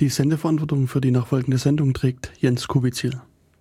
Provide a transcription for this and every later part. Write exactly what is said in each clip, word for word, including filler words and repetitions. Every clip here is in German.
Die Sendeverantwortung für die nachfolgende Sendung trägt Jens Kubizil.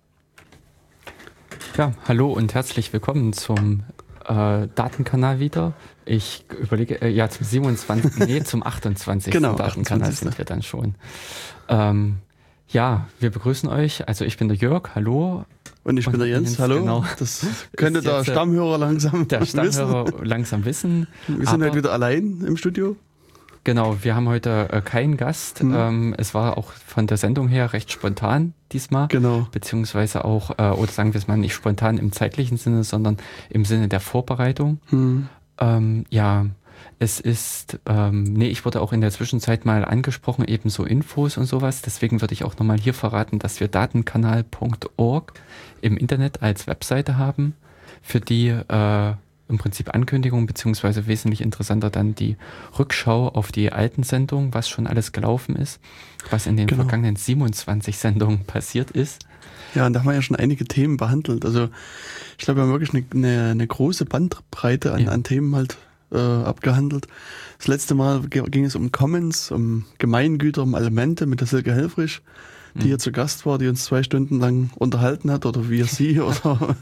Ja, hallo und herzlich willkommen zum äh, Datenkanal wieder. Ich überlege, äh, ja zum siebenundzwanzigsten nee, zum achtundzwanzigsten Genau, Datenkanal achtundzwanzigsten sind wir dann schon. Ähm, ja, wir begrüßen euch. Also ich bin der Jörg, hallo. Und ich und bin der Jens, Jens hallo. Genau. Das könnte der jetzt, Stammhörer langsam der Stammhörer wissen. langsam wissen. Wir sind heute wieder allein im Studio. Genau, wir haben heute äh, keinen Gast. Mhm. Ähm, es war auch von der Sendung her recht spontan diesmal. Genau. Beziehungsweise auch, äh, oder sagen wir es mal nicht spontan im zeitlichen Sinne, sondern im Sinne der Vorbereitung. Mhm. Ähm, ja, es ist, ähm, nee, ich wurde auch in der Zwischenzeit mal angesprochen, eben so Infos und sowas. Deswegen würde ich auch nochmal hier verraten, dass wir datenkanal punkt org im Internet als Webseite haben, für die äh, im Prinzip Ankündigungen, beziehungsweise wesentlich interessanter dann die Rückschau auf die alten Sendungen, was schon alles gelaufen ist, was in den genau. vergangenen siebenundzwanzig Sendungen passiert ist. Ja, und da haben wir ja schon einige Themen behandelt. Also ich glaube, wir haben wirklich eine, eine, eine große Bandbreite an, ja. an Themen halt äh, abgehandelt. Das letzte Mal ging es um Commons, um Gemeingüter, um Elemente mit der Silke Helfrich, die hier zu Gast war, die uns zwei Stunden lang unterhalten hat, oder wir sie, oder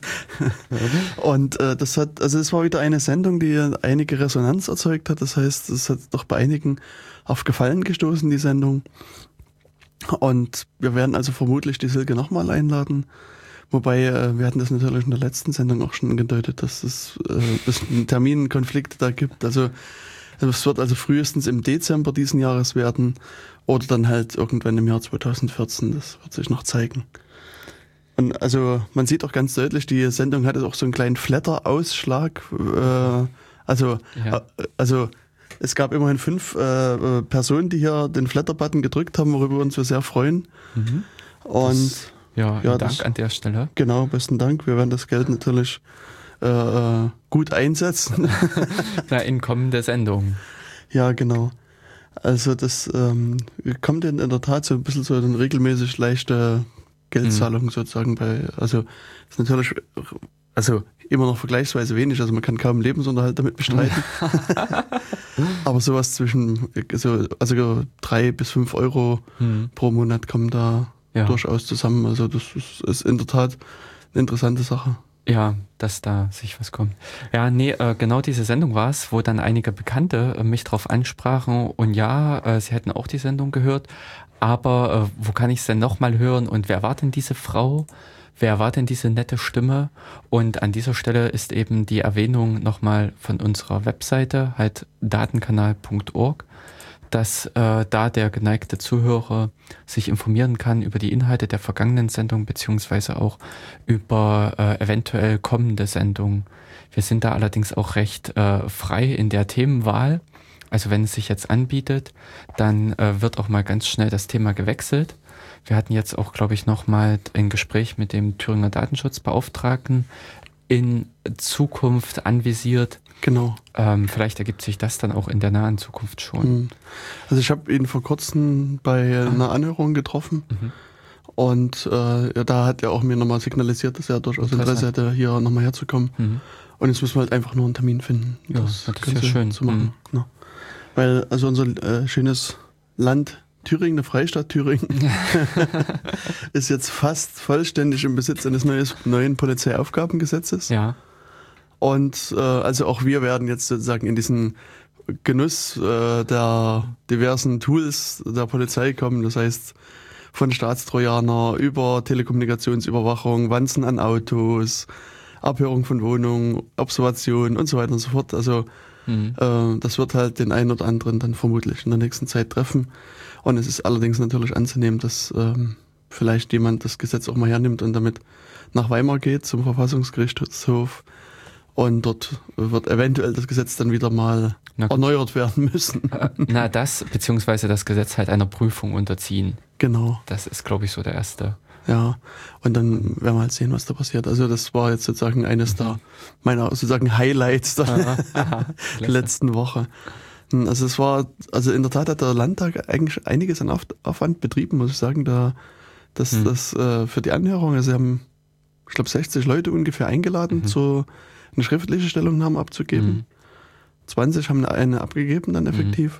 und äh, das hat, also es war wieder eine Sendung, die einige Resonanz erzeugt hat. Das heißt, es hat doch bei einigen auf Gefallen gestoßen, die Sendung. Und wir werden also vermutlich die Silke nochmal einladen. Wobei, äh, wir hatten das natürlich in der letzten Sendung auch schon angedeutet, dass es äh, dass einen Terminkonflikt da gibt. Also es wird also frühestens im Dezember diesen Jahres werden oder dann halt irgendwann im Jahr zweitausendvierzehn. Das wird sich noch zeigen. Und also man sieht auch ganz deutlich, die Sendung hatte auch so einen kleinen Flatter-Ausschlag. Äh, also, ja. äh, also es gab immerhin fünf äh, Personen, die hier den Flatter-Button gedrückt haben, worüber wir uns wir sehr freuen. Mhm. Und das, ja, ja, Dank das, an der Stelle. Genau, besten Dank. Wir werden das Geld natürlich äh, gut einsetzen. Na, in kommende Sendungen. Ja, genau. Also das ähm, kommt in, in der Tat so ein bisschen so eine regelmäßig leichte Geldzahlung mhm. sozusagen bei, also ist natürlich also immer noch vergleichsweise wenig, also man kann kaum Lebensunterhalt damit bestreiten. Aber sowas zwischen so, also drei bis fünf Euro mhm. pro Monat kommen da ja. durchaus zusammen. Also das ist, ist in der Tat eine interessante Sache. Ja, dass da sich was kommt. Ja, nee, äh, genau diese Sendung war es, wo dann einige Bekannte äh, mich drauf ansprachen und ja, äh, sie hätten auch die Sendung gehört, aber äh, wo kann ich es denn nochmal hören und wer war denn diese Frau? Wer war denn diese nette Stimme? Und an dieser Stelle ist eben die Erwähnung nochmal von unserer Webseite, halt datenkanal punkt org, dass äh, da der geneigte Zuhörer sich informieren kann über die Inhalte der vergangenen Sendung beziehungsweise auch über äh, eventuell kommende Sendungen. Wir sind da allerdings auch recht äh, frei in der Themenwahl. Also wenn es sich jetzt anbietet, dann äh, wird auch mal ganz schnell das Thema gewechselt. Wir hatten jetzt auch, glaube ich, noch mal ein Gespräch mit dem Thüringer Datenschutzbeauftragten in Zukunft anvisiert. Genau. Ähm, vielleicht ergibt sich das dann auch in der nahen Zukunft schon. Also ich habe ihn vor kurzem bei ah. einer Anhörung getroffen mhm. und äh, ja, da hat er auch mir nochmal signalisiert, dass er durchaus Interesse hätte, hier nochmal herzukommen. Mhm. Und jetzt müssen wir halt einfach nur einen Termin finden, ja, das, das ist ja schön zu machen. Mhm. Genau. Weil also unser äh, schönes Land Thüringen, der Freistaat Thüringen, ist jetzt fast vollständig im Besitz eines neues, neuen Polizeiaufgabengesetzes. Ja. Und äh, also auch wir werden jetzt sozusagen in diesen Genuss äh, der diversen Tools der Polizei kommen. Das heißt, von Staatstrojaner über Telekommunikationsüberwachung, Wanzen an Autos, Abhörung von Wohnungen, Observation und so weiter und so fort. Also mhm. äh, das wird halt den einen oder anderen dann vermutlich in der nächsten Zeit treffen. Und es ist allerdings natürlich anzunehmen, dass ähm, vielleicht jemand das Gesetz auch mal hernimmt und damit nach Weimar geht zum Verfassungsgerichtshof. Und dort wird eventuell das Gesetz dann wieder mal erneuert werden müssen. Äh, na, das, beziehungsweise das Gesetz halt einer Prüfung unterziehen. Genau. Das ist, glaube ich, so der erste. Ja, und dann werden wir halt sehen, was da passiert. Also das war jetzt sozusagen eines mhm. der meiner sozusagen Highlights der aha, aha, letzten Woche. Also es war, also in der Tat hat der Landtag eigentlich einiges an Aufwand betrieben, muss ich sagen, da das, mhm. das äh, für die Anhörung, also sie haben, ich glaube, sechzig Leute ungefähr eingeladen, mhm. so eine schriftliche Stellungnahme abzugeben. Mhm. zwanzig haben eine abgegeben dann effektiv. Mhm.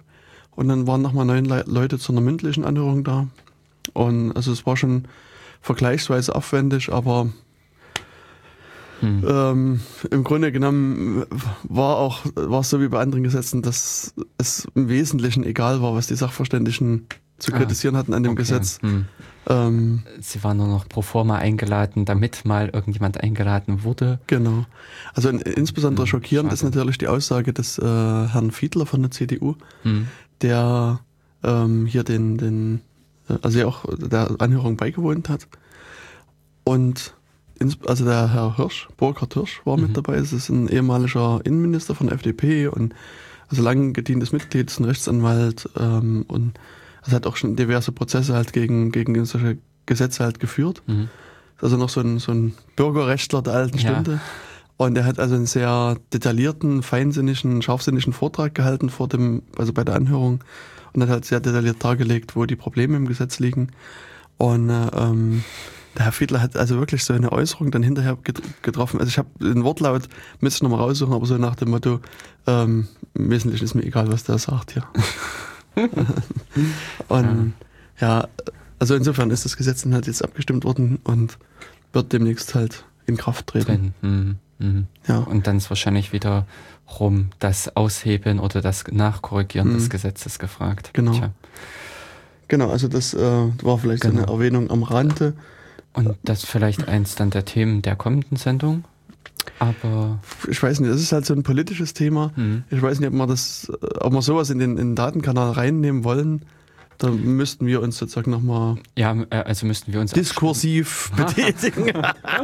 Und dann waren nochmal neun Le- Leute zu einer mündlichen Anhörung da. Und also es war schon vergleichsweise aufwendig, aber hm. ähm, im Grunde genommen war auch war es so wie bei anderen Gesetzen, dass es im Wesentlichen egal war, was die Sachverständigen zu kritisieren ah, hatten an dem okay. Gesetz. Hm. Ähm, Sie waren nur noch pro forma eingeladen, damit mal irgendjemand eingeladen wurde. Genau. Also in, insbesondere hm, schockierend schade. ist natürlich die Aussage des äh, Herrn Fiedler von der C D U, hm. der ähm, hier den, den, also ja auch der Anhörung beigewohnt hat. Und ins, also der Herr Hirsch, Burkhard Hirsch war mhm. mit dabei. Es ist ein ehemaliger Innenminister von der F D P und also lang gedientes Mitglied, ist ein Rechtsanwalt ähm, und also hat auch schon diverse Prozesse halt gegen, gegen solche Gesetze halt geführt. Mhm. Also noch so ein, so ein Bürgerrechtler der alten Stunde. Ja. Und er hat also einen sehr detaillierten, feinsinnigen, scharfsinnigen Vortrag gehalten vor dem, also bei der Anhörung und hat halt sehr detailliert dargelegt, wo die Probleme im Gesetz liegen. Und ähm, der Herr Fiedler hat also wirklich so eine Äußerung dann hinterher getroffen. Also ich habe den Wortlaut, müsste ich nochmal raussuchen, aber so nach dem Motto, ähm, im Wesentlichen ist mir egal, was der sagt hier. Und ja. ja, also insofern ist das Gesetz dann halt jetzt abgestimmt worden und wird demnächst halt in Kraft treten. Mhm. Mhm. Ja. Und dann ist wahrscheinlich wieder rum das Aushebeln oder das Nachkorrigieren mhm. des Gesetzes gefragt. Genau. Tja. Genau, also das äh, war vielleicht genau. so eine Erwähnung am Rande. Und das vielleicht eins dann der Themen der kommenden Sendung. Aber ich weiß nicht, das ist halt so ein politisches Thema. Mhm. Ich weiß nicht, ob wir das, ob wir sowas in den, in den Datenkanal reinnehmen wollen. Da müssten wir uns sozusagen nochmal ja, also müssten wir uns diskursiv betätigen.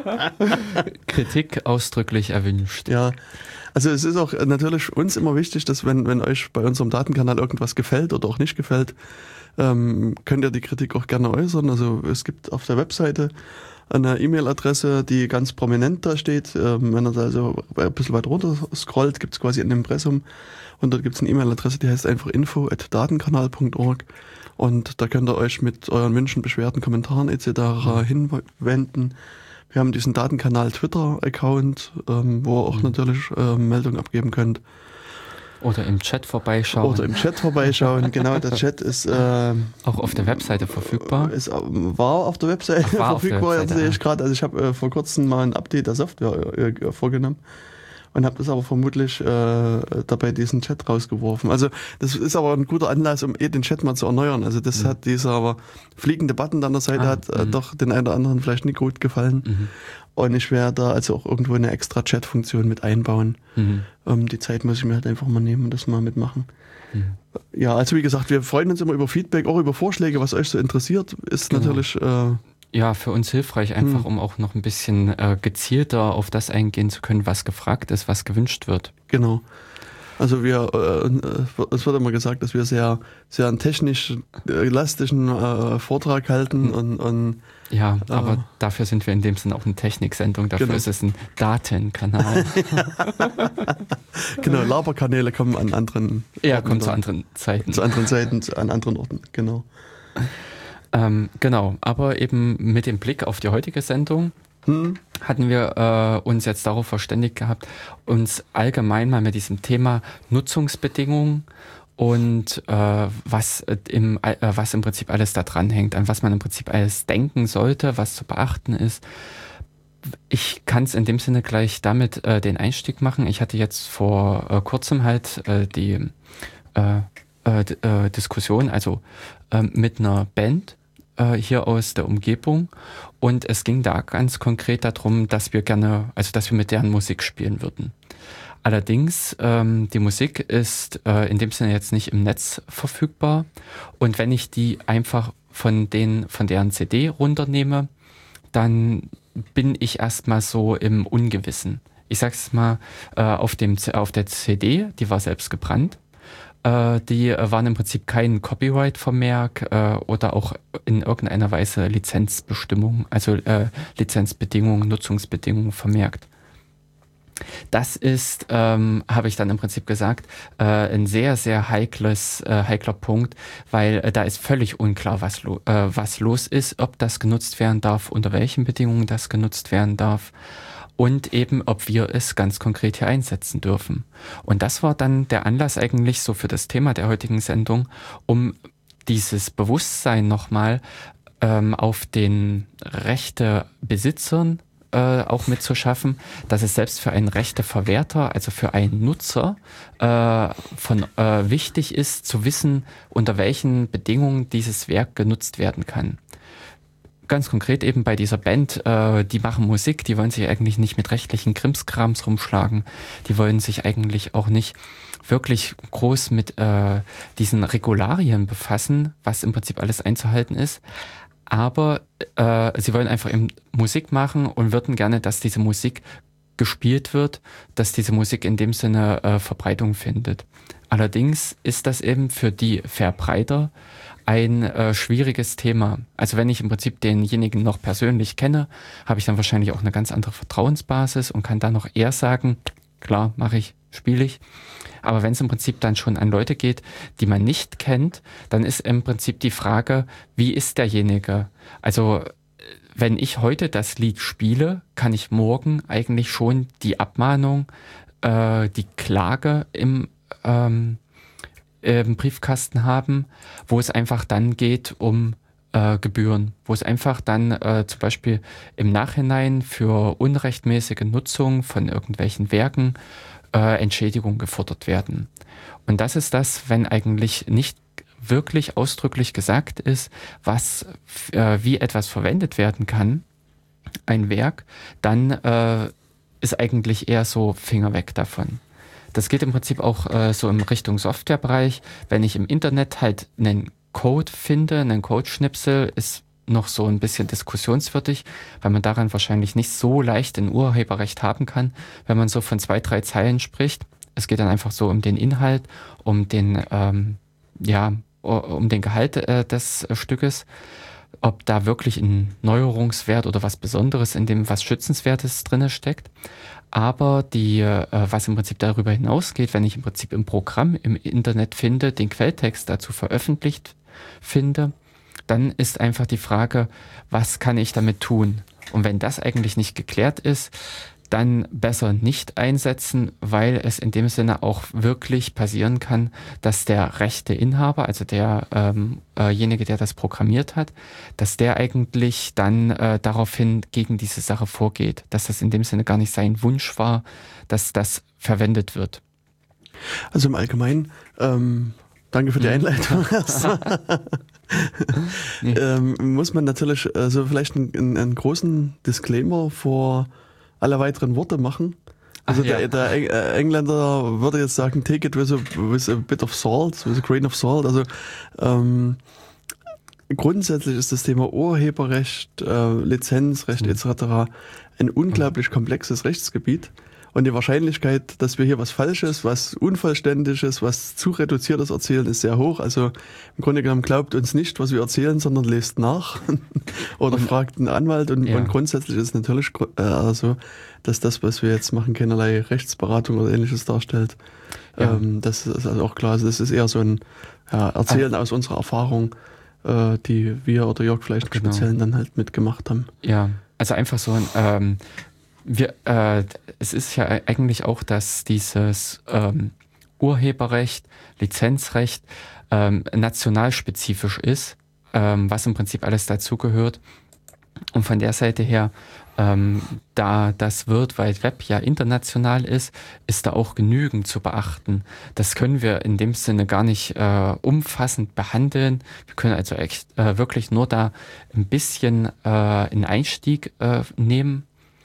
Kritik ausdrücklich erwünscht. Ja, also es ist auch natürlich uns immer wichtig, dass wenn, wenn euch bei unserem Datenkanal irgendwas gefällt oder auch nicht gefällt, ähm, könnt ihr die Kritik auch gerne äußern. Also es gibt auf der Webseite eine E-Mail-Adresse, die ganz prominent da steht. Ähm, wenn ihr da also ein bisschen weiter runter scrollt, gibt es quasi ein Impressum und dort gibt es eine E-Mail-Adresse, die heißt einfach info at datenkanal punkt org und da könnt ihr euch mit euren Wünschen, Beschwerden, Kommentaren et cetera hinwenden. Wir haben diesen Datenkanal Twitter-Account, ähm, wo ihr auch mhm. natürlich ähm, Meldungen abgeben könnt. Oder im Chat vorbeischauen. Oder im Chat vorbeischauen, genau, der Chat ist äh, auch auf der Webseite verfügbar. Ist, war auf der Webseite Ach, verfügbar, jetzt sehe ich gerade. Also ich habe äh, vor kurzem mal ein Update der Software äh, vorgenommen und habe das aber vermutlich äh, dabei diesen Chat rausgeworfen. Also das ist aber ein guter Anlass, um eh den Chat mal zu erneuern. Also das mhm. hat dieser aber fliegende Button an der Seite ah, hat äh, doch den einen oder anderen vielleicht nicht gut gefallen. Mhm. Und ich werde da also auch irgendwo eine extra Chat-Funktion mit einbauen. Mhm. Ähm, die Zeit muss ich mir halt einfach mal nehmen und das mal mitmachen. Mhm. Ja, also wie gesagt, wir freuen uns immer über Feedback, auch über Vorschläge, was euch so interessiert. Ist genau. natürlich äh, ja für uns hilfreich, einfach hm. um auch noch ein bisschen äh, gezielter auf das eingehen zu können, was gefragt ist, was gewünscht wird. Genau. Also wir, äh, es wird immer gesagt, dass wir sehr, sehr einen technisch elastischen äh, Vortrag halten und, und ja, äh, aber dafür sind wir in dem Sinne auch eine Techniksendung, dafür genau. ist es ein Datenkanal. Genau, Laberkanäle kommen an anderen Ja, kommen zu anderen Zeiten. Zu anderen Zeiten, an anderen Orten, genau. Ähm, genau, aber eben mit dem Blick auf die heutige Sendung hm. hatten wir äh, uns jetzt darauf verständigt gehabt, uns allgemein mal mit diesem Thema Nutzungsbedingungen und äh, was im äh, was im Prinzip alles da dran hängt, an was man im Prinzip alles denken sollte, was zu beachten ist. Ich kann es in dem Sinne gleich damit äh, den Einstieg machen. Ich hatte jetzt vor äh, kurzem halt äh, die äh, äh, äh, Diskussion, also äh, mit einer Band äh, hier aus der Umgebung, und es ging da ganz konkret darum, dass wir gerne, also dass wir mit deren Musik spielen würden. Allerdings, ähm, die Musik ist äh, in dem Sinne jetzt nicht im Netz verfügbar, und wenn ich die einfach von den, von deren C D runternehme, dann bin ich erstmal so im Ungewissen. Ich sag's mal, äh, auf dem, auf der C D, die war selbst gebrannt, äh, die waren im Prinzip kein Copyright-Vermerk äh, oder auch in irgendeiner Weise Lizenzbestimmung, also äh, Lizenzbedingungen, Nutzungsbedingungen vermerkt. Das ist, ähm, habe ich dann im Prinzip gesagt, äh, ein sehr, sehr heikles, äh, heikler Punkt, weil äh, da ist völlig unklar, was, lo- äh, was los ist, ob das genutzt werden darf, unter welchen Bedingungen das genutzt werden darf. und eben, ob wir es ganz konkret hier einsetzen dürfen. Und das war dann der Anlass eigentlich so für das Thema der heutigen Sendung, um dieses Bewusstsein nochmal ähm, auf den Rechtebesitzern äh, auch mitzuschaffen, dass es selbst für einen Rechteverwerter, also für einen Nutzer, äh, von äh, wichtig ist zu wissen, unter welchen Bedingungen dieses Werk genutzt werden kann. Ganz konkret eben bei dieser Band, äh, die machen Musik, die wollen sich eigentlich nicht mit rechtlichen Krimskrams rumschlagen, die wollen sich eigentlich auch nicht wirklich groß mit äh, diesen Regularien befassen, was im Prinzip alles einzuhalten ist, aber äh, sie wollen einfach eben Musik machen und würden gerne, dass diese Musik gespielt wird, dass diese Musik in dem Sinne äh, Verbreitung findet. Allerdings ist das eben für die Verbreiter ein äh, schwieriges Thema. Also wenn ich im Prinzip denjenigen noch persönlich kenne, habe ich dann wahrscheinlich auch eine ganz andere Vertrauensbasis und kann dann noch eher sagen, klar, mache ich, spiele ich. Aber wenn es im Prinzip dann schon an Leute geht, die man nicht kennt, dann ist im Prinzip die Frage, wie ist derjenige? Also wenn ich heute das Lied spiele, kann ich morgen eigentlich schon die Abmahnung, äh, die Klage im ähm, im Briefkasten haben, wo es einfach dann geht um äh, Gebühren, wo es einfach dann äh, zum Beispiel im Nachhinein für unrechtmäßige Nutzung von irgendwelchen Werken äh, Entschädigungen gefordert werden. Und das ist das, wenn eigentlich nicht wirklich ausdrücklich gesagt ist, was äh, wie etwas verwendet werden kann, ein Werk, dann äh, ist eigentlich eher so Finger weg davon. Das geht im Prinzip auch äh, so in Richtung Softwarebereich. Wenn ich im Internet halt einen Code finde, einen Codeschnipsel, ist noch so ein bisschen diskussionswürdig, weil man daran wahrscheinlich nicht so leicht ein Urheberrecht haben kann, wenn man so von zwei, drei Zeilen spricht. Es geht dann einfach so um den Inhalt, um den, ähm, ja, um den Gehalt äh, des Stückes, ob da wirklich ein Neuerungswert oder was Besonderes in dem was Schützenswertes drinne steckt. Aber die, äh, was im Prinzip darüber hinausgeht, wenn ich im Prinzip im Programm im Internet finde, den Quelltext dazu veröffentlicht finde, dann ist einfach die Frage, was kann ich damit tun? Und wenn das eigentlich nicht geklärt ist, dann besser nicht einsetzen, weil es in dem Sinne auch wirklich passieren kann, dass der rechte Inhaber, also derjenige, ähm, der das programmiert hat, dass der eigentlich dann äh, daraufhin gegen diese Sache vorgeht, dass das in dem Sinne gar nicht sein Wunsch war, dass das verwendet wird. Also im Allgemeinen, ähm, danke für die Einleitung. nee. ähm, muss man natürlich also vielleicht einen, einen großen Disclaimer vor alle weiteren Worte machen. Also Ach, der, ja. der Engländer würde jetzt sagen, take it with a, with a bit of salt, with a grain of salt. Also ähm, grundsätzlich ist das Thema Urheberrecht, äh, Lizenzrecht mhm. et cetera ein unglaublich komplexes Rechtsgebiet. Und die Wahrscheinlichkeit, dass wir hier was Falsches, was Unvollständiges, was zu Reduziertes erzählen, ist sehr hoch. Also im Grunde genommen glaubt uns nicht, was wir erzählen, sondern lest nach oder und, fragt einen Anwalt. Und, ja. und grundsätzlich ist es natürlich äh, so, dass das, was wir jetzt machen, keinerlei Rechtsberatung oder Ähnliches darstellt. Ja. Ähm, das ist also auch klar. Also das ist eher so ein ja, Erzählen ah. aus unserer Erfahrung, äh, die wir oder Jörg vielleicht genau. speziell dann halt mitgemacht haben. Ja, also einfach so ein... Ähm Wir, äh, es ist ja eigentlich auch, dass dieses ähm, Urheberrecht, Lizenzrecht ähm, nationalspezifisch ist, ähm, was im Prinzip alles dazugehört. Und von der Seite her, ähm, da das World Wide Web ja international ist, ist da auch genügend zu beachten. Das können wir in dem Sinne gar nicht äh, umfassend behandeln. Wir können also echt, äh, wirklich nur da ein bisschen äh, einen Einstieg äh, nehmen.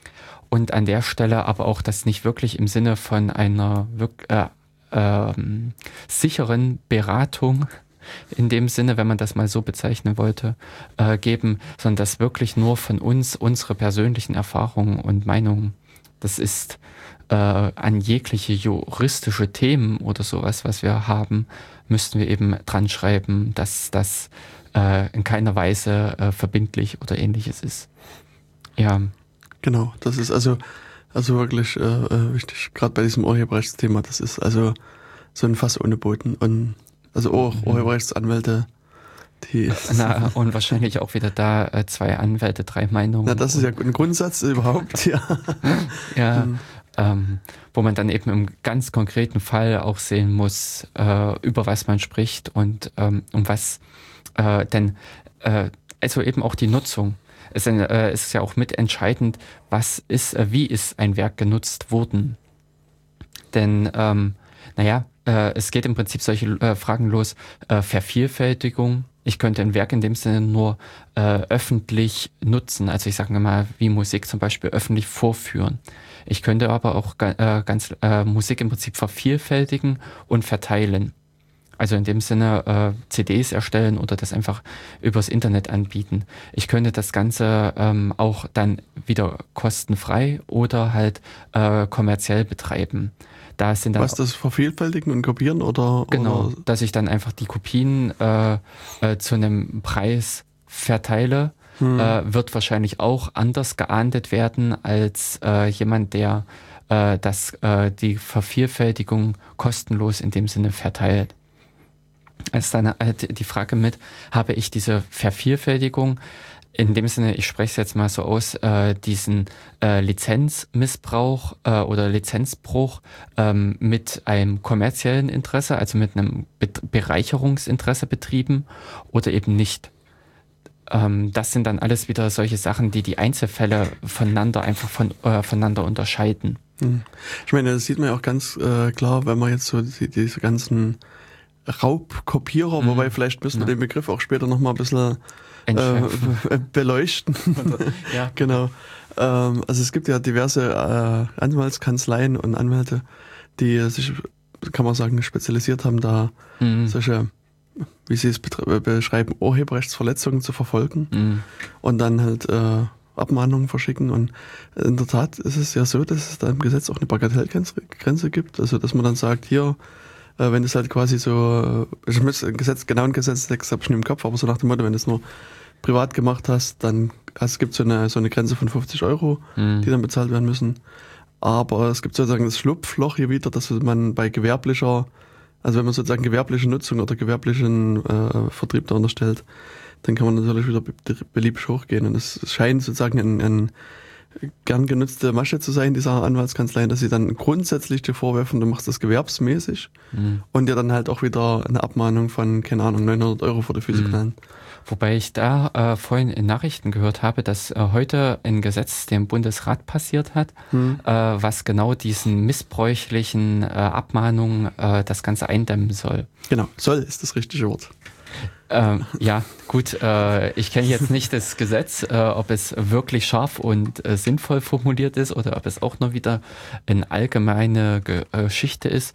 Und an der Stelle aber auch das nicht wirklich im Sinne von einer äh, äh, sicheren Beratung, in dem Sinne, wenn man das mal so bezeichnen wollte, äh, geben, sondern das wirklich nur von uns, unsere persönlichen Erfahrungen und Meinungen. Das ist äh, an jegliche juristische Themen oder sowas, was wir haben, müssten wir eben dran schreiben, dass das äh, in keiner Weise äh, verbindlich oder ähnliches ist. Ja. Genau, das ist also also wirklich äh, wichtig, gerade bei diesem Urheberrechtsthema. Das ist also so ein Fass ohne Boden. Und also auch mhm. Urheberrechtsanwälte Die Na, und wahrscheinlich auch wieder da äh, zwei Anwälte, drei Meinungen. Na, das ist ja ein Grundsatz überhaupt, ja. Ja, hm. ähm, wo man dann eben im ganz konkreten Fall auch sehen muss, äh, über was man spricht und ähm, um was äh, denn, äh, also eben auch die Nutzung. Es ist, äh, es ist ja auch mitentscheidend, was ist, äh, wie ist ein Werk genutzt worden. Denn, ähm, naja, äh, es geht im Prinzip solche äh, Fragen los, äh, Vervielfältigung. Ich könnte ein Werk in dem Sinne nur äh, öffentlich nutzen, also ich sage mal, wie Musik zum Beispiel öffentlich vorführen. Ich könnte aber auch äh, ganz äh, Musik im Prinzip vervielfältigen und verteilen. Also in dem Sinne äh, C Ds erstellen oder das einfach übers Internet anbieten. Ich könnte das Ganze ähm, auch dann wieder kostenfrei oder halt äh, kommerziell betreiben. Da sind dann Was, das vervielfältigen und kopieren oder? Genau, oder? Dass ich dann einfach die Kopien äh, äh, zu einem Preis verteile, hm. äh, wird wahrscheinlich auch anders geahndet werden als äh, jemand, der äh, das, äh, die Vervielfältigung kostenlos in dem Sinne verteilt. Es ist dann halt die Frage mit, habe ich diese Vervielfältigung, in dem Sinne, ich spreche es jetzt mal so aus, äh, diesen äh, Lizenzmissbrauch äh, oder Lizenzbruch ähm, mit einem kommerziellen Interesse, also mit einem Be- Bereicherungsinteresse betrieben oder eben nicht. Ähm, das sind dann alles wieder solche Sachen, die die Einzelfälle voneinander einfach von, äh, voneinander unterscheiden. Ich meine, das sieht man ja auch ganz äh, klar, wenn man jetzt so die, diese ganzen Raubkopierer, mhm. wobei vielleicht müssen wir ja. den Begriff auch später nochmal ein bisschen äh, beleuchten. Ja. Genau. Ähm, also es gibt ja diverse äh, Anwaltskanzleien und Anwälte, die sich, kann man sagen, spezialisiert haben, da mhm. solche, wie sie es betre- beschreiben, Urheberrechtsverletzungen zu verfolgen mhm. und dann halt äh, Abmahnungen verschicken. Und in der Tat ist es ja so, dass es da im Gesetz auch eine Bagatellgrenze gibt, also dass man dann sagt, hier, wenn es halt quasi so, ich muss ein Gesetz, genau ein Gesetzestext habe ich nicht im Kopf, aber so nach dem Motto, wenn du es nur privat gemacht hast, dann also es gibt so eine, so eine Grenze von fünfzig Euro, mhm. die dann bezahlt werden müssen. Aber es gibt sozusagen das Schlupfloch hier wieder, dass man bei gewerblicher, also wenn man sozusagen gewerbliche Nutzung oder gewerblichen äh, Vertrieb da unterstellt, dann kann man natürlich wieder beliebig hochgehen. Und es scheint sozusagen ein, ein gern genutzte Masche zu sein, dieser Anwaltskanzleien, dass sie dann grundsätzlich dir vorwerfen, du machst das gewerbsmäßig mhm. und dir dann halt auch wieder eine Abmahnung von, keine Ahnung, neunhundert Euro vor die Füße mhm. knallen. Wobei ich da äh, vorhin in Nachrichten gehört habe, dass äh, heute ein Gesetz dem Bundesrat passiert hat, mhm. äh, was genau diesen missbräuchlichen äh, Abmahnungen äh, das Ganze eindämmen soll. Genau, soll ist das richtige Wort. Ähm, ja, gut, äh, ich kenne jetzt nicht das Gesetz, äh, ob es wirklich scharf und äh, sinnvoll formuliert ist oder ob es auch nur wieder eine allgemeine Ge- äh, Geschichte ist,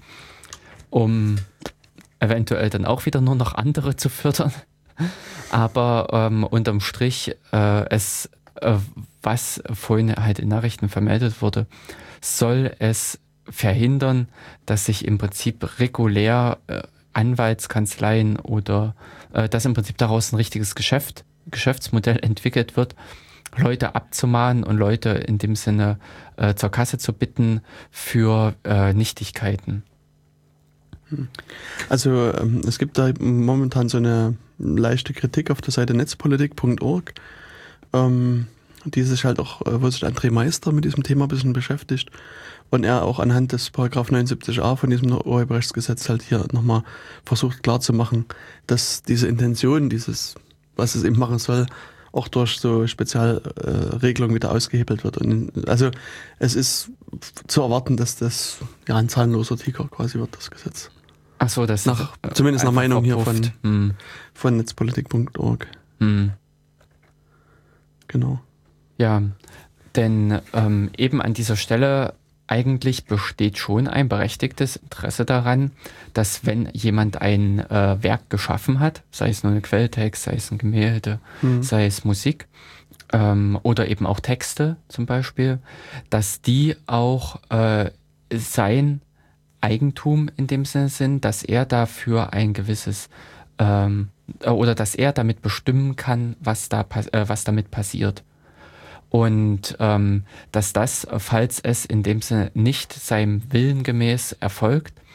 um eventuell dann auch wieder nur noch andere zu fördern. Aber ähm, unterm Strich, äh, es, äh, was vorhin halt in Nachrichten vermeldet wurde, soll es verhindern, dass sich im Prinzip regulär äh, Anwaltskanzleien oder äh, dass im Prinzip daraus ein richtiges Geschäft, Geschäftsmodell entwickelt wird, Leute abzumahnen und Leute in dem Sinne äh, zur Kasse zu bitten für äh, Nichtigkeiten. Also ähm, es gibt da momentan so eine leichte Kritik auf der Seite netzpolitik punkt org, ähm, die sich halt auch, wo sich André Meister mit diesem Thema ein bisschen beschäftigt und er auch anhand des Paragraph neunundsiebzig a von diesem Urheberrechtsgesetz halt hier nochmal versucht klarzumachen, dass diese Intention, dieses, was es eben machen soll, auch durch so Spezialregelungen äh, wieder ausgehebelt wird. Und also es ist zu erwarten, dass das ja ein zahnloser Tiger quasi wird, das Gesetz. Ach so, das nach, ist zumindest nach Meinung verpufft. hier von, hm. von netzpolitik punkt org. Hm. Genau. Ja, denn ähm, eben an dieser Stelle eigentlich besteht schon ein berechtigtes Interesse daran, dass wenn jemand ein äh, Werk geschaffen hat, sei es nur ein Quelltext, sei es ein Gemälde, hm. sei es Musik ähm, oder eben auch Texte zum Beispiel, dass die auch äh, sein Eigentum in dem Sinne sind, dass er dafür ein gewisses ähm, oder dass er damit bestimmen kann, was da äh, was damit passiert. Und ähm, dass das, falls es in dem Sinne nicht seinem Willen gemäß erfolgt,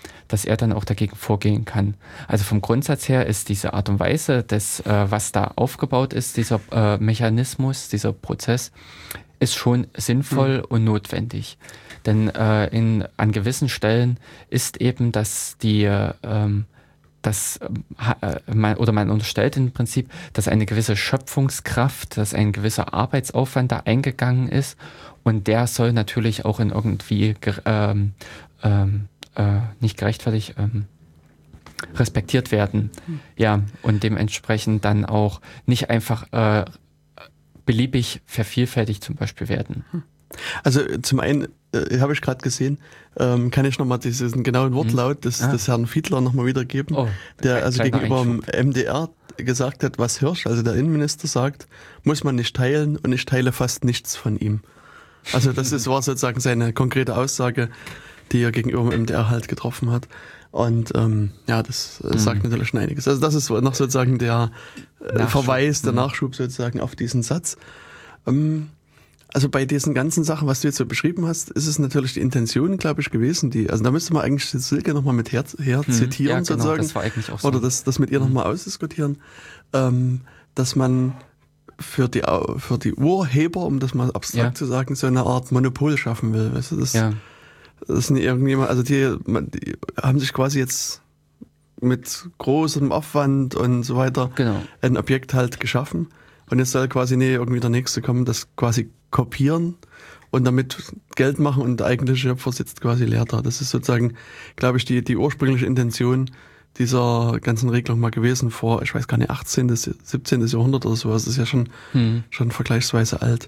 dass er dann auch dagegen vorgehen kann. Also vom Grundsatz her ist diese Art und Weise, des, äh, was da aufgebaut ist, dieser äh, Mechanismus, dieser Prozess, ist schon sinnvoll mhm. und notwendig. Denn äh, in, an gewissen Stellen ist eben, dass die ähm, dass äh, man, oder man unterstellt im Prinzip, dass eine gewisse Schöpfungskraft, dass ein gewisser Arbeitsaufwand da eingegangen ist und der soll natürlich auch in irgendwie ähm, ähm, äh, nicht gerechtfertigt ähm, respektiert werden. Mhm. Ja, und dementsprechend dann auch nicht einfach äh, beliebig vervielfältigt zum Beispiel werden. Also zum einen äh, habe ich gerade gesehen, ähm, kann ich nochmal diesen genauen Wortlaut des, ah. des Herrn Fiedler nochmal wiedergeben, oh, der also gegenüber dem M D R gesagt hat, was Hirsch, also der Innenminister, sagt, muss man nicht teilen und ich teile fast nichts von ihm. Also das ist, war sozusagen seine konkrete Aussage, die er gegenüber dem M D R halt getroffen hat. Und ähm, ja, das äh, sagt mhm. natürlich schon einiges. Also das ist noch sozusagen der äh, Verweis, der mhm. Nachschub sozusagen auf diesen Satz. Ähm, Also bei diesen ganzen Sachen, was du jetzt so beschrieben hast, ist es natürlich die Intention, glaube ich, gewesen, die, also da müsste man eigentlich Silke nochmal mit her, her hm, zitieren, ja, genau, sozusagen. Das war eigentlich auch so. Oder das, das mit ihr hm. nochmal ausdiskutieren, ähm, dass man für die, für die Urheber, um das mal abstrakt ja. zu sagen, so eine Art Monopol schaffen will. Weißt du, das, ja. das sind irgendjemand, also die, die haben sich quasi jetzt mit großem Aufwand und so weiter genau. ein Objekt halt geschaffen. Und jetzt soll quasi nee, irgendwie der Nächste kommen, das quasi kopieren und damit Geld machen und der eigentliche Schöpfer sitzt quasi leer da. Das ist sozusagen, glaube ich, die, die ursprüngliche Intention dieser ganzen Regelung mal gewesen vor, ich weiß gar nicht, achtzehnten, siebzehnten Jahrhundert oder sowas. Das ist ja schon, hm. schon vergleichsweise alt.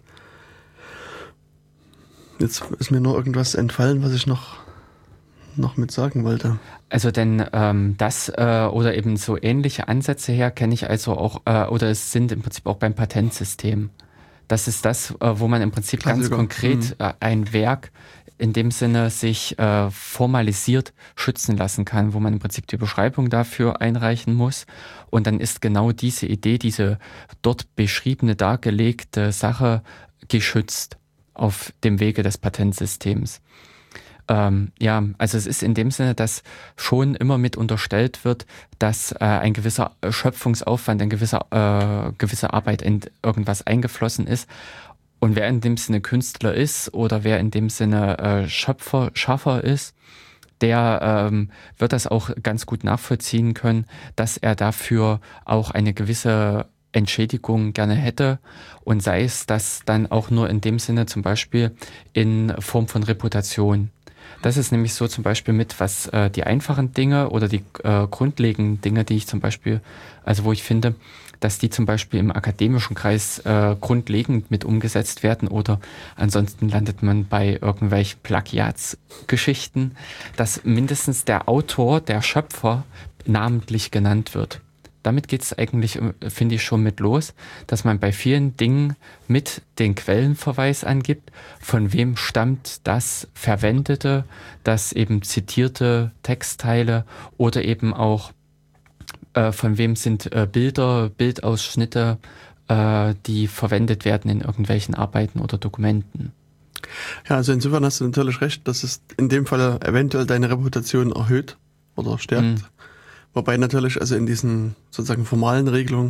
Jetzt ist mir nur irgendwas entfallen, was ich noch, noch mit sagen wollte. Also denn ähm, das äh, oder eben so ähnliche Ansätze her kenne ich also auch, äh, oder es sind im Prinzip auch beim Patentsystem. Das ist das, äh, wo man im Prinzip Klassiker. ganz konkret äh, ein Werk in dem Sinne sich äh, formalisiert schützen lassen kann, wo man im Prinzip die Beschreibung dafür einreichen muss. Und dann ist genau diese Idee, diese dort beschriebene, dargelegte Sache geschützt auf dem Wege des Patentsystems. Ähm, ja, also es ist in dem Sinne, dass schon immer mit unterstellt wird, dass äh, ein gewisser Schöpfungsaufwand, ein gewisser äh, gewisse Arbeit in irgendwas eingeflossen ist. Und wer in dem Sinne Künstler ist oder wer in dem Sinne äh, Schöpfer, Schaffer ist, der ähm, wird das auch ganz gut nachvollziehen können, dass er dafür auch eine gewisse Entschädigung gerne hätte und sei es das dann auch nur in dem Sinne zum Beispiel in Form von Reputation. Das ist nämlich so zum Beispiel mit, was äh, die einfachen Dinge oder die äh, grundlegenden Dinge, die ich zum Beispiel, also wo ich finde, dass die zum Beispiel im akademischen Kreis äh, grundlegend mit umgesetzt werden oder ansonsten landet man bei irgendwelchen Plagiatsgeschichten, dass mindestens der Autor, der Schöpfer namentlich genannt wird. Damit geht es eigentlich, finde ich, schon mit los, dass man bei vielen Dingen mit den Quellenverweis angibt, von wem stammt das Verwendete, das eben zitierte Textteile oder eben auch äh, von wem sind äh, Bilder, Bildausschnitte, äh, die verwendet werden in irgendwelchen Arbeiten oder Dokumenten. Ja, also insofern hast du natürlich recht, dass es in dem Fall eventuell deine Reputation erhöht oder stärkt. Mhm. Wobei natürlich also in diesen sozusagen formalen Regelungen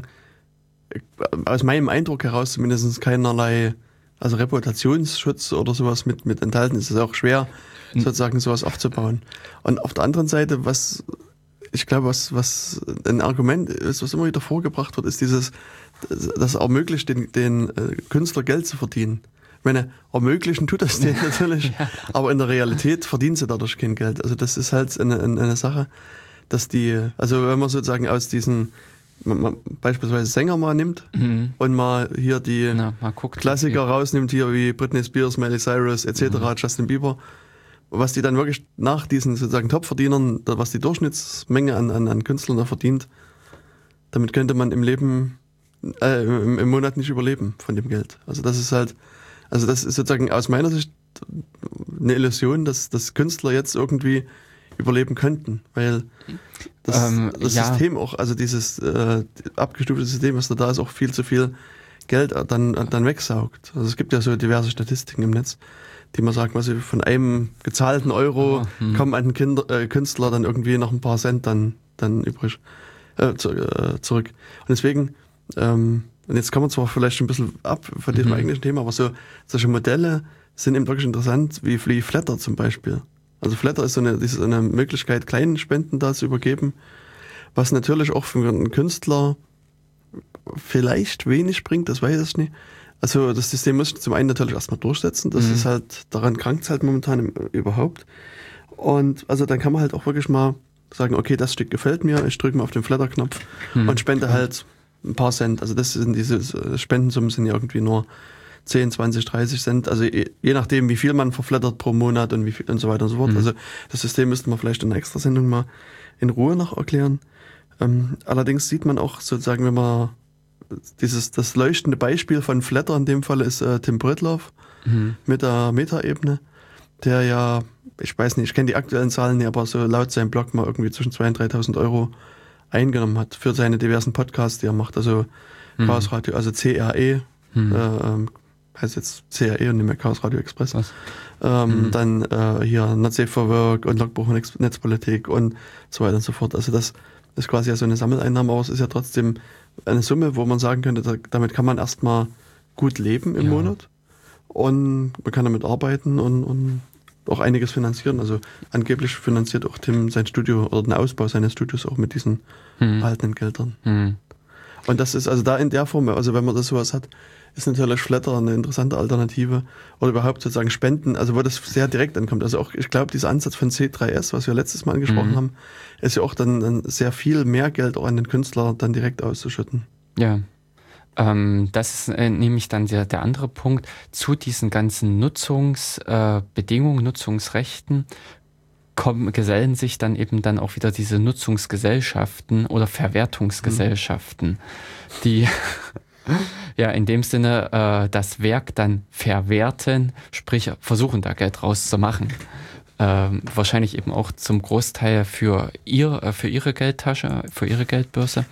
aus meinem Eindruck heraus zumindest keinerlei also Reputationsschutz oder sowas mit, mit enthalten ist. Es auch schwer, mhm. sozusagen sowas aufzubauen. Und auf der anderen Seite, was ich glaube, was, was ein Argument ist, was immer wieder vorgebracht wird, ist dieses, das ermöglicht den, den Künstler Geld zu verdienen. Ich meine, ermöglichen tut das denen natürlich, ja. aber in der Realität verdienen sie dadurch kein Geld. Also das ist halt eine, eine Sache, dass die, also wenn man sozusagen aus diesen, man, man beispielsweise Sänger mal nimmt mhm. und mal hier die Na, mal guckt, Klassiker ja. rausnimmt, hier wie Britney Spears, Miley Cyrus et cetera, mhm. Justin Bieber, was die dann wirklich nach diesen sozusagen Top-Verdienern, was die Durchschnittsmenge an, an, an Künstlern da verdient, damit könnte man im Leben, äh, im, im Monat nicht überleben von dem Geld. Also das ist halt, also das ist sozusagen aus meiner Sicht eine Illusion, dass, dass Künstler jetzt irgendwie überleben könnten, weil das, ähm, das ja. System auch, also dieses äh, abgestufte System, was da da ist, auch viel zu viel Geld dann, dann wegsaugt. Also es gibt ja so diverse Statistiken im Netz, die man sagt, was von einem gezahlten Euro oh, hm. kommen an den Kinder, äh, Künstler dann irgendwie noch ein paar Cent dann, dann übrig äh, zu, äh, zurück. Und deswegen, ähm, und jetzt kommen wir zwar vielleicht ein bisschen ab von diesem mhm. eigentlichen Thema, aber so solche Modelle sind eben wirklich interessant, wie, wie Flattr zum Beispiel. Also Flattr ist so eine, ist so eine Möglichkeit, kleinen Spenden da zu übergeben, was natürlich auch für einen Künstler vielleicht wenig bringt, das weiß ich nicht. Also das System muss zum einen natürlich erstmal durchsetzen, das mhm. ist halt, daran krankt es halt momentan im, überhaupt. Und also dann kann man halt auch wirklich mal sagen, okay, das Stück gefällt mir, ich drücke mal auf den Flattr-Knopf mhm. und spende halt ein paar Cent. Also das sind diese Spendensummen sind ja irgendwie nur zehn, zwanzig, dreißig Cent, also je, je nachdem, wie viel man verflattert pro Monat und wie viel und so weiter und so fort. Mhm. Also das System müsste man vielleicht in einer Extrasendung mal in Ruhe noch erklären. Ähm, allerdings sieht man auch sozusagen, wenn man dieses, das leuchtende Beispiel von Flattr in dem Fall ist äh, Tim Pritlove mhm. mit der Meta-Ebene, der ja, ich weiß nicht, ich kenne die aktuellen Zahlen nicht, aber so laut seinem Blog mal irgendwie zwischen zweitausend und dreitausend Euro eingenommen hat für seine diversen Podcasts, die er macht, also mhm. Chaos Radio, also C R E, mhm. äh, heißt jetzt C R E und nicht mehr Chaos Radio Express. Ähm, mhm. Dann äh, hier Not Safe for Work und Logbuch und Netzpolitik und so weiter und so fort. Also das ist quasi ja so eine Sammeleinnahme, aber es ist ja trotzdem eine Summe, wo man sagen könnte, da, damit kann man erstmal gut leben im ja. Monat und man kann damit arbeiten und, und auch einiges finanzieren. Also angeblich finanziert auch Tim sein Studio oder den Ausbau seines Studios auch mit diesen mhm. erhaltenen Geldern. Mhm. Und das ist also da in der Form, also wenn man das sowas hat, ist natürlich Flattr eine interessante Alternative oder überhaupt sozusagen Spenden, also wo das sehr direkt ankommt. Also auch, ich glaube, dieser Ansatz von C drei S, was wir letztes Mal angesprochen mhm. haben, ist ja auch dann, dann sehr viel mehr Geld auch an den Künstler dann direkt auszuschütten. Ja, ähm, das ist äh, nämlich dann der, der andere Punkt zu diesen ganzen Nutzungsbedingungen, äh, Nutzungsrechten kommen, gesellen sich dann eben dann auch wieder diese Nutzungsgesellschaften oder Verwertungsgesellschaften, mhm. die ja in dem Sinne äh, das Werk dann verwerten, sprich versuchen da Geld rauszumachen. Ähm, wahrscheinlich eben auch zum Großteil für ihr, äh, für ihre Geldtasche, für ihre Geldbörse.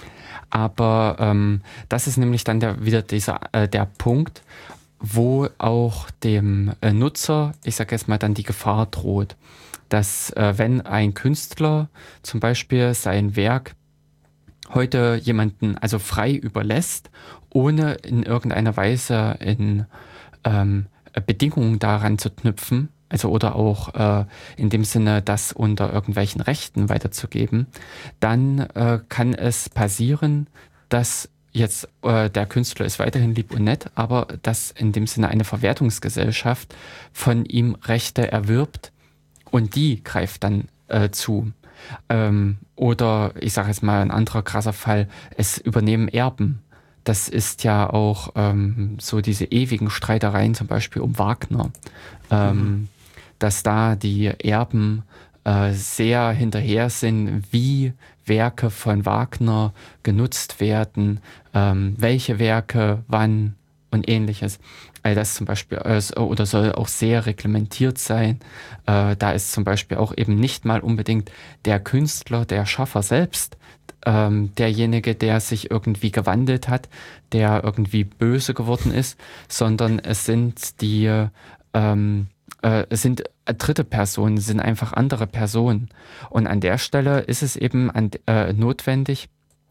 Aber ähm, das ist nämlich dann der, wieder dieser äh, der Punkt, wo auch dem äh, Nutzer, ich sage jetzt mal, dann die Gefahr droht, dass äh, wenn ein Künstler zum Beispiel sein Werk heute jemanden also frei überlässt, ohne in irgendeiner Weise in ähm, Bedingungen daran zu knüpfen, also oder auch äh, in dem Sinne, das unter irgendwelchen Rechten weiterzugeben, dann äh, kann es passieren, dass jetzt äh, der Künstler ist weiterhin lieb und nett, aber dass in dem Sinne eine Verwertungsgesellschaft von ihm Rechte erwirbt und die greift dann äh, zu. Ähm, oder ich sage jetzt mal ein anderer krasser Fall, es übernehmen Erben. Das ist ja auch ähm, so diese ewigen Streitereien zum Beispiel um Wagner, ähm, mhm. dass da die Erben äh, sehr hinterher sind, wie Werke von Wagner genutzt werden, ähm, welche Werke, wann und ähnliches. All das zum Beispiel äh, oder soll auch sehr reglementiert sein. Äh, da ist zum Beispiel auch eben nicht mal unbedingt der Künstler, der Schaffer selbst, ähm, derjenige, der sich irgendwie gewandelt hat, der irgendwie böse geworden ist, sondern es sind die ähm, äh, es sind dritte Personen, es sind einfach andere Personen. Und an der Stelle ist es eben an, äh, notwendig,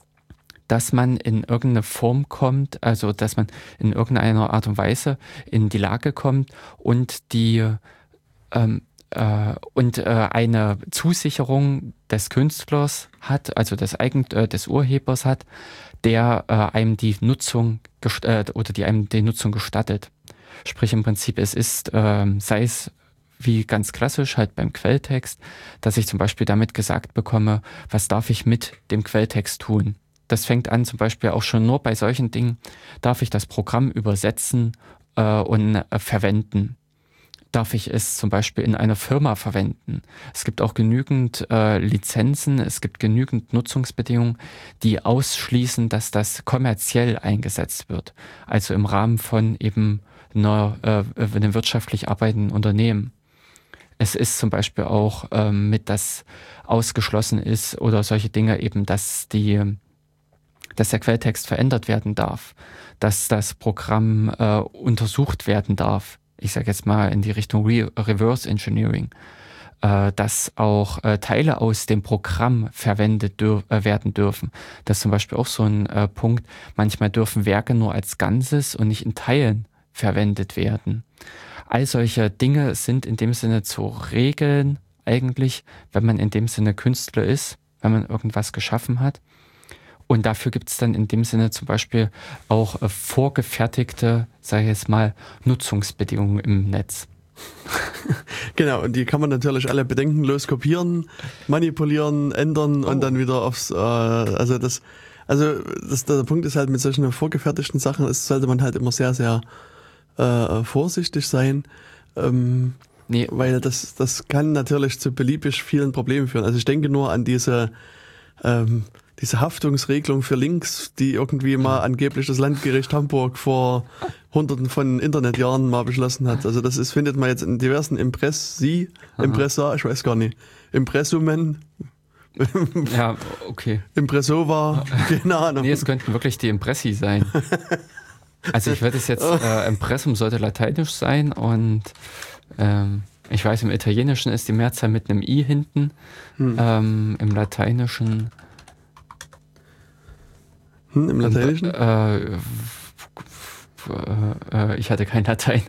dass man in irgendeine Form kommt, also dass man in irgendeiner Art und Weise in die Lage kommt und die ähm, äh, und äh, eine Zusicherung des Künstlers hat, also des Eigen äh, des Urhebers hat, der äh, einem die Nutzung gest- äh, oder die einem die Nutzung gestattet. Sprich im Prinzip, es ist, äh, sei es wie ganz klassisch halt beim Quelltext, dass ich zum Beispiel damit gesagt bekomme, was darf ich mit dem Quelltext tun. Das fängt an zum Beispiel auch schon nur bei solchen Dingen, darf ich das Programm übersetzen äh, und äh, verwenden. Darf ich es zum Beispiel in einer Firma verwenden? Es gibt auch genügend äh, Lizenzen, es gibt genügend Nutzungsbedingungen, die ausschließen, dass das kommerziell eingesetzt wird. Also im Rahmen von eben einer, äh, einem wirtschaftlich arbeitenden Unternehmen. Es ist zum Beispiel auch ähm, mit, dass ausgeschlossen ist oder solche Dinge eben, dass die dass der Quelltext verändert werden darf, dass das Programm äh, untersucht werden darf ich sage jetzt mal in die Richtung Re- Reverse Engineering, äh, dass auch äh, Teile aus dem Programm verwendet dür- äh, werden dürfen. Das ist zum Beispiel auch so ein äh, Punkt. Manchmal dürfen Werke nur als Ganzes und nicht in Teilen verwendet werden. All solche Dinge sind in dem Sinne zu regeln eigentlich, wenn man in dem Sinne Künstler ist, wenn man irgendwas geschaffen hat. Und dafür gibt es dann in dem Sinne zum Beispiel auch äh, vorgefertigte, sage ich jetzt mal, Nutzungsbedingungen im Netz. Genau, und die kann man natürlich alle bedenkenlos kopieren, manipulieren, ändern oh. und dann wieder aufs, äh, also das, also das, der Punkt ist halt, mit solchen vorgefertigten Sachen ist, sollte man halt immer sehr, sehr äh, vorsichtig sein, ähm, nee. weil das, das kann natürlich zu beliebig vielen Problemen führen. Also ich denke nur an diese, ähm, diese Haftungsregelung für Links, die irgendwie mal angeblich das Landgericht Hamburg vor hunderten von Internetjahren mal beschlossen hat. Also das ist, findet man jetzt in diversen Impressi, Impressa, ich weiß gar nicht, Impressumen. Ja, okay. Impressova, keine Ahnung. Nee, es könnten wirklich die Impressi sein. Also ich würde es jetzt, äh, Impressum sollte lateinisch sein und ähm, ich weiß, im Italienischen ist die Mehrzahl mit einem I hinten, hm. ähm, im Lateinischen Hm, Im Lateinischen? Und, äh, äh, äh, ich hatte kein Latein.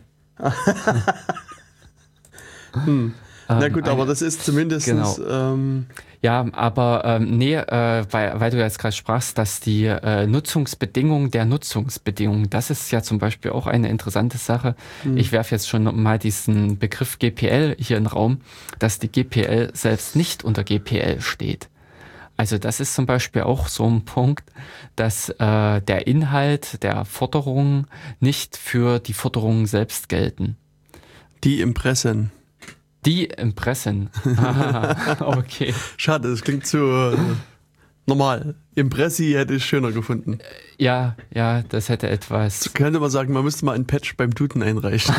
hm. Na gut, ähm, aber das ist zumindest... Genau. Ähm, ja, aber ähm, nee, äh, weil, weil du jetzt gerade sprachst, dass die äh, Nutzungsbedingungen der Nutzungsbedingungen, das ist ja zum Beispiel auch eine interessante Sache. Hm. Ich werfe jetzt schon mal diesen Begriff G P L hier in den Raum, dass die G P L selbst nicht unter G P L steht. Also das ist zum Beispiel auch so ein Punkt, dass äh, der Inhalt der Forderungen nicht für die Forderungen selbst gelten. Die Impressen. Die Impressen. Ah, okay. Schade, das klingt zu äh, normal. Impressi hätte ich schöner gefunden. Ja, ja, das hätte etwas... So könnte man sagen, man müsste mal ein Patch beim Duden einreichen.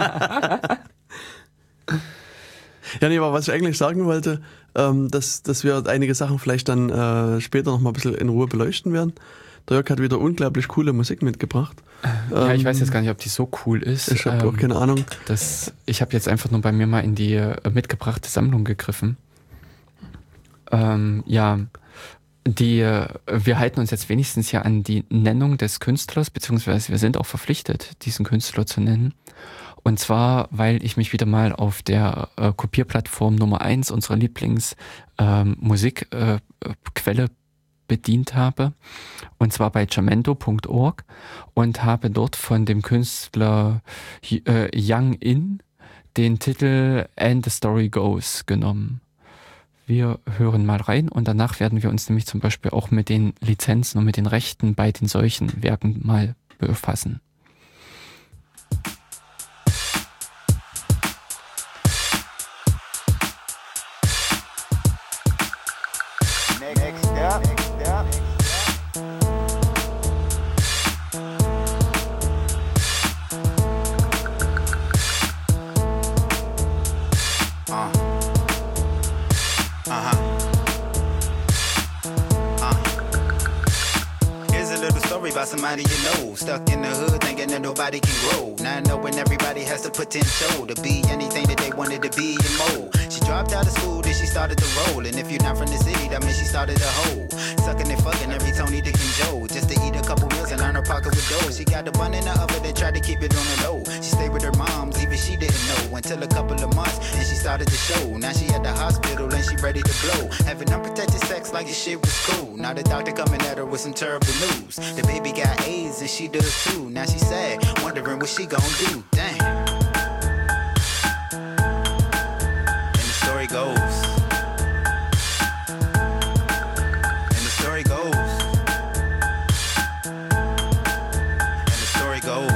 Ja, nee, aber was ich eigentlich sagen wollte, ähm, dass, dass wir einige Sachen vielleicht dann äh, später noch mal ein bisschen in Ruhe beleuchten werden. Der Jörg hat wieder unglaublich coole Musik mitgebracht. Ja, ähm, ich weiß jetzt gar nicht, ob die so cool ist. Ich habe ähm, auch keine Ahnung. Das, ich habe jetzt einfach nur bei mir mal in die äh, mitgebrachte Sammlung gegriffen. Ähm, ja, die, äh, wir halten uns jetzt wenigstens ja an die Nennung des Künstlers, beziehungsweise wir sind auch verpflichtet, diesen Künstler zu nennen. Und zwar, weil ich mich wieder mal auf der äh, Kopierplattform Nummer eins unserer Lieblingsmusikquelle äh, bedient habe. Und zwar bei jamendo punkt org und habe dort von dem Künstler äh, Young In den Titel And the Story Goes genommen. Wir hören mal rein und danach werden wir uns nämlich zum Beispiel auch mit den Lizenzen und mit den Rechten bei den solchen Werken mal befassen. Next step, next step. Uh. Uh-huh. Uh. Here's a little story about somebody you know, stuck in the hood thinking that nobody can grow. Not knowing everybody has the potential to be anything that they wanted to be and more. She dropped out of school, then she started to roll. And if you're not from the city, that means she started to hoe. Sucking and fucking every Tony, Dick, and Joe. Just to eat a couple meals and earn her pocket with dough. She got the bun in the oven and tried to keep it on the low. She stayed with her moms, even she didn't know. Until a couple of months, and she started to show. Now she at the hospital and she ready to blow. Having unprotected sex like this shit was cool. Now the doctor coming at her with some terrible news. The baby got AIDS and she does too. Now she sad, wondering what she gon' do. Damn. Goes. And the story goes. And the story goes.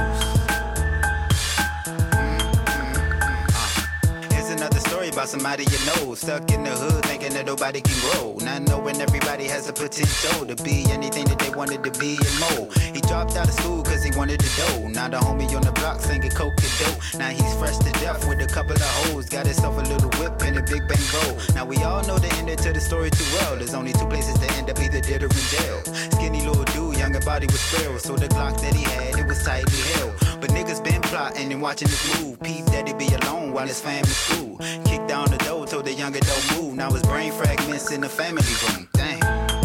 Mm-hmm. Uh. Here's another story about somebody you know, stuck in the hood thinking that nobody can grow. Not knowing everybody has the potential to be anything that they wanted to be and more. He dropped out of school cause he wanted to dough. Now the homie on the block singing coke and dope. Now he's fresh to death with a couple of hoes. Got himself a little whip and a big bang roll. Now we all know the ending to the story too well. There's only two places to end up, either dead or in jail. Skinny little dude, younger body was frail, so the Glock that he had, it was tightly held. But niggas been plotting and watching this move. Peep that he be alone while his family school. Kicked down the door, told the younger don't move. Now his brain fragments in the family room. Dang.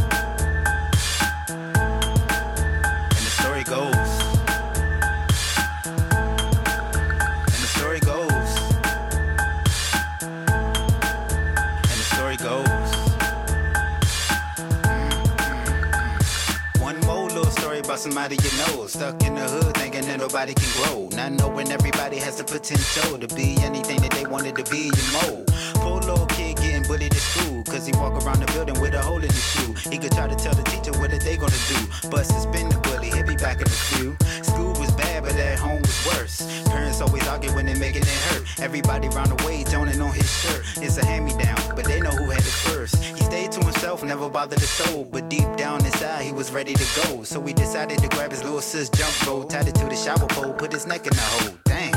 And the story goes. And the story goes. And the story goes. One more little story about somebody you know, stuck in the hood thinking that nobody can grow, not knowing everybody has the potential to be anything that they wanted to be and more. Poor little kid getting bullied at school, cause he walk around the building with a hole in his shoe. He could try to tell the teacher what are they gonna do, but suspend the bully, he'll be back in a few. School was bad, but at home was worse. Parents always argue when they making it hurt. Everybody round the way joning on his shirt. It's a hand-me-down, but they know who had it first. He stayed to himself, never bothered his soul, but deep down inside he was ready to go. So he decided to grab his little sis jump rope, tied it to the shower pole, put his neck in the hole. Dang.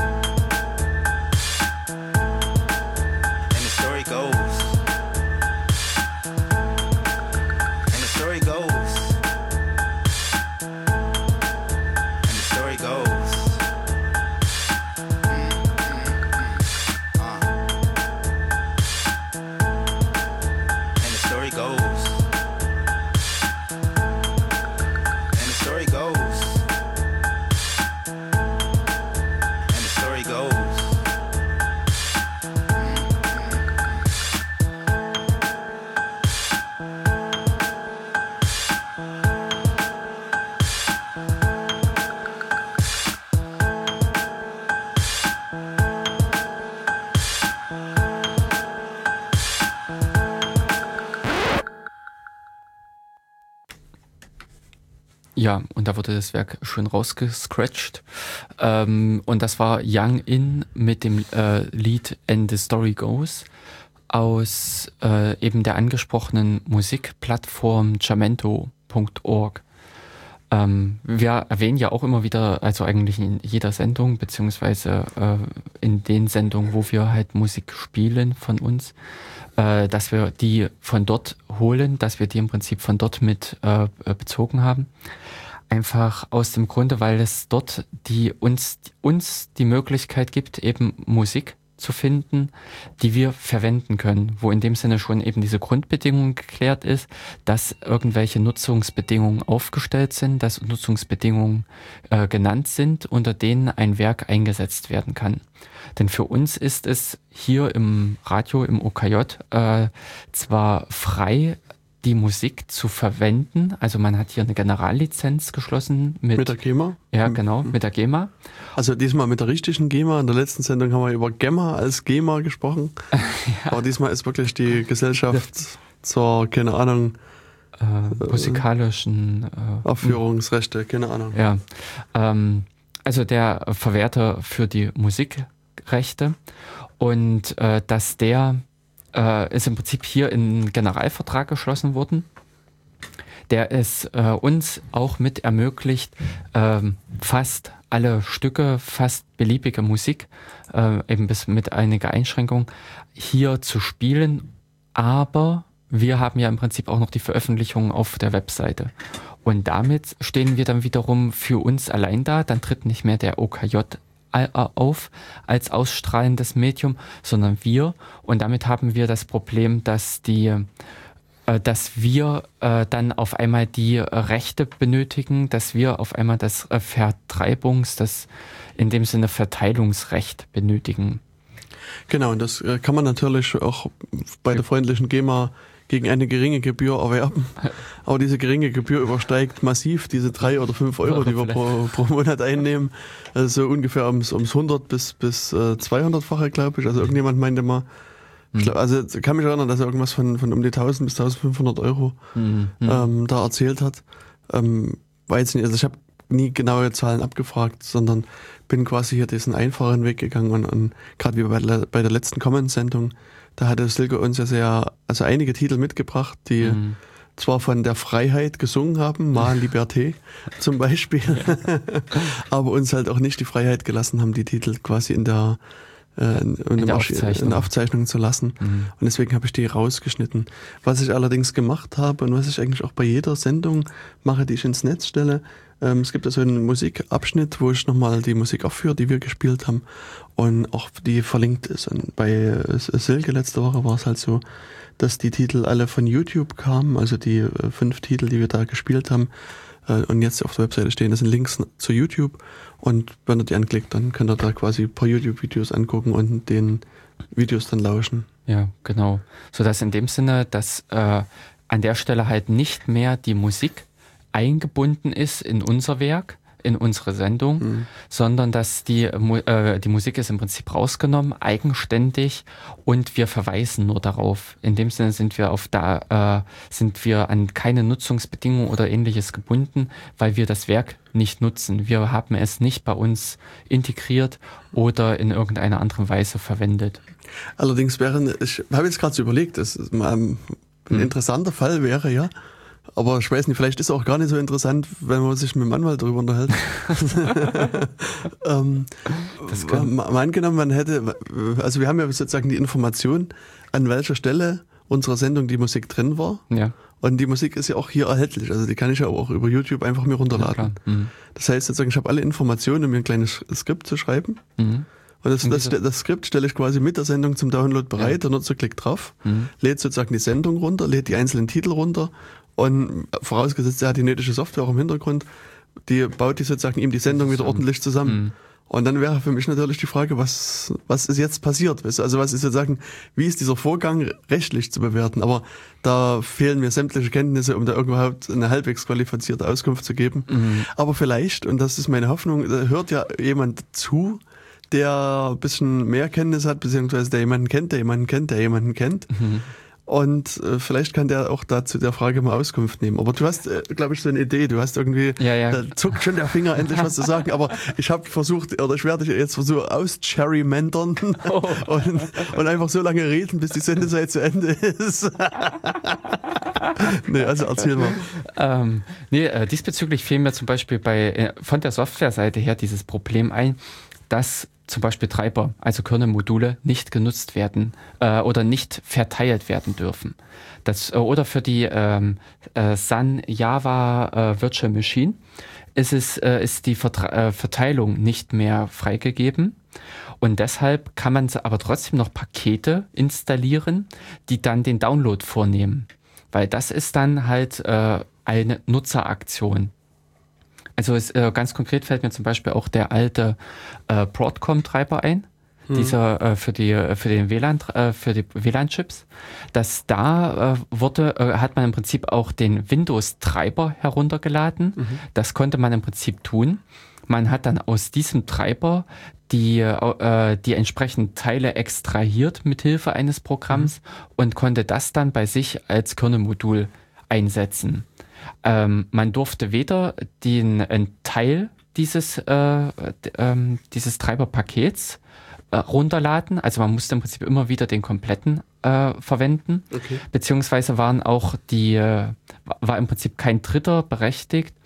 And the story goes. And the story goes. And the story goes. Mm-hmm. Uh. And the story goes. And the story goes. And the story goes. Ja, und da wurde das Werk schön rausgescratcht. Ähm, und das war Young In mit dem äh, Lied And the Story Goes aus äh, eben der angesprochenen Musikplattform jamento punkt org. Ähm, wir erwähnen ja auch immer wieder, also eigentlich in jeder Sendung, beziehungsweise äh, in den Sendungen, wo wir halt Musik spielen von uns, äh, dass wir die von dort holen, dass wir die im Prinzip von dort mit äh, bezogen haben. Einfach aus dem Grunde, weil es dort die uns, uns die Möglichkeit gibt, eben Musik zu finden, die wir verwenden können, wo in dem Sinne schon eben diese Grundbedingung geklärt ist, dass irgendwelche Nutzungsbedingungen aufgestellt sind, dass Nutzungsbedingungen äh, genannt sind, unter denen ein Werk eingesetzt werden kann. Denn für uns ist es hier im Radio, im O K J, äh, zwar frei, die Musik zu verwenden. Also man hat hier eine Generallizenz geschlossen mit, mit der GEMA. Ja, genau, mit der GEMA. Also diesmal mit der richtigen GEMA. In der letzten Sendung haben wir über GEMA als GEMA gesprochen. Ja. Aber diesmal ist wirklich die Gesellschaft zur, keine Ahnung, äh, musikalischen äh, Aufführungsrechte, keine Ahnung. Ja, ähm, also der Verwerter für die Musikrechte und äh, dass der äh, ist im Prinzip hier in Generalvertrag geschlossen worden, der es äh, uns auch mit ermöglicht, äh, fast alle Stücke, fast beliebige Musik, äh, eben bis mit einiger Einschränkung, hier zu spielen, aber wir haben ja im Prinzip auch noch die Veröffentlichungen auf der Webseite. Und damit stehen wir dann wiederum für uns allein da, dann tritt nicht mehr der O K J auf als ausstrahlendes Medium, sondern wir. Und damit haben wir das Problem, dass die, äh, dass wir äh, dann auf einmal die äh, Rechte benötigen, dass wir auf einmal das äh, Vertreibungs-, das in dem Sinne Verteilungsrecht benötigen. Genau, und das äh, kann man natürlich auch bei der freundlichen GEMA gegen eine geringe Gebühr erwerben. Aber diese geringe Gebühr übersteigt massiv diese drei oder fünf Euro, die wir pro, pro Monat einnehmen. Also so ungefähr ums, ums hundert bis, bis äh, zweihundertfache, glaube ich. Also irgendjemand meinte mal, mhm. ich glaub, also ich kann mich erinnern, dass er irgendwas von, von um die tausend bis eintausendfünfhundert Euro mhm. ähm, da erzählt hat. Ähm, weiß nicht, also ich habe nie genaue Zahlen abgefragt, sondern bin quasi hier diesen einfachen Weg gegangen und, und gerade wie bei, bei der letzten Comment-Sendung, da hatte Silke uns ja sehr, also einige Titel mitgebracht, die mhm. zwar von der Freiheit gesungen haben, Ma Liberté zum Beispiel, aber uns halt auch nicht die Freiheit gelassen haben, die Titel quasi in der äh, in, in der Archiv, Aufzeichnung. in Aufzeichnungen zu lassen. Mhm. Und deswegen habe ich die rausgeschnitten. Was ich allerdings gemacht habe und was ich eigentlich auch bei jeder Sendung mache, die ich ins Netz stelle, ähm, es gibt also einen Musikabschnitt, wo ich nochmal die Musik aufführe, die wir gespielt haben und auch die verlinkt ist. Und bei Silke letzte Woche war es halt so, dass die Titel alle von YouTube kamen, also die äh, fünf Titel, die wir da gespielt haben, äh, und jetzt auf der Webseite stehen, das sind Links zu YouTube, und wenn ihr die anklickt, dann könnt ihr da quasi ein paar YouTube-Videos angucken und den Videos dann lauschen. Ja, genau. Sodass in dem Sinne, dass äh, an der Stelle halt nicht mehr die Musik eingebunden ist in unser Werk, in unsere Sendung, mhm. sondern dass die, äh, die Musik ist im Prinzip rausgenommen, eigenständig, und wir verweisen nur darauf. In dem Sinne sind wir auf da, äh, sind wir an keine Nutzungsbedingungen oder Ähnliches gebunden, weil wir das Werk nicht nutzen. Wir haben es nicht bei uns integriert oder in irgendeiner anderen Weise verwendet. Allerdings wäre, ich habe jetzt gerade so überlegt, das ist mal ein mhm. interessanter Fall wäre, ja, aber ich weiß nicht, vielleicht ist es auch gar nicht so interessant, wenn man sich mit dem Anwalt darüber unterhält. ähm, das kann. Mal angenommen, man hätte, also wir haben ja sozusagen die Information, an welcher Stelle unserer Sendung die Musik drin war. Ja. Und die Musik ist ja auch hier erhältlich, also die kann ich ja auch über YouTube einfach mir runterladen. Ja, mhm. Das heißt sozusagen, ich habe alle Informationen, um mir ein kleines Skript zu schreiben. Mhm. Und das, das, das Skript stelle ich quasi mit der Sendung zum Download bereit, ja. Der Nutzer klickt drauf, mhm. lädt sozusagen die Sendung runter, lädt die einzelnen Titel runter, und vorausgesetzt, er hat die nötige Software auch im Hintergrund, die baut die sozusagen ihm die Sendung wieder ordentlich zusammen. Mhm. Und dann wäre für mich natürlich die Frage, was, was ist jetzt passiert? Also was ist sozusagen, wie ist dieser Vorgang rechtlich zu bewerten? Aber da fehlen mir sämtliche Kenntnisse, um da überhaupt eine halbwegs qualifizierte Auskunft zu geben. Mhm. Aber vielleicht, und das ist meine Hoffnung, da hört ja jemand zu, der ein bisschen mehr Kenntnis hat, beziehungsweise der jemanden kennt, der jemanden kennt, der jemanden kennt. Mhm. Und äh, vielleicht kann der auch dazu der Frage mal Auskunft nehmen. Aber du hast, äh, glaube ich, so eine Idee. Du hast irgendwie, ja, ja. da zuckt schon der Finger, endlich was zu sagen. Aber ich habe versucht, oder ich werde dich jetzt versuchen auscherrymandern oh. und, und einfach so lange reden, bis die Sendezeit zu Ende ist. Nee, also erzähl mal. Ähm, nee, äh, diesbezüglich fiel mir zum Beispiel bei äh, von der Softwareseite her dieses Problem ein, dass zum Beispiel Treiber, also Kernel-Module, nicht genutzt werden äh, oder nicht verteilt werden dürfen. Das, äh, oder für die ähm, äh, Sun Java äh, Virtual Machine ist, es, äh, ist die Vertre- äh, Verteilung nicht mehr freigegeben. Und deshalb kann man aber trotzdem noch Pakete installieren, die dann den Download vornehmen. Weil das ist dann halt äh, eine Nutzeraktion. Also es, äh, ganz konkret fällt mir zum Beispiel auch der alte äh, Broadcom-Treiber ein, hm. dieser äh, für die für den W L A N äh, für die W L A N-Chips. Dass da äh, wurde äh, hat man im Prinzip auch den Windows-Treiber heruntergeladen. Mhm. Das konnte man im Prinzip tun. Man hat dann aus diesem Treiber die äh, die entsprechenden Teile extrahiert mit Hilfe eines Programms mhm. und konnte das dann bei sich als Kernel-Modul einsetzen. Ähm, man durfte weder den einen Teil dieses, äh, ähm, dieses Treiberpakets äh, runterladen, also man musste im Prinzip immer wieder den kompletten äh, verwenden, okay. beziehungsweise waren auch die, äh, war im Prinzip kein Dritter berechtigt,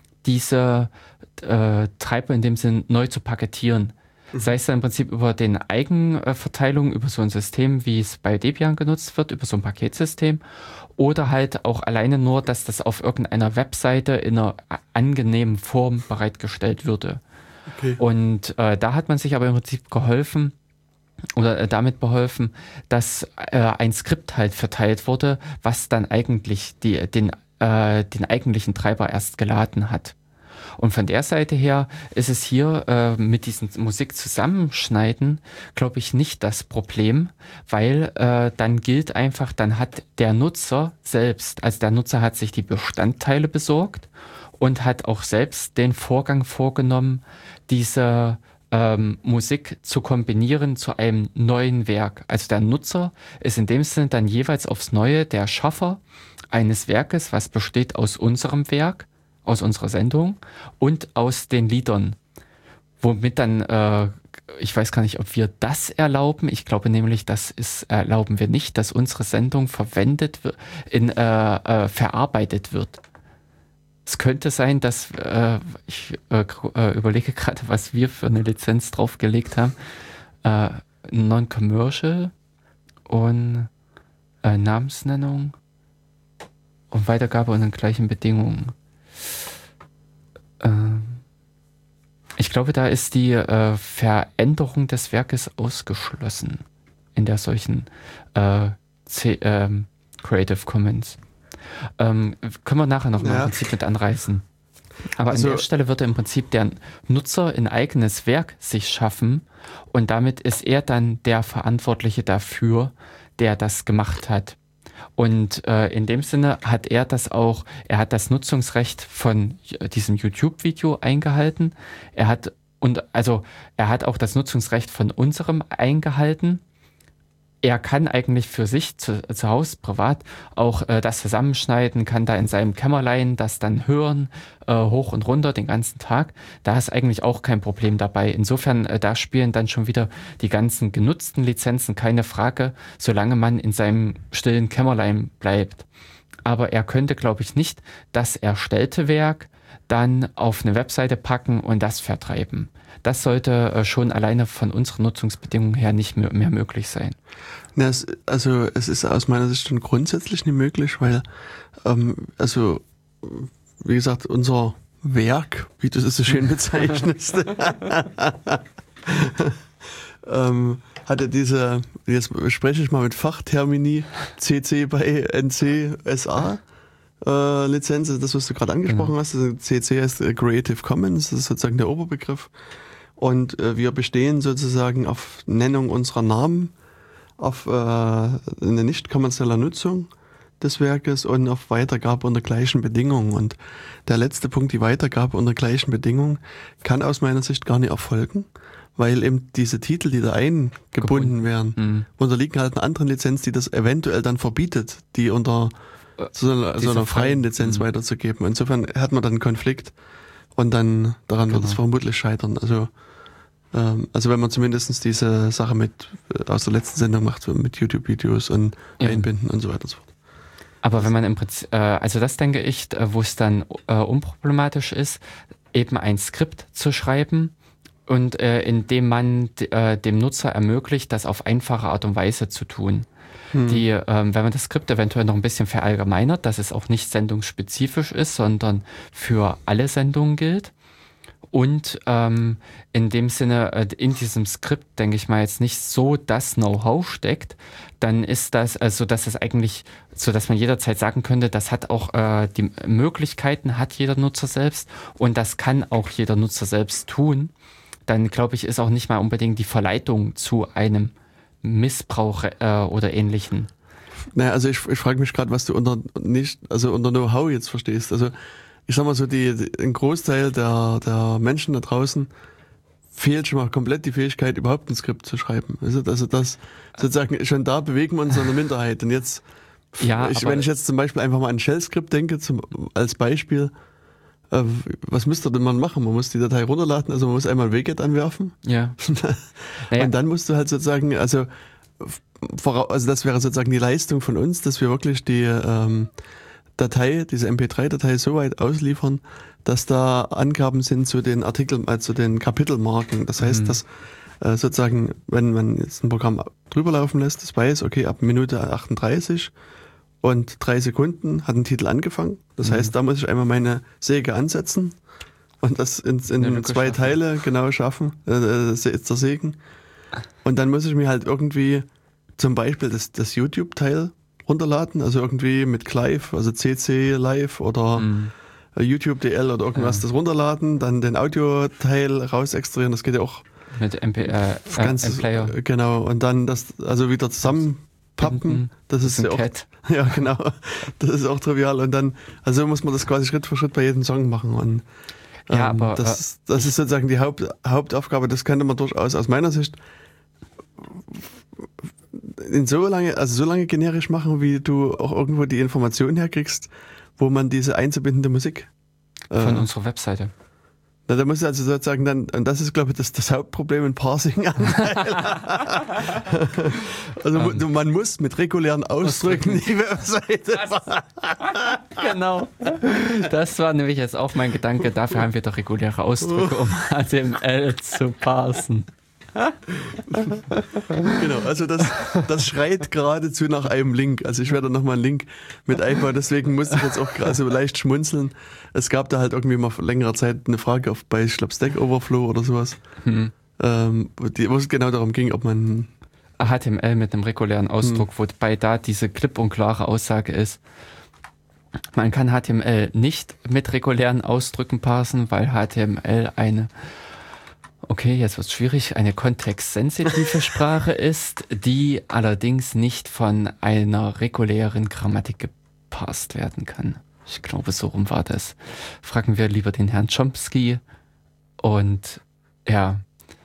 diese äh, Treiber in dem Sinn neu zu paketieren. Mhm. Sei es dann im Prinzip über den Eigenverteilung, über so ein System, wie es bei Debian genutzt wird, über so ein Paketsystem, oder halt auch alleine nur, dass das auf irgendeiner Webseite in einer angenehmen Form bereitgestellt würde. Okay. Und äh, da hat man sich aber im Prinzip geholfen, oder äh, damit beholfen, dass äh, ein Skript halt verteilt wurde, was dann eigentlich die, den, äh, den eigentlichen Treiber erst geladen hat. Und von der Seite her ist es hier äh, mit diesem Musikzusammenschneiden, glaube ich, nicht das Problem, weil äh, dann gilt einfach, dann hat der Nutzer selbst, also der Nutzer hat sich die Bestandteile besorgt und hat auch selbst den Vorgang vorgenommen, diese ähm, Musik zu kombinieren zu einem neuen Werk. Also der Nutzer ist in dem Sinne dann jeweils aufs Neue der Schaffer eines Werkes, was besteht aus unserem Werk, aus unserer Sendung und aus den Liedern. Womit dann, äh, ich weiß gar nicht, ob wir das erlauben. Ich glaube nämlich, das ist, erlauben wir nicht, dass unsere Sendung verwendet wird, in, äh, äh, verarbeitet wird. Es könnte sein, dass, äh, ich äh, überlege gerade, was wir für eine Lizenz draufgelegt haben. Äh, Non-Commercial und äh, Namensnennung und Weitergabe unter den gleichen Bedingungen. Ähm, ich glaube, da ist die äh, Veränderung des Werkes ausgeschlossen in der solchen äh, C- ähm, Creative Commons. Ähm, können wir nachher noch mal ja. im Prinzip mit anreißen. Aber also, an der Stelle würde im Prinzip der Nutzer ein eigenes Werk sich schaffen und damit ist er dann der Verantwortliche dafür, der das gemacht hat. Und äh, in dem Sinne hat er das auch, er hat das Nutzungsrecht von diesem YouTube-Video eingehalten. Er hat und also er hat auch das Nutzungsrecht von unserem eingehalten. Er kann eigentlich für sich zu, zu Hause privat auch äh, das zusammenschneiden, kann da in seinem Kämmerlein das dann hören, äh, hoch und runter den ganzen Tag. Da ist eigentlich auch kein Problem dabei. Insofern, äh, da spielen dann schon wieder die ganzen genutzten Lizenzen keine Frage, solange man in seinem stillen Kämmerlein bleibt. Aber er könnte, glaube ich, nicht das erstellte Werk dann auf eine Webseite packen und das vertreiben. Das sollte äh, schon alleine von unseren Nutzungsbedingungen her nicht mehr, mehr möglich sein. Na, es, also es ist aus meiner Sicht schon grundsätzlich nicht möglich, weil ähm, also wie gesagt, unser Werk, wie du es so schön bezeichnest, ähm, hatte diese, jetzt spreche ich mal mit Fachtermini, C C by N C S A äh, Lizenz, das was du gerade angesprochen genau. hast, also C C heißt Creative Commons, das ist sozusagen der Oberbegriff. Und äh, wir bestehen sozusagen auf Nennung unserer Namen, auf äh, eine nicht kommerzielle Nutzung des Werkes und auf Weitergabe unter gleichen Bedingungen. Und der letzte Punkt, die Weitergabe unter gleichen Bedingungen, kann aus meiner Sicht gar nicht erfolgen, weil eben diese Titel, die da eingebunden Gebunden. werden, mhm. unterliegen halt einer anderen Lizenz, die das eventuell dann verbietet, die unter so einer, so einer freien Lizenz mhm. weiterzugeben. Insofern hat man dann einen Konflikt und dann daran genau. wird es vermutlich scheitern. Also Also wenn man zumindest diese Sache mit aus der letzten Sendung macht, mit YouTube-Videos und ja. Einbinden und so weiter und so fort. Aber wenn man im Prinzip, äh, also das denke ich, wo es dann äh, unproblematisch ist, eben ein Skript zu schreiben und äh, indem man äh, dem Nutzer ermöglicht, das auf einfache Art und Weise zu tun. Hm. Die, ähm, wenn man das Skript eventuell noch ein bisschen verallgemeinert, dass es auch nicht sendungsspezifisch ist, sondern für alle Sendungen gilt. Und ähm, in dem Sinne, äh, in diesem Skript, denke ich mal, jetzt nicht so das Know-how steckt, dann ist das, also dass es eigentlich, so dass man jederzeit sagen könnte, das hat auch äh, die Möglichkeiten, hat jeder Nutzer selbst und das kann auch jeder Nutzer selbst tun, dann glaube ich, ist auch nicht mal unbedingt die Verleitung zu einem Missbrauch äh, oder Ähnlichen. Naja, also ich, ich frage mich gerade, was du unter nicht, also unter Know-how jetzt verstehst. Also ich sag mal so, die, die, ein Großteil der, der Menschen da draußen fehlt schon mal komplett die Fähigkeit, überhaupt ein Skript zu schreiben. Also, also das sozusagen schon da bewegen wir uns in einer Minderheit. Und jetzt, ja, ich, wenn ich jetzt zum Beispiel einfach mal an Shell-Skript denke, zum, als Beispiel, äh, was müsste denn man machen? Man muss die Datei runterladen, also man muss einmal wget anwerfen. Ja. naja. Und dann musst du halt sozusagen, also, also das wäre sozusagen die Leistung von uns, dass wir wirklich die ähm, Datei, diese M P drei Datei so weit ausliefern, dass da Angaben sind zu den Artikeln, also den Kapitelmarken. Das heißt, mhm. dass äh, sozusagen, wenn man jetzt ein Programm drüber laufen lässt, das weiß, okay, ab Minute achtunddreißig und drei Sekunden hat ein Titel angefangen. Das mhm. heißt, da muss ich einmal meine Säge ansetzen und das in, in zwei schaffen. Teile genau schaffen, äh, zersägen. Und dann muss ich mir halt irgendwie zum Beispiel das, das YouTube-Teil runterladen, also irgendwie mit Clive, also C C Live oder mm. YouTube D L oder irgendwas, ja. das runterladen, dann den Audioteil raus extrahieren, das geht ja auch mit M P, äh, ganz, äh, M-Player. Genau, und dann das also wieder zusammenpappen, das, das ist, ist ja auch, Cat. ja genau, das ist auch trivial und dann, also so muss man das quasi Schritt für Schritt bei jedem Song machen und ähm, ja, aber, das, das ist sozusagen die Haupt, Hauptaufgabe, das könnte man durchaus aus meiner Sicht in so lange, also so lange generisch machen, wie du auch irgendwo die Informationen herkriegst, wo man diese einzubindende Musik von äh, unserer Webseite. Na, da musst du also sozusagen dann, und das ist glaube ich das, das Hauptproblem in Parsing-Anteil. also um. man muss mit regulären Ausdrücken die Webseite genau. Das war nämlich jetzt auch mein Gedanke, dafür haben wir doch reguläre Ausdrücke, um H T M L zu parsen. Genau, also das, das schreit geradezu nach einem Link. Also ich werde nochmal einen Link mit einbauen, deswegen musste ich jetzt auch gerade so leicht schmunzeln. Es gab da halt irgendwie mal vor längerer Zeit eine Frage auf, bei, ich glaube, Stack Overflow oder sowas, hm. ähm, die, wo es genau darum ging, ob man H T M L mit einem regulären Ausdruck, hm. wobei da diese klipp und klare Aussage ist, man kann H T M L nicht mit regulären Ausdrücken parsen, weil H T M L eine, okay, jetzt wird es schwierig, eine kontextsensitive Sprache ist, die allerdings nicht von einer regulären Grammatik geparst werden kann. Ich glaube, so rum war das. Fragen wir lieber den Herrn Chomsky. Und ja,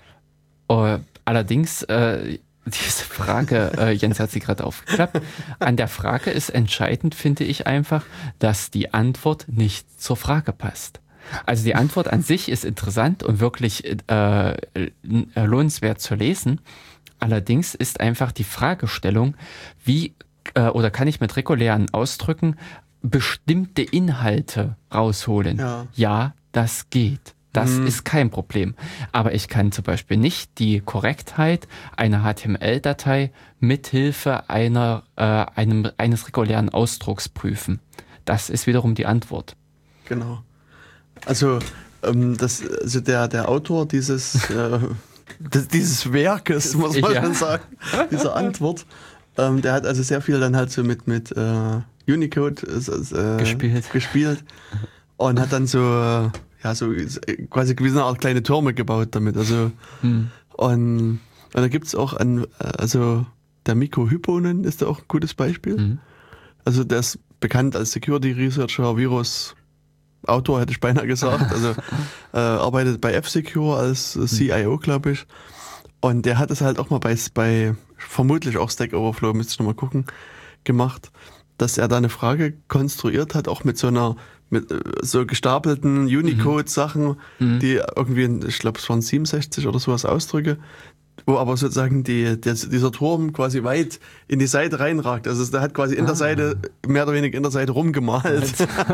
uh, allerdings, äh, diese Frage, äh, Jens hat sie gerade aufgeklappt, an der Frage ist entscheidend, finde ich einfach, dass die Antwort nicht zur Frage passt. Also die Antwort an sich ist interessant und wirklich äh, lohnenswert zu lesen. Allerdings ist einfach die Fragestellung, wie äh, oder kann ich mit regulären Ausdrücken bestimmte Inhalte rausholen? Ja, ja, das geht. Das mhm. ist kein Problem. Aber ich kann zum Beispiel nicht die Korrektheit einer H T M L-Datei mithilfe einer, äh, einem, eines regulären Ausdrucks prüfen. Das ist wiederum die Antwort. Genau. Also, ähm, das, also der, der Autor dieses, äh, des, dieses Werkes, muss man ja. schon sagen, dieser Antwort, ähm, der hat also sehr viel dann halt so mit, mit äh, Unicode äh, gespielt. gespielt und hat dann so... Äh, ja, so quasi gewisse Art kleine Türme gebaut damit. Also hm. und, und da gibt's auch an, also der Mikko Hypponen ist da auch ein gutes Beispiel. Hm. Also der ist bekannt als Security Researcher, Virus Autor, hätte ich beinahe gesagt. Also äh, arbeitet bei F-Secure als C I O, glaube ich. Und der hat es halt auch mal bei, bei vermutlich auch Stack Overflow, müsste ich nochmal gucken, gemacht, dass er da eine Frage konstruiert hat, auch mit so einer mit so gestapelten Unicode-Sachen, mhm. die irgendwie, ich glaube, es waren siebenundsechzig oder sowas Ausdrücke, wo aber sozusagen die, der, dieser Turm quasi weit in die Seite reinragt. Also der hat quasi in der ah. Seite, mehr oder weniger in der Seite rumgemalt.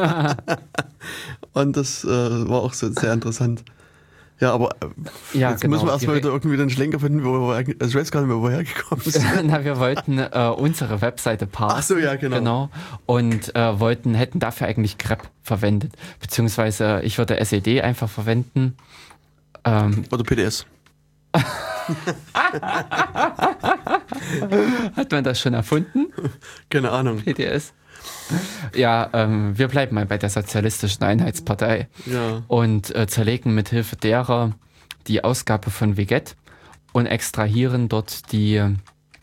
Und das äh, war auch so sehr interessant. Ja, aber ja, jetzt genau. müssen wir erstmal wieder irgendwie den Schlenker finden, wo wir, also ich weiß gar nicht mehr, woher gekommen sind. Na, wir wollten äh, unsere Webseite parsen. Ach so, ja, genau. genau und äh, wollten, hätten dafür eigentlich grep verwendet. Beziehungsweise ich würde S E D einfach verwenden. Ähm, Oder P D S. Hat man das schon erfunden? Keine Ahnung. P D S. Ja, ähm, wir bleiben mal bei der Sozialistischen Einheitspartei ja. und äh, zerlegen mithilfe derer die Ausgabe von Wiget und extrahieren dort die äh,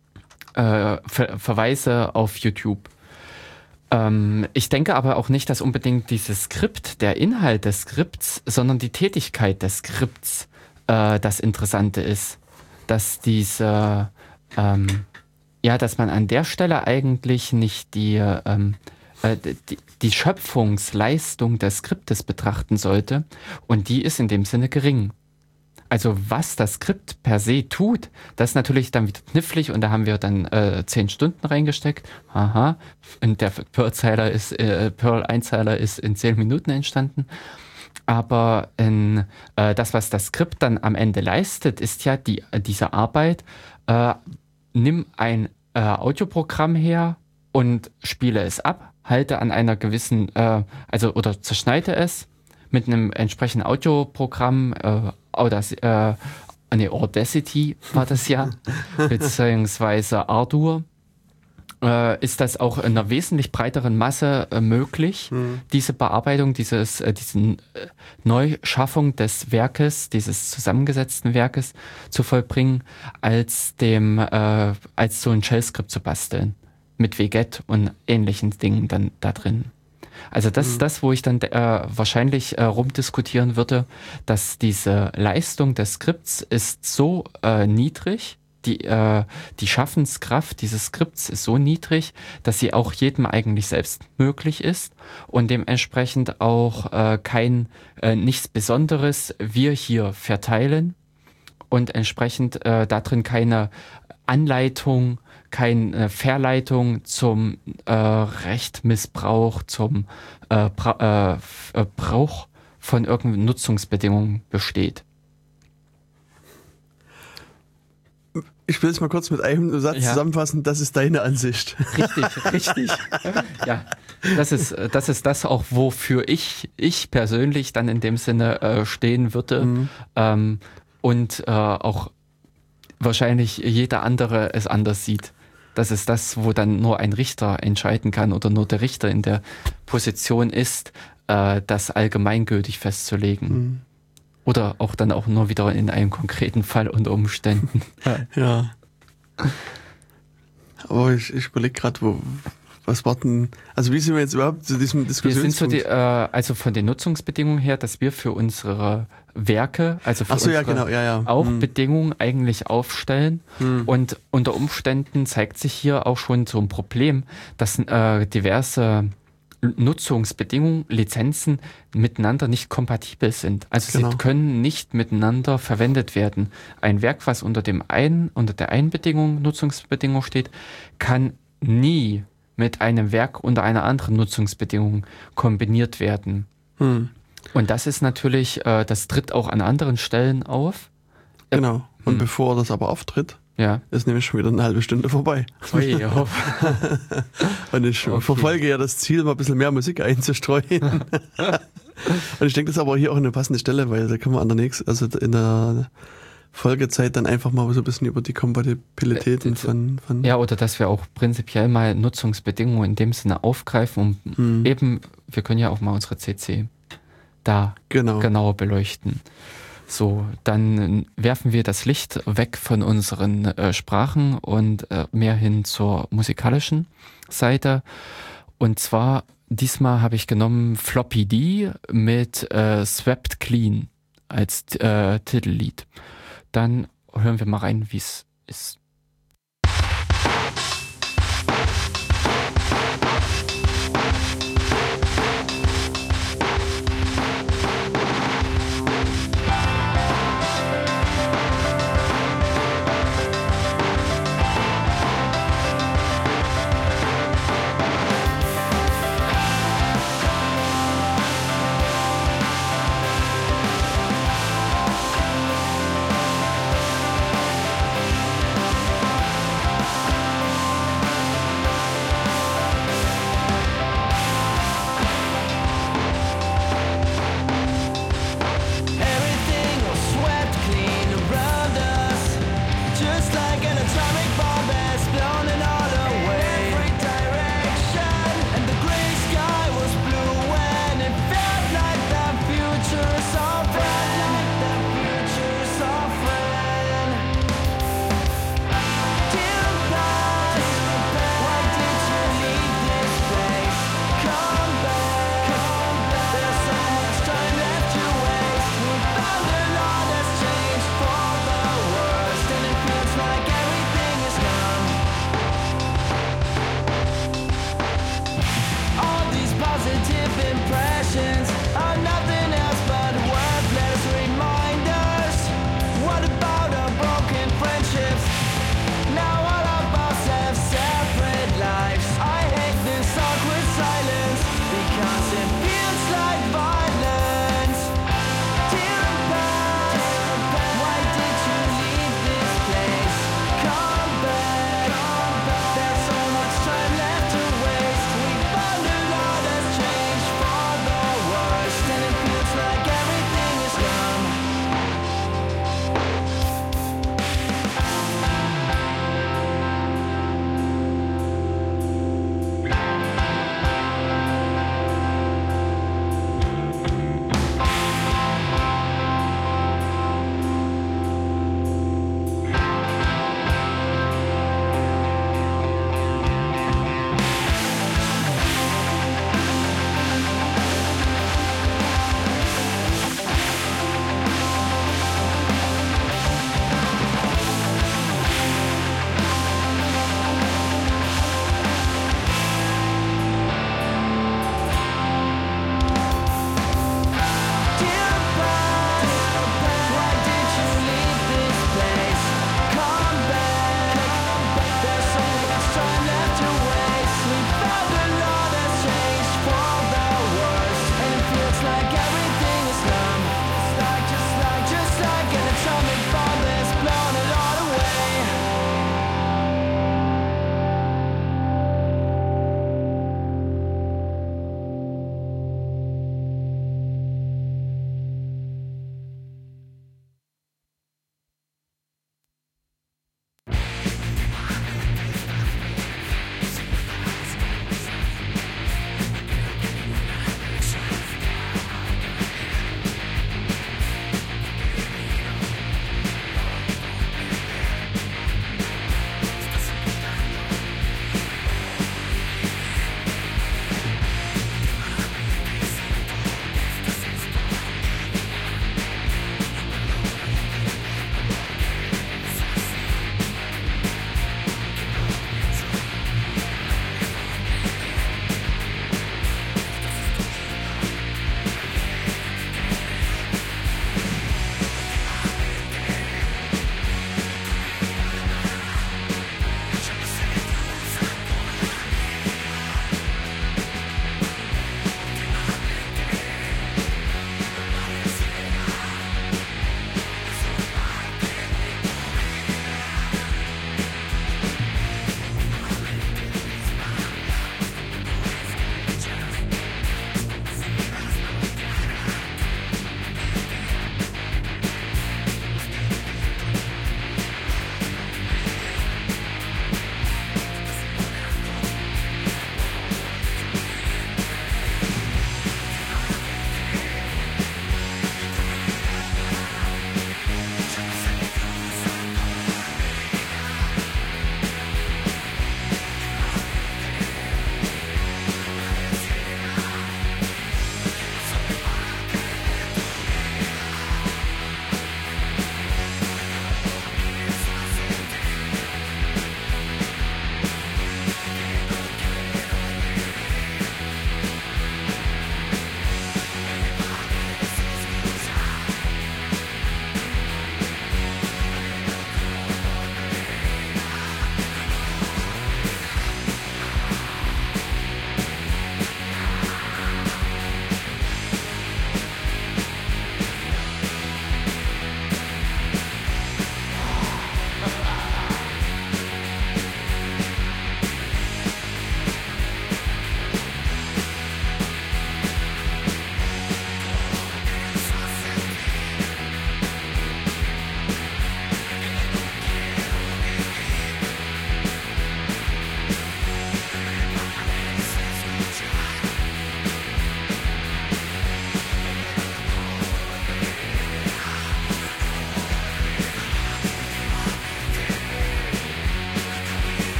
Ver- Verweise auf YouTube. Ähm, ich denke aber auch nicht, dass unbedingt dieses Skript, der Inhalt des Skripts, sondern die Tätigkeit des Skripts äh, das Interessante ist. Dass diese ähm, Ja, dass man an der Stelle eigentlich nicht die, ähm, äh, die, die Schöpfungsleistung des Skriptes betrachten sollte und die ist in dem Sinne gering. Also was das Skript per se tut, das ist natürlich dann wieder knifflig und da haben wir dann äh, zehn Stunden reingesteckt. Aha, und der Perl-Zeiler ist, äh, Perl-Einzeiler ist in zehn Minuten entstanden. Aber in, äh, das, was das Skript dann am Ende leistet, ist ja die, diese Arbeit, äh, nimm ein äh, Audioprogramm her und spiele es ab, halte an einer gewissen, äh, also oder zerschneide es mit einem entsprechenden Audioprogramm, äh, Audac- äh, nee, Audacity war das ja, beziehungsweise Ardour, äh, ist das auch in einer wesentlich breiteren Masse äh, möglich, mhm. diese Bearbeitung, dieses, äh, diesen äh, Neuschaffung des Werkes, dieses zusammengesetzten Werkes zu vollbringen, als dem, äh, als so ein Shell-Skript zu basteln. Mit Wiget und ähnlichen Dingen dann da drin. Also das ist mhm. das, wo ich dann äh, wahrscheinlich äh, rumdiskutieren würde, dass diese Leistung des Skripts ist so äh, niedrig, die, äh, die Schaffenskraft dieses Skripts ist so niedrig, dass sie auch jedem eigentlich selbst möglich ist und dementsprechend auch äh, kein, äh, nichts Besonderes wir hier verteilen und entsprechend äh, darin keine Anleitung, keine Verleitung zum äh, Rechtmissbrauch, zum äh, Bra- äh, Brauch von irgendeinen Nutzungsbedingungen besteht. Ich will es mal kurz mit einem Satz ja. zusammenfassen, das ist deine Ansicht. Richtig, richtig. Ja, das ist, das ist das auch, wofür ich, ich persönlich dann in dem Sinne äh, stehen würde mhm. ähm, und äh, auch wahrscheinlich jeder andere es anders sieht. Das ist das, wo dann nur ein Richter entscheiden kann oder nur der Richter in der Position ist, äh, das allgemeingültig festzulegen. Mhm. Oder auch dann auch nur wieder in einem konkreten Fall unter Umständen. Ja. Aber ich, ich überlege gerade, wo, was warten, also wie sind wir jetzt überhaupt zu diesem Diskussionspunkt? Wir sind so die, äh, also von den Nutzungsbedingungen her, dass wir für unsere Werke, also für Ach so, unsere ja, genau. ja, ja. auch hm. Bedingungen eigentlich aufstellen. Hm. Und unter Umständen zeigt sich hier auch schon so ein Problem, dass äh, diverse Nutzungsbedingungen, Lizenzen miteinander nicht kompatibel sind. Also genau. sie können nicht miteinander verwendet werden. Ein Werk, was unter dem einen, unter der einen Bedingung, Nutzungsbedingung steht, kann nie mit einem Werk unter einer anderen Nutzungsbedingung kombiniert werden. Hm. Und das ist natürlich, äh, das tritt auch an anderen Stellen auf. Genau. Und hm. bevor das aber auftritt, ja. ist nämlich schon wieder eine halbe Stunde vorbei. Ui, oh. Und ich okay. verfolge ja das Ziel, mal ein bisschen mehr Musik einzustreuen. Und ich denke, das ist aber hier auch eine passende Stelle, weil da können wir an der nächsten, also in der Folgezeit dann einfach mal so ein bisschen über die Kompatibilitäten von, von... Ja, oder dass wir auch prinzipiell mal Nutzungsbedingungen in dem Sinne aufgreifen und hm. eben, wir können ja auch mal unsere C C da genau. genauer beleuchten. So, dann werfen wir das Licht weg von unseren äh, Sprachen und äh, mehr hin zur musikalischen Seite. Und zwar, diesmal habe ich genommen Floppy D mit äh, Swept Clean als äh, Titellied. Dann hören wir mal rein, wie es ist.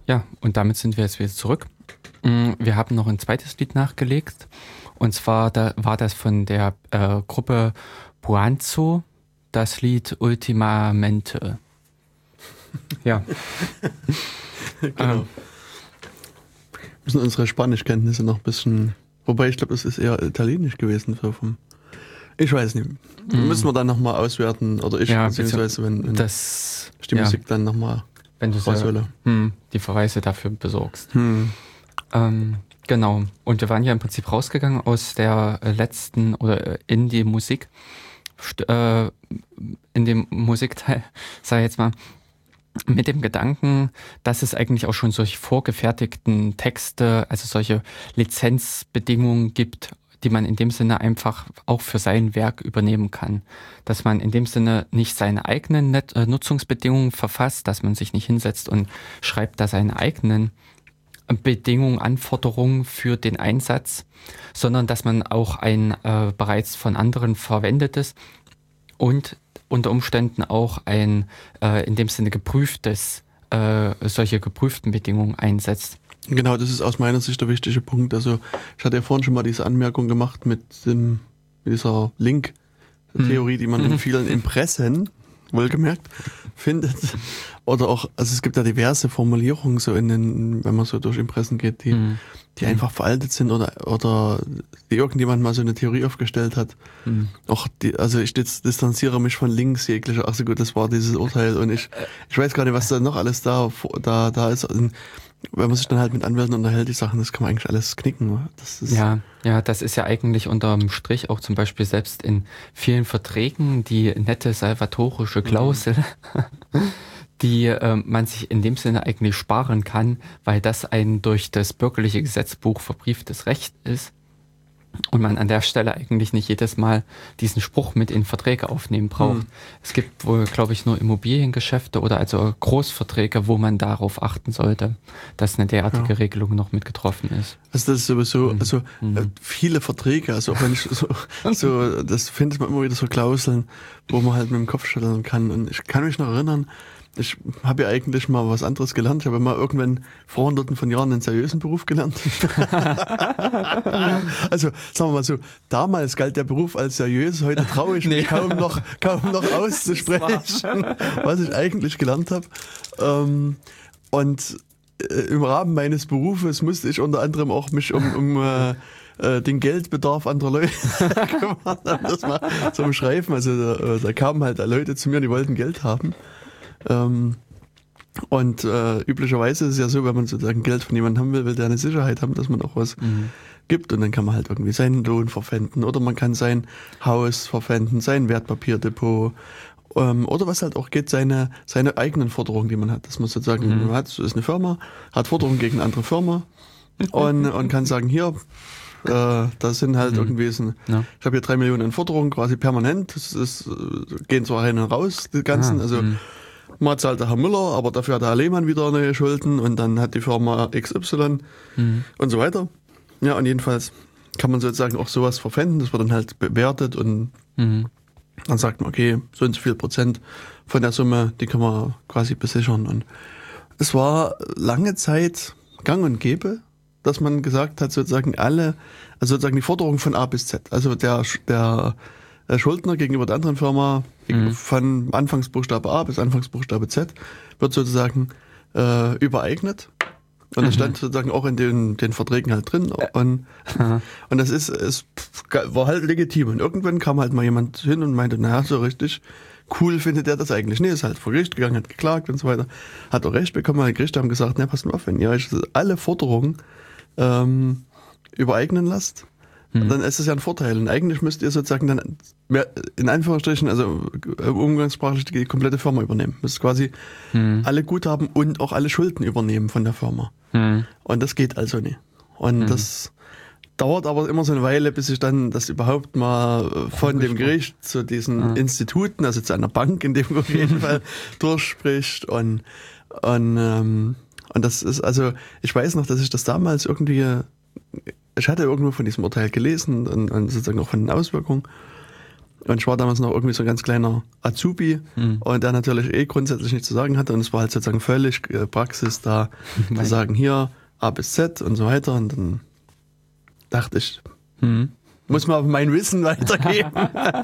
Ja, und damit sind wir jetzt wieder zurück. Wir haben noch ein zweites Lied nachgelegt. Und zwar da war das von der äh, Gruppe Puanzo, das Lied Ultimamente. Ja. Genau. Ähm. Müssen unsere Spanischkenntnisse noch ein bisschen... Wobei, ich glaube, das ist eher italienisch gewesen. So vom, ich weiß nicht. Mm. Müssen wir dann nochmal auswerten. Oder ich, ja, beziehungsweise wenn, wenn das, ich die ja. Musik dann nochmal raushole. Hm, die Verweise dafür besorgst. Hm. Ähm, genau. Und wir waren ja im Prinzip rausgegangen aus der letzten oder in die Musik, äh, in dem Musikteil, sag ich jetzt mal, mit dem Gedanken, dass es eigentlich auch schon solche vorgefertigten Texte, also solche Lizenzbedingungen gibt, die man in dem Sinne einfach auch für sein Werk übernehmen kann. Dass man in dem Sinne nicht seine eigenen Net- äh, Nutzungsbedingungen verfasst, dass man sich nicht hinsetzt und schreibt da seine eigenen Bedingungen, Anforderungen für den Einsatz, sondern dass man auch ein äh, bereits von anderen verwendetes und unter Umständen auch ein äh, in dem Sinne geprüftes, äh, solche geprüften Bedingungen einsetzt. Genau, das ist aus meiner Sicht der wichtige Punkt. Also ich hatte ja vorhin schon mal diese Anmerkung gemacht mit, dem, mit dieser Link-Theorie, die man in vielen Impressen, wohlgemerkt, findet. Oder auch, also es gibt ja diverse Formulierungen so in den, wenn man so durch Impressen geht, die, mhm. die einfach veraltet sind oder, oder die irgendjemand mal so eine Theorie aufgestellt hat. Mhm. Auch die, also ich distanziere mich von links jeglicher, ach so gut, das war dieses Urteil und ich, ich weiß gar nicht, was da noch alles da, da, da ist. Und wenn man sich dann halt mit Anwälten unterhält, die Sachen, das kann man eigentlich alles knicken. Das ist ja, ja, das ist ja eigentlich unterm Strich auch zum Beispiel selbst in vielen Verträgen die nette salvatorische Klausel, mhm. die äh, man sich in dem Sinne eigentlich sparen kann, weil das ein durch das bürgerliche Gesetzbuch verbrieftes Recht ist und man an der Stelle eigentlich nicht jedes Mal diesen Spruch mit in Verträge aufnehmen braucht. Hm. Es gibt wohl, glaube ich, nur Immobiliengeschäfte oder also Großverträge, wo man darauf achten sollte, dass eine derartige ja. Regelung noch mit getroffen ist. Also das ist sowieso, hm. also hm. viele Verträge, also auch wenn ich so, so das findet man immer wieder so Klauseln, wo man halt mit dem Kopf schütteln kann. Und ich kann mich noch erinnern, ich habe ja eigentlich mal was anderes gelernt. Ich habe mal irgendwann vor hunderten von Jahren einen seriösen Beruf gelernt. Also sagen wir mal so, damals galt der Beruf als seriös, heute traue ich mich nee. kaum noch kaum noch auszusprechen, was ich eigentlich gelernt habe. Und im Rahmen meines Berufes musste ich unter anderem auch mich um, um äh, den Geldbedarf anderer Leute kümmern, um das mal zu beschreiben. Also da, da kamen halt Leute zu mir, die wollten Geld haben. Ähm, und äh, üblicherweise ist es ja so, wenn man sozusagen Geld von jemandem haben will, will der eine Sicherheit haben, dass man auch was mhm. gibt und dann kann man halt irgendwie seinen Lohn verpfänden oder man kann sein Haus verpfänden, sein Wertpapierdepot ähm, oder was halt auch geht, seine seine eigenen Forderungen, die man hat, dass man sozusagen, mhm. man hat, so ist eine Firma, hat Forderungen gegen eine andere Firma und, und kann sagen, hier, äh, das sind halt mhm. irgendwie, so, ja. ich habe hier drei Millionen Forderungen quasi permanent, das ist, gehen zwar rein und raus, die ganzen, ah, also mhm. mal zahlt der Herr Müller, aber dafür hat der Herr Lehmann wieder neue Schulden und dann hat die Firma X Y mhm. und so weiter. Ja, und jedenfalls kann man sozusagen auch sowas verpfänden, das wird dann halt bewertet und mhm. dann sagt man, okay, so und so viel Prozent von der Summe, die kann man quasi besichern. Und es war lange Zeit gang und gäbe, dass man gesagt hat, sozusagen alle, also sozusagen die Forderungen von A bis Z, also der, der Der Schuldner gegenüber der anderen Firma mhm. von Anfangsbuchstabe A bis Anfangsbuchstabe Z wird sozusagen äh, übereignet. Und das mhm. stand sozusagen auch in den, den Verträgen halt drin. Und, mhm. und das ist, es war halt legitim. Und irgendwann kam halt mal jemand hin und meinte, naja, so richtig cool findet er das eigentlich. Nee, ist halt vor Gericht gegangen, hat geklagt und so weiter. Hat auch Recht bekommen, die Gerichte haben gesagt, na, passt mal auf, wenn ihr euch alle Forderungen ähm, übereignen lasst, hm. dann ist es ja ein Vorteil. Und eigentlich müsst ihr sozusagen dann mehr, in Anführungsstrichen, also umgangssprachlich die komplette Firma übernehmen. Müsst quasi hm. alle Guthaben und auch alle Schulden übernehmen von der Firma. Hm. Und das geht also nicht. Und hm. das dauert aber immer so eine Weile, bis sich dann das überhaupt mal von dem Gericht zu diesen ja. Instituten, also zu einer Bank in dem auf jeden Fall durchspricht. Und, und, ähm, und das ist, also ich weiß noch, dass ich das damals irgendwie, ich hatte irgendwo von diesem Urteil gelesen und, und sozusagen auch von den Auswirkungen. Und ich war damals noch irgendwie so ein ganz kleiner Azubi mhm. und der natürlich eh grundsätzlich nichts zu sagen hatte. Und es war halt sozusagen völlig äh, Praxis da zu sagen, hier A bis Z und so weiter. Und dann dachte ich, mhm. muss man mein Wissen weitergeben.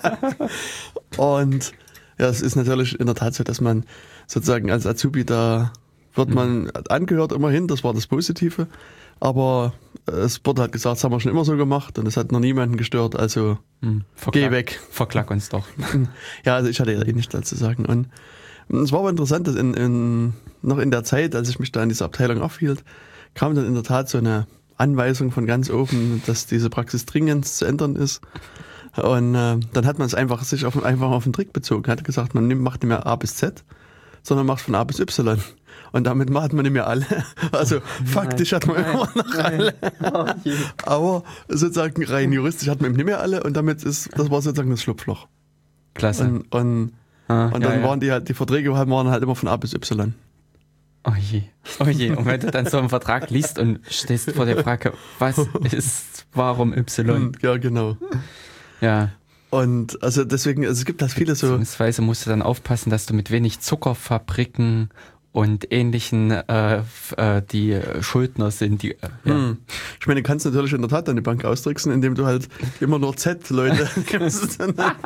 Und ja, es ist natürlich in der Tat so, dass man sozusagen als Azubi da wird man angehört immerhin, das war das Positive. Aber es wurde halt gesagt, das haben wir schon immer so gemacht und es hat noch niemanden gestört, also hm, geh weg. Verklag uns doch. Ja, also ich hatte ja eh nichts dazu zu sagen. Und es war aber interessant, dass in, in, noch in der Zeit, als ich mich da in dieser Abteilung aufhielt, kam dann in der Tat so eine Anweisung von ganz oben, dass diese Praxis dringend zu ändern ist. Und äh, dann hat man es einfach sich auf, einfach auf den Trick bezogen. Hat gesagt, man nimmt, macht nicht mehr A bis Z, sondern macht von A bis Y. Und damit macht man nicht mehr alle. Also oh, faktisch hat man nein, immer noch alle. Oh, aber sozusagen rein juristisch hat man eben nicht mehr alle und damit ist, das war sozusagen das Schlupfloch. Klasse. Und, und, ah, und dann ja, waren die halt, die Verträge waren halt immer von A bis Y. Oh je, oh je. Und wenn du dann so einen Vertrag liest und stehst vor der Frage, was ist, warum Y? Ja, genau. Ja. Und also deswegen, also es gibt halt viele so. Beziehungsweise musst du dann aufpassen, dass du mit wenig Zuckerfabriken und ähnlichen äh, äh, die Schuldner sind. Die, äh, ja. hm. Ich meine, du kannst natürlich in der Tat deine Bank austricksen, indem du halt immer nur Z-Leute gibst.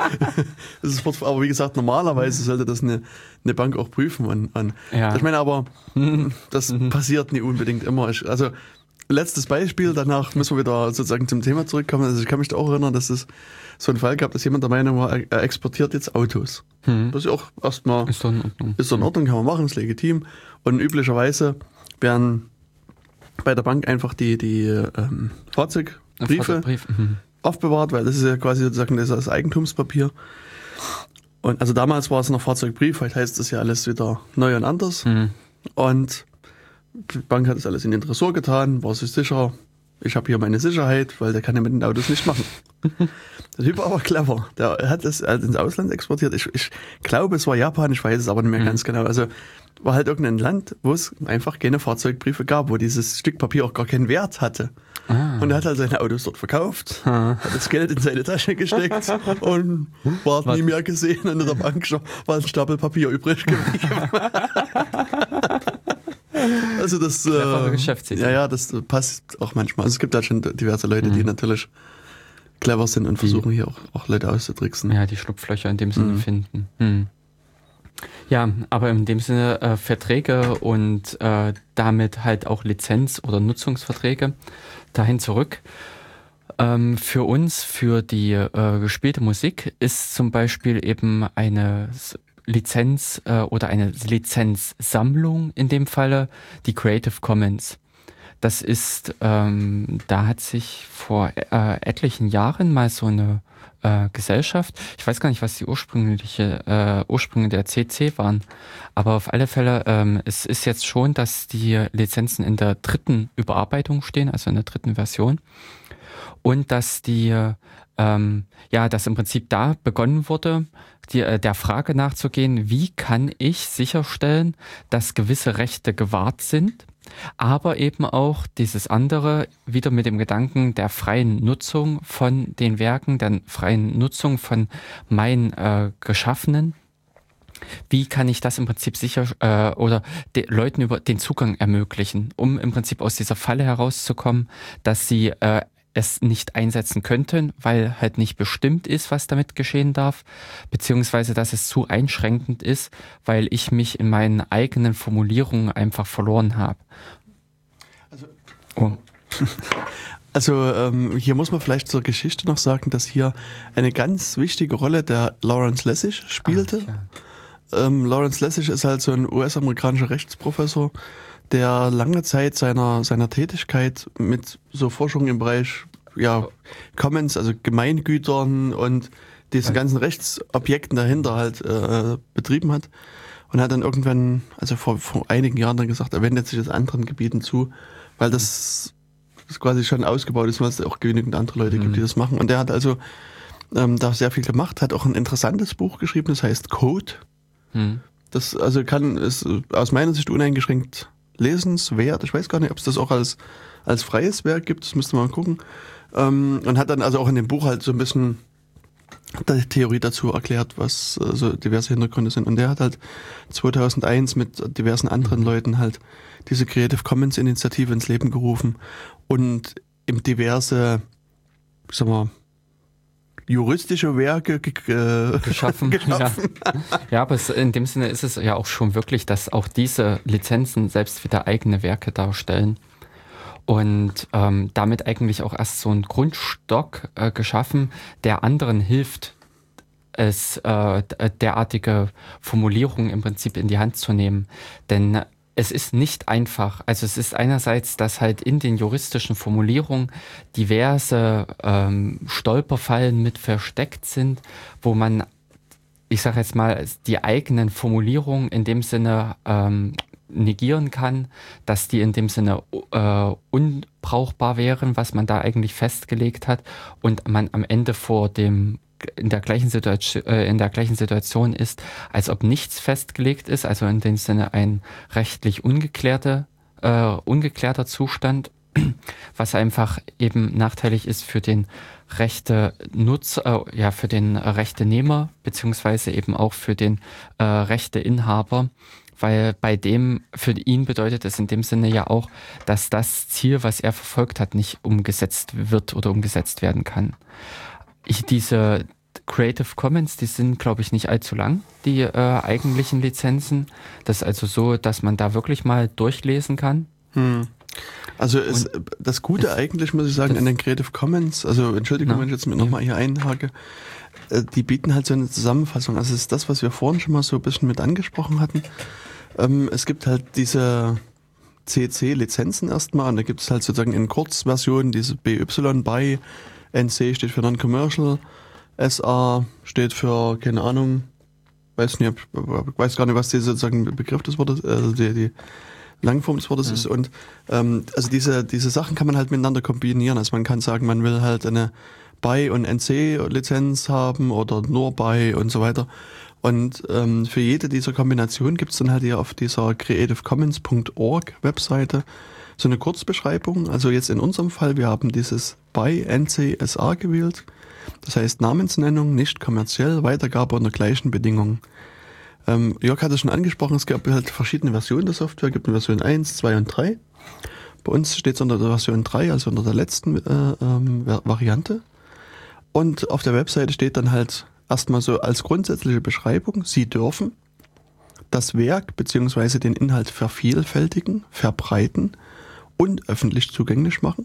Das ist, aber wie gesagt, normalerweise sollte das eine, eine Bank auch prüfen. Und, und ja. Ich meine aber, das passiert nicht unbedingt immer. Ich, also letztes Beispiel, danach müssen wir wieder sozusagen zum Thema zurückkommen. Also ich kann mich da auch erinnern, dass es so einen Fall gab, dass jemand der Meinung war, er exportiert jetzt Autos. Hm. Das ist ja auch erstmal, ist doch in Ordnung. Ist doch in Ordnung, kann man machen, ist legitim. Und üblicherweise werden bei der Bank einfach die, die ähm, Fahrzeugbriefe Fahrzeugbrief. mhm. aufbewahrt, weil das ist ja quasi sozusagen das, das Eigentumspapier. Und also damals war es noch Fahrzeugbrief, heute heißt das ja alles wieder neu und anders. Mhm. Und die Bank hat das alles in den Tresor getan, war sich sicher, ich habe hier meine Sicherheit, weil der kann ja mit den Autos nicht machen. Der Typ war aber clever. Der hat es halt ins Ausland exportiert. Ich, ich glaube, es war Japan, ich weiß es aber nicht mehr mhm. ganz genau. Also war halt irgendein Land, wo es einfach keine Fahrzeugbriefe gab, wo dieses Stück Papier auch gar keinen Wert hatte. Ah. Und er hat halt seine Autos dort verkauft, ah. hat das Geld in seine Tasche gesteckt und war nie mehr gesehen. Und in der Bank war ein Stapel Papier übrig geblieben. Also das, äh, ja, ja, das passt auch manchmal. Also es gibt halt schon diverse Leute, mhm. die natürlich clever sind und versuchen hier auch, auch Leute auszutricksen. Ja, die Schlupflöcher in dem Sinne mhm. finden. Mhm. Ja, aber in dem Sinne äh, Verträge und äh, damit halt auch Lizenz- oder Nutzungsverträge dahin zurück. Ähm, für uns, für die äh, gespielte Musik ist zum Beispiel eben eine Lizenz äh, oder eine Lizenzsammlung in dem Falle die Creative Commons. Das ist, ähm, da hat sich vor äh, etlichen Jahren mal so eine äh, Gesellschaft, ich weiß gar nicht, was die ursprüngliche äh, Ursprünge der C C waren, aber auf alle Fälle, ähm, es ist jetzt schon, dass die Lizenzen in der dritten Überarbeitung stehen, also in der dritten Version, und dass die, ähm, ja, dass im Prinzip da begonnen wurde, die, äh, der Frage nachzugehen, wie kann ich sicherstellen, dass gewisse Rechte gewahrt sind, aber eben auch dieses andere, wieder mit dem Gedanken der freien Nutzung von den Werken, der freien Nutzung von meinen äh, Geschaffenen. Wie kann ich das im Prinzip sicher äh, oder den Leuten über den Zugang ermöglichen, um im Prinzip aus dieser Falle herauszukommen, dass sie äh, es nicht einsetzen könnten, weil halt nicht bestimmt ist, was damit geschehen darf, beziehungsweise dass es zu einschränkend ist, weil ich mich in meinen eigenen Formulierungen einfach verloren habe. Also, oh. also ähm, hier muss man vielleicht zur Geschichte noch sagen, dass hier eine ganz wichtige Rolle der Lawrence Lessig spielte. Ach, ja. ähm, Lawrence Lessig ist halt so ein U S-amerikanischer Rechtsprofessor, der lange Zeit seiner seiner Tätigkeit mit so Forschung im Bereich ja Commons, also Gemeingütern und diesen ganzen Rechtsobjekten dahinter halt äh, betrieben hat und hat dann irgendwann, also vor, vor einigen Jahren dann gesagt, er wendet sich jetzt anderen Gebieten zu, weil das, das quasi schon ausgebaut ist, weil es auch genügend andere Leute gibt, die das machen. Und der hat also ähm, da sehr viel gemacht, hat auch ein interessantes Buch geschrieben, das heißt Code. Mhm. Das also kann ist aus meiner Sicht uneingeschränkt lesenswert. Ich weiß gar nicht, ob es das auch als, als freies Werk gibt, das müsste man mal gucken. Ähm, und hat dann also auch in dem Buch halt so ein bisschen die Theorie dazu erklärt, was also diverse Hintergründe sind. Und der hat halt zweitausendeins mit diversen anderen mhm. Leuten halt diese Creative Commons Initiative ins Leben gerufen und eben diverse, sagen wir, juristische Werke ge- geschaffen. geschaffen. Ja. ja, aber es, in dem Sinne ist es ja auch schon wirklich, dass auch diese Lizenzen selbst wieder eigene Werke darstellen. Und ähm, damit eigentlich auch erst so einen Grundstock äh, geschaffen, der anderen hilft, es äh, derartige Formulierungen im Prinzip in die Hand zu nehmen. Denn es ist nicht einfach. Also es ist einerseits, dass halt in den juristischen Formulierungen diverse ähm, Stolperfallen mit versteckt sind, wo man, ich sage jetzt mal, die eigenen Formulierungen in dem Sinne ähm, negieren kann, dass die in dem Sinne äh, unbrauchbar wären, was man da eigentlich festgelegt hat, und man am Ende vor dem in der gleichen Situation äh, in der gleichen Situation ist, als ob nichts festgelegt ist, also in dem Sinne ein rechtlich ungeklärter äh, ungeklärter Zustand, was einfach eben nachteilig ist für den Rechte Nutzer, äh, ja für den Rechtenehmer beziehungsweise eben auch für den äh, Rechteinhaber. Weil bei dem, für ihn bedeutet es in dem Sinne ja auch, dass das Ziel, was er verfolgt hat, nicht umgesetzt wird oder umgesetzt werden kann. Ich, diese Creative Commons, die sind, glaube ich, nicht allzu lang, die äh, eigentlichen Lizenzen. Das ist also so, dass man da wirklich mal durchlesen kann. Hm. Also ist, das Gute ist, eigentlich, muss ich sagen, an den Creative Commons, also Entschuldigung, na, wenn ich jetzt mit ja. nochmal hier einhake, die bieten halt so eine Zusammenfassung. Also es ist das, was wir vorhin schon mal so ein bisschen mit angesprochen hatten. Ähm, es gibt halt diese C C-Lizenzen erstmal, und da gibt es halt sozusagen in Kurzversion diese B Y, bei N C steht für Non-Commercial, S A steht für, keine Ahnung, weiß nicht, weiß gar nicht, was die sozusagen Begriff des Wortes, also die, die Langform des Wortes ja. ist. Und ähm, also diese diese Sachen kann man halt miteinander kombinieren. Also man kann sagen, man will halt eine bei und N C-Lizenz haben oder nur bei und so weiter. Und ähm, für jede dieser Kombinationen gibt es dann halt hier auf dieser creative commons Punkt org Webseite so eine Kurzbeschreibung. Also jetzt in unserem Fall, wir haben dieses bei N C S A gewählt. Das heißt Namensnennung, nicht kommerziell, Weitergabe unter gleichen Bedingungen. Ähm, Jörg hat es schon angesprochen, es gab halt verschiedene Versionen der Software. Es gibt eine Version eins, zwei und drei. Bei uns steht es unter der Version drei, also unter der letzten äh, ähm, Variante. Und auf der Webseite steht dann halt erstmal so als grundsätzliche Beschreibung: Sie dürfen das Werk bzw. den Inhalt vervielfältigen, verbreiten und öffentlich zugänglich machen.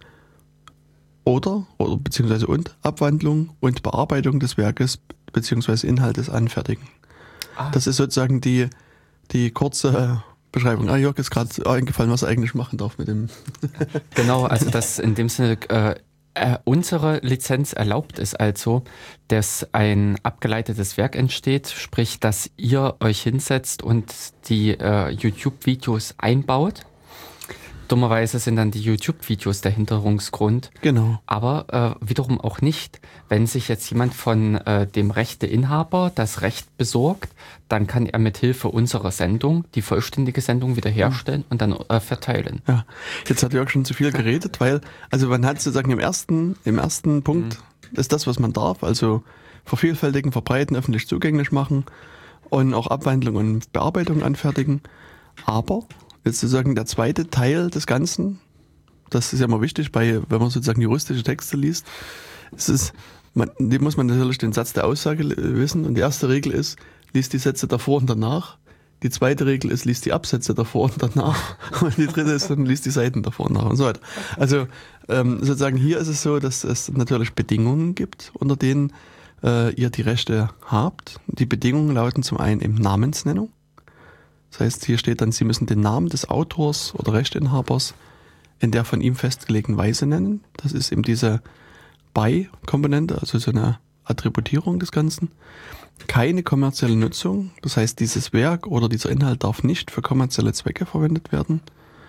Oder, oder beziehungsweise und Abwandlung und Bearbeitung des Werkes bzw. Inhaltes anfertigen. Ah. Das ist sozusagen die, die kurze Beschreibung. Ah, Jörg ist gerade eingefallen, was er eigentlich machen darf mit dem. Genau, also das in dem Sinne, äh, äh, unsere Lizenz erlaubt es also, dass ein abgeleitetes Werk entsteht, sprich, dass ihr euch hinsetzt und die äh, YouTube-Videos einbaut. Dummerweise sind dann die YouTube-Videos der Hinderungsgrund. Genau. Aber äh, wiederum auch nicht. Wenn sich jetzt jemand von äh, dem Rechteinhaber das Recht besorgt, dann kann er mit Hilfe unserer Sendung die vollständige Sendung wiederherstellen und dann äh, verteilen. Ja, jetzt hat Jörg schon zu viel geredet, weil, also man hat sozusagen im ersten, im ersten Punkt mhm. ist das, was man darf, also vervielfältigen, verbreiten, öffentlich zugänglich machen und auch Abwandlung und Bearbeitung anfertigen. Aber jetzt sozusagen der zweite Teil des Ganzen, das ist ja immer wichtig, bei, wenn man sozusagen juristische Texte liest, es ist, man, dem muss man natürlich den Satz der Aussage wissen, und die erste Regel ist, liest die Sätze davor und danach. Die zweite Regel ist, liest die Absätze davor und danach. Und die dritte ist, dann liest die Seiten davor und danach und so weiter. Also ähm, sozusagen hier ist es so, dass es natürlich Bedingungen gibt, unter denen äh, ihr die Rechte habt. Die Bedingungen lauten zum einen eben Namensnennung. Das heißt, hier steht dann, Sie müssen den Namen des Autors oder Rechteinhabers in der von ihm festgelegten Weise nennen. Das ist eben diese By-Komponente, also so eine Attributierung des Ganzen. Keine kommerzielle Nutzung, das heißt, dieses Werk oder dieser Inhalt darf nicht für kommerzielle Zwecke verwendet werden.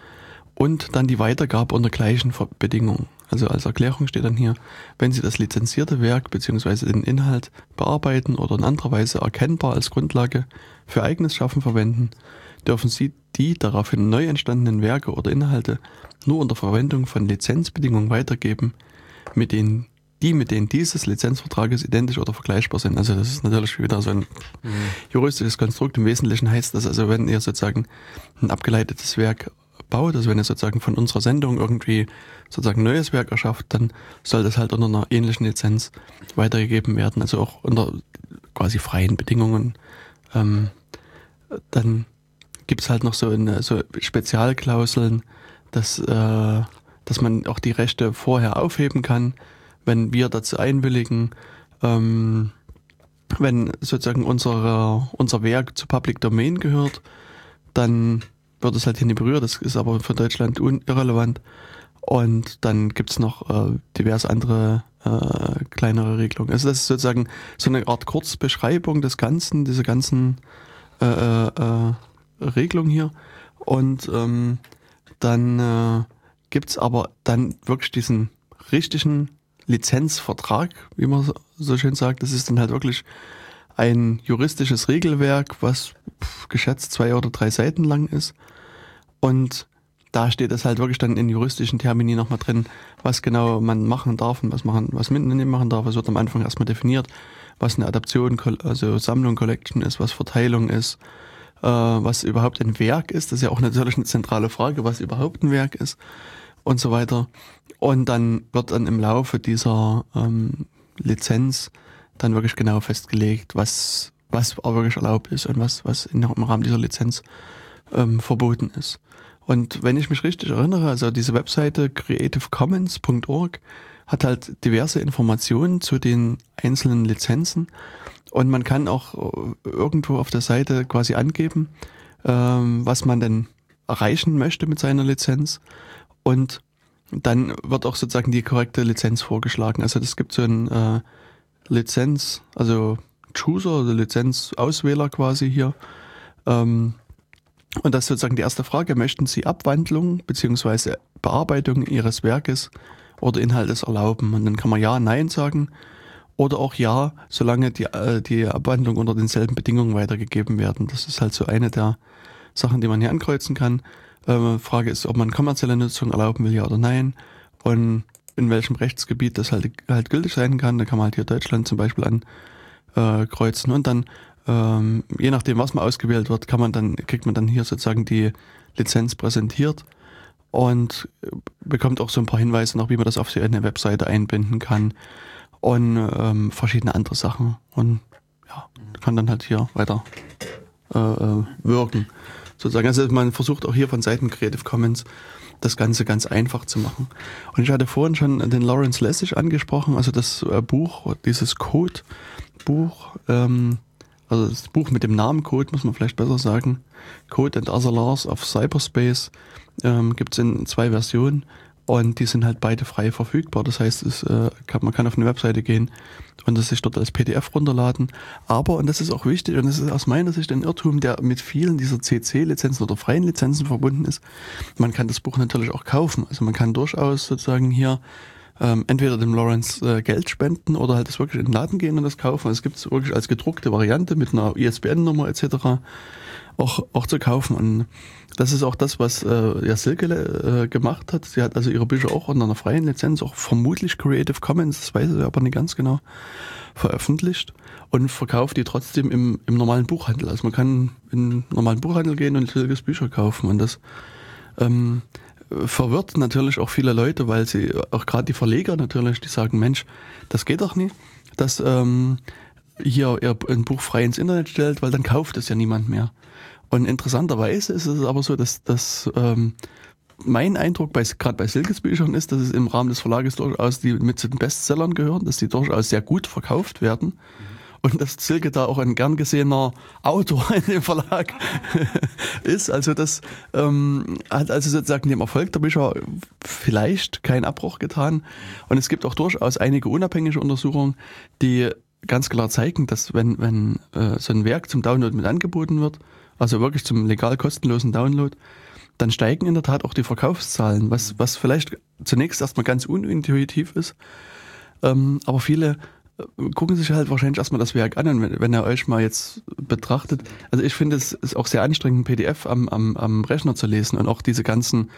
Und dann die Weitergabe unter gleichen Bedingungen. Also als Erklärung steht dann hier, wenn Sie das lizenzierte Werk bzw. den Inhalt bearbeiten oder in anderer Weise erkennbar als Grundlage für eigenes Schaffen verwenden, dürfen Sie die daraufhin neu entstandenen Werke oder Inhalte nur unter Verwendung von Lizenzbedingungen weitergeben, mit denen die mit denen dieses Lizenzvertrages identisch oder vergleichbar sind. Also das ist natürlich wieder so ein mhm. juristisches Konstrukt. Im Wesentlichen heißt das, also wenn ihr sozusagen ein abgeleitetes Werk baut, also wenn ihr sozusagen von unserer Sendung irgendwie sozusagen ein neues Werk erschafft, dann soll das halt unter einer ähnlichen Lizenz weitergegeben werden, also auch unter quasi freien Bedingungen. Ähm, dann gibt's halt noch so, eine, so Spezialklauseln, dass, äh, dass man auch die Rechte vorher aufheben kann, wenn wir dazu einwilligen, ähm, wenn sozusagen unsere, unser Werk zu Public Domain gehört, dann wird es halt hier nicht berührt, das ist aber für Deutschland un- irrelevant. Und dann gibt's noch äh, diverse andere äh, kleinere Regelungen. Also das ist sozusagen so eine Art Kurzbeschreibung des Ganzen, diese ganzen äh, äh, Regelungen hier. Und ähm, dann äh, gibt's aber dann wirklich diesen richtigen Lizenzvertrag, wie man so schön sagt. Das ist dann halt wirklich ein juristisches Regelwerk, was pff, geschätzt zwei oder drei Seiten lang ist. Und da steht es halt wirklich dann in juristischen Termini nochmal drin, was genau man machen darf und was machen, was man nicht machen darf. Es wird am Anfang erstmal definiert, was eine Adaption, also Sammlung, Collection ist, was Verteilung ist, äh, was überhaupt ein Werk ist. Das ist ja auch natürlich eine zentrale Frage, was überhaupt ein Werk ist und so weiter. Und dann wird dann im Laufe dieser ähm, Lizenz dann wirklich genau festgelegt, was was auch wirklich erlaubt ist und was was in, im Rahmen dieser Lizenz ähm, verboten ist. Und wenn ich mich richtig erinnere, also diese Webseite creative commons punkt org hat halt diverse Informationen zu den einzelnen Lizenzen und man kann auch irgendwo auf der Seite quasi angeben, ähm, was man denn erreichen möchte mit seiner Lizenz, und dann wird auch sozusagen die korrekte Lizenz vorgeschlagen. Also es gibt so einen äh, Lizenz, also Chooser oder Lizenzauswähler quasi hier. Ähm, und das ist sozusagen die erste Frage: Möchten Sie Abwandlung bzw. Bearbeitung Ihres Werkes oder Inhaltes erlauben? Und dann kann man Ja, Nein sagen oder auch Ja, solange die, äh, die Abwandlung unter denselben Bedingungen weitergegeben werden. Das ist halt so eine der Sachen, die man hier ankreuzen kann. Ähm, Frage ist, ob man kommerzielle Nutzung erlauben will, ja oder nein. Und in welchem Rechtsgebiet das halt, halt gültig sein kann. Da kann man halt hier Deutschland zum Beispiel ankreuzen. Äh, und dann, ähm, je nachdem, was man ausgewählt wird, kann man dann, kriegt man dann hier sozusagen die Lizenz präsentiert und bekommt auch so ein paar Hinweise noch, wie man das auf eine Webseite einbinden kann und ähm, verschiedene andere Sachen. Und ja, kann dann halt hier weiter äh, wirken. Sozusagen. Also man versucht auch hier von Seiten Creative Commons das Ganze ganz einfach zu machen. Und ich hatte vorhin schon den Lawrence Lessig angesprochen, also das äh, Buch, dieses Code-Buch, ähm, also das Buch mit dem Namen Code, muss man vielleicht besser sagen, Code and Other Laws of Cyberspace, ähm, gibt es in zwei Versionen und die sind halt beide frei verfügbar. Das heißt, es, äh, kann, man kann auf eine Webseite gehen und das sich dort als P D F runterladen. Aber, und das ist auch wichtig, und das ist aus meiner Sicht ein Irrtum, der mit vielen dieser C C-Lizenzen oder freien Lizenzen verbunden ist, man kann das Buch natürlich auch kaufen. Also man kann durchaus sozusagen hier ähm, entweder dem Lawrence äh, Geld spenden oder halt das wirklich in den Laden gehen und das kaufen. Es gibt es wirklich als gedruckte Variante mit einer I S B N-Nummer et cetera auch auch zu kaufen. Und das ist auch das, was äh, ja Silke äh, gemacht hat. Sie hat also ihre Bücher auch unter einer freien Lizenz, auch vermutlich Creative Commons, das weiß ich aber nicht ganz genau, veröffentlicht und verkauft die trotzdem im, im normalen Buchhandel. Also man kann in den normalen Buchhandel gehen und Silkes Bücher kaufen, und das ähm, verwirrt natürlich auch viele Leute, weil sie, auch gerade die Verleger natürlich, die sagen, Mensch, das geht doch nicht, dass ähm, hier ihr ein Buch frei ins Internet stellt, weil dann kauft es ja niemand mehr. Und interessanterweise ist es aber so, dass, dass ähm, mein Eindruck bei gerade bei Silkes Büchern ist, dass es im Rahmen des Verlages durchaus die mit zu den Bestsellern gehören, dass die durchaus sehr gut verkauft werden. Mhm. Und dass Silke da auch ein gern gesehener Autor in dem Verlag ist. Also das ähm, hat also sozusagen dem Erfolg der Bücher vielleicht keinen Abbruch getan. Und es gibt auch durchaus einige unabhängige Untersuchungen, die ganz klar zeigen, dass wenn, wenn äh, so ein Werk zum Download mit angeboten wird, also wirklich zum legal kostenlosen Download, dann steigen in der Tat auch die Verkaufszahlen, was, was vielleicht zunächst erstmal ganz unintuitiv ist. Ähm, aber viele äh, gucken sich halt wahrscheinlich erstmal das Werk an, und wenn, wenn ihr euch mal jetzt betrachtet, also ich finde, es ist auch sehr anstrengend, ein P D F am, am, am Rechner zu lesen und auch diese ganzen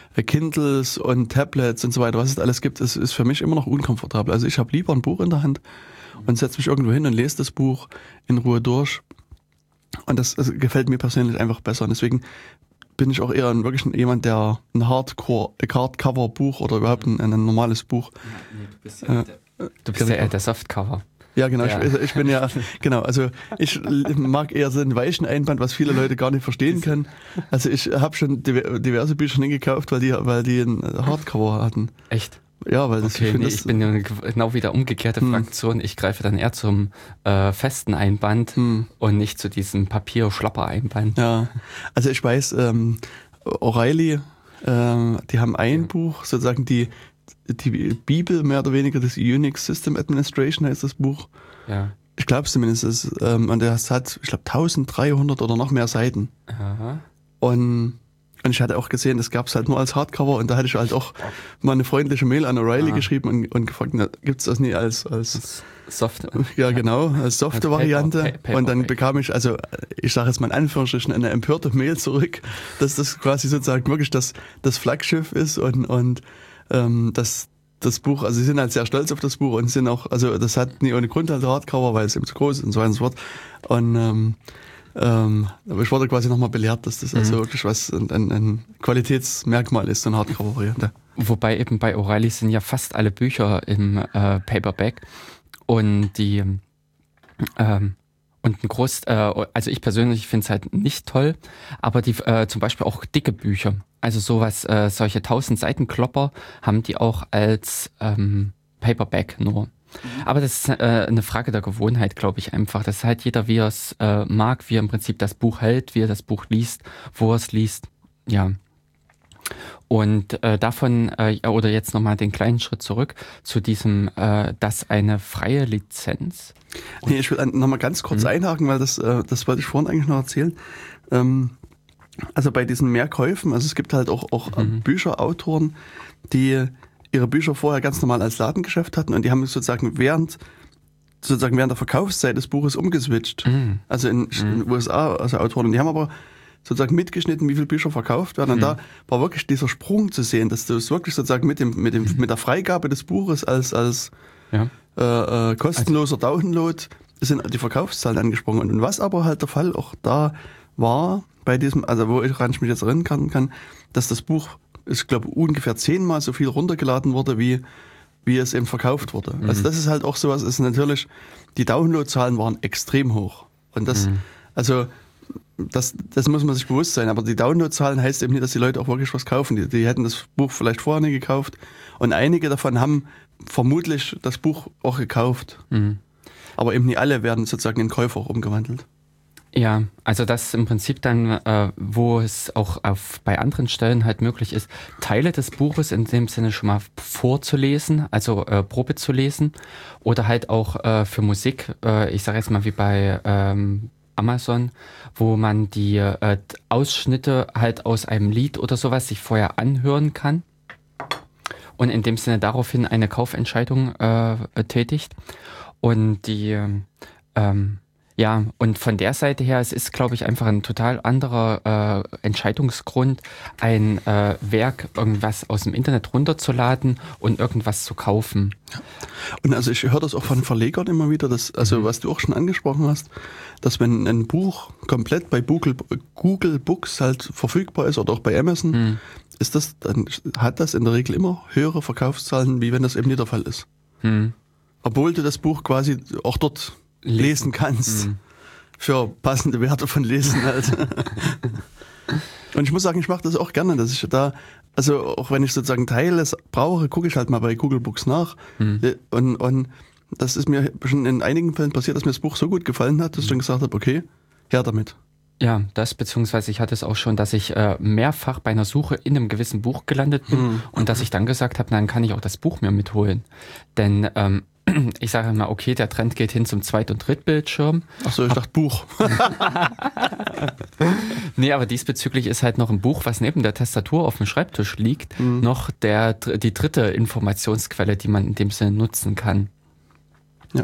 Kindles und Tablets und so weiter, was es alles gibt, ist, ist für mich immer noch unkomfortabel. Also ich habe lieber ein Buch in der Hand und setze mich irgendwo hin und lese das Buch in Ruhe durch. Und das, das gefällt mir persönlich einfach besser. Und deswegen bin ich auch eher ein, wirklich jemand, der ein Hardcore, Hardcover-Buch oder überhaupt ein, ein normales Buch. Ja, nee, du bist ja, äh, der, du bist ja eher der Softcover. Ja, genau. Ja. Ich, ich bin ja, genau. Also ich mag eher so einen weichen Einband, was viele Leute gar nicht verstehen können. Also ich habe schon diverse Bücher nicht gekauft, weil die, weil die ein Hardcover hatten. Echt? Ja, weil das, okay, ich, find, nee, das, ich bin ja genau wieder umgekehrte hm. Fraktion. Ich greife dann eher zum äh, festen Einband hm. und nicht zu diesem Papier-Schlapper-Einband. Ja, also ich weiß, ähm, O'Reilly, ähm, die haben ein ja. Buch, sozusagen die die Bibel mehr oder weniger, das Unix System Administration heißt das Buch. Ja. Ich glaube es zumindest. Ist, ähm, und das hat, ich glaube, dreizehnhundert oder noch mehr Seiten. Aha. Und, und ich hatte auch gesehen, das gab es halt nur als Hardcover und da hatte ich halt auch mal eine freundliche Mail an O'Reilly geschrieben und, und gefragt, gibt es das nie als, als Soft? Ja, genau, als softe Variante. Paper, Paper, und dann bekam ich, also ich sage jetzt mal in Anführungsstrichen, eine empörte Mail zurück, dass das quasi sozusagen wirklich das, das Flaggschiff ist und, und ähm, das, das Buch, also sie sind halt sehr stolz auf das Buch und sind auch, also das hat nie ohne Grund halt Hardcover, weil es eben zu groß ist und so weiter und so fort. Und ähm, ähm, aber ich wurde quasi nochmal belehrt, dass das mhm. also wirklich was, ein, ein Qualitätsmerkmal ist, so eine Hardcover-Variante. Wobei eben bei O'Reilly sind ja fast alle Bücher im äh, Paperback und die ähm, und ein Groß, äh, also ich persönlich finde es halt nicht toll, aber die äh, zum Beispiel auch dicke Bücher, also sowas, äh, solche tausend Seiten Klopper haben die auch als ähm, Paperback nur. Mhm. Aber das ist äh, eine Frage der Gewohnheit, glaube ich einfach. Das ist halt jeder, wie er es äh, mag, wie er im Prinzip das Buch hält, wie er das Buch liest, wo er es liest, ja. Und äh, davon, äh, oder jetzt nochmal den kleinen Schritt zurück zu diesem, äh, dass eine freie Lizenz. Nee, ich will nochmal ganz kurz mhm. einhaken, weil das, äh, das wollte ich vorhin eigentlich noch erzählen. Ähm, also bei diesen Mehrkäufen, also es gibt halt auch, auch mhm. Bücherautoren, die ihre Bücher vorher ganz normal als Ladengeschäft hatten und die haben sozusagen während sozusagen während der Verkaufszeit des Buches umgeswitcht. Mhm. Also in, in den U S A, also Autoren, die haben aber sozusagen mitgeschnitten, wie viele Bücher verkauft werden. Und mhm. da war wirklich dieser Sprung zu sehen, dass du es wirklich sozusagen mit dem, mit dem, mit der Freigabe des Buches als, als ja. äh, äh, kostenloser also, Download sind die Verkaufszahlen angesprungen. Und was aber halt der Fall auch da war, bei diesem, also wo ich mich jetzt erinnern kann, kann dass das Buch, ich glaube, ungefähr zehnmal so viel runtergeladen wurde, wie, wie es eben verkauft wurde. Mhm. Also das ist halt auch sowas, ist natürlich, die Downloadzahlen waren extrem hoch. Und das, mhm. also, Das, das muss man sich bewusst sein, aber die Downloadzahlen heißt eben nicht, dass die Leute auch wirklich was kaufen. Die, die hätten das Buch vielleicht vorher nicht gekauft und einige davon haben vermutlich das Buch auch gekauft. Mhm. Aber eben nicht alle werden sozusagen in Käufer auch umgewandelt. Ja, also das ist im Prinzip dann, äh, wo es auch auf, bei anderen Stellen halt möglich ist, Teile des Buches in dem Sinne schon mal vorzulesen, also äh, Probe zu lesen oder halt auch äh, für Musik, äh, ich sage jetzt mal wie bei ähm, Amazon, wo man die äh, Ausschnitte halt aus einem Lied oder sowas sich vorher anhören kann und in dem Sinne daraufhin eine Kaufentscheidung äh, tätigt. Und die, ähm, ja, und von der Seite her, es ist, glaube ich, einfach ein total anderer äh, Entscheidungsgrund, ein äh, Werk, irgendwas aus dem Internet runterzuladen und irgendwas zu kaufen. Ja. Und also ich höre das auch von Verlegern immer wieder, dass, also mhm. was du auch schon angesprochen hast, dass wenn ein Buch komplett bei Google, Google Books halt verfügbar ist oder auch bei Amazon, mhm. ist das, dann hat das in der Regel immer höhere Verkaufszahlen, wie wenn das eben nicht der Fall ist. Mhm. Obwohl du das Buch quasi auch dort lesen, lesen kannst. Mhm. Für passende Werte von Lesen halt. Und ich muss sagen, ich mache das auch gerne, dass ich da, also auch wenn ich sozusagen Teile brauche, gucke ich halt mal bei Google Books nach. Mhm. Und, und das ist mir schon in einigen Fällen passiert, dass mir das Buch so gut gefallen hat, dass ich dann gesagt habe, okay, her damit. Ja, das, beziehungsweise ich hatte es auch schon, dass ich äh, mehrfach bei einer Suche in einem gewissen Buch gelandet bin mhm. und dass ich dann gesagt habe, dann kann ich auch das Buch mir mitholen. Denn ähm, ich sage mal, okay, der Trend geht hin zum Zweit- und Drittbildschirm. Ach so, ich dachte Buch. Nee, aber diesbezüglich ist halt noch ein Buch, was neben der Tastatur auf dem Schreibtisch liegt, mhm. noch der, die dritte Informationsquelle, die man in dem Sinne nutzen kann. Ja.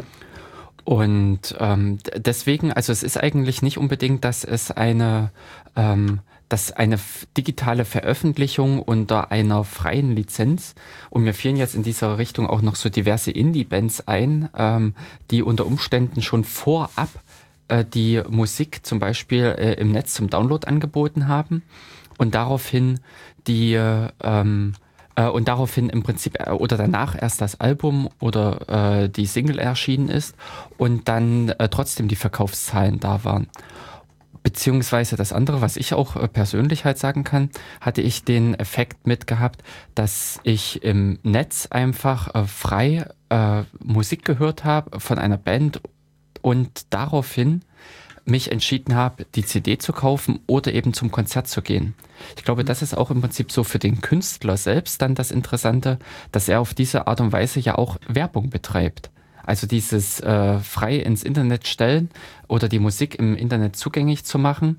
Und ähm, deswegen, also es ist eigentlich nicht unbedingt, dass es eine, ähm, dass eine f- digitale Veröffentlichung unter einer freien Lizenz, und mir fielen jetzt in dieser Richtung auch noch so diverse Indie-Bands ein, ähm, die unter Umständen schon vorab äh, die Musik zum Beispiel äh, im Netz zum Download angeboten haben und daraufhin die äh, ähm, äh, und daraufhin im Prinzip äh, oder danach erst das Album oder äh, die Single erschienen ist und dann äh, trotzdem die Verkaufszahlen da waren. Beziehungsweise das andere, was ich auch äh, persönlich halt sagen kann, hatte ich den Effekt mitgehabt, dass ich im Netz einfach äh, frei äh, Musik gehört habe von einer Band und daraufhin mich entschieden habe, die C D zu kaufen oder eben zum Konzert zu gehen. Ich glaube, das ist auch im Prinzip so für den Künstler selbst dann das Interessante, dass er auf diese Art und Weise ja auch Werbung betreibt. Also dieses äh, frei ins Internet stellen oder die Musik im Internet zugänglich zu machen,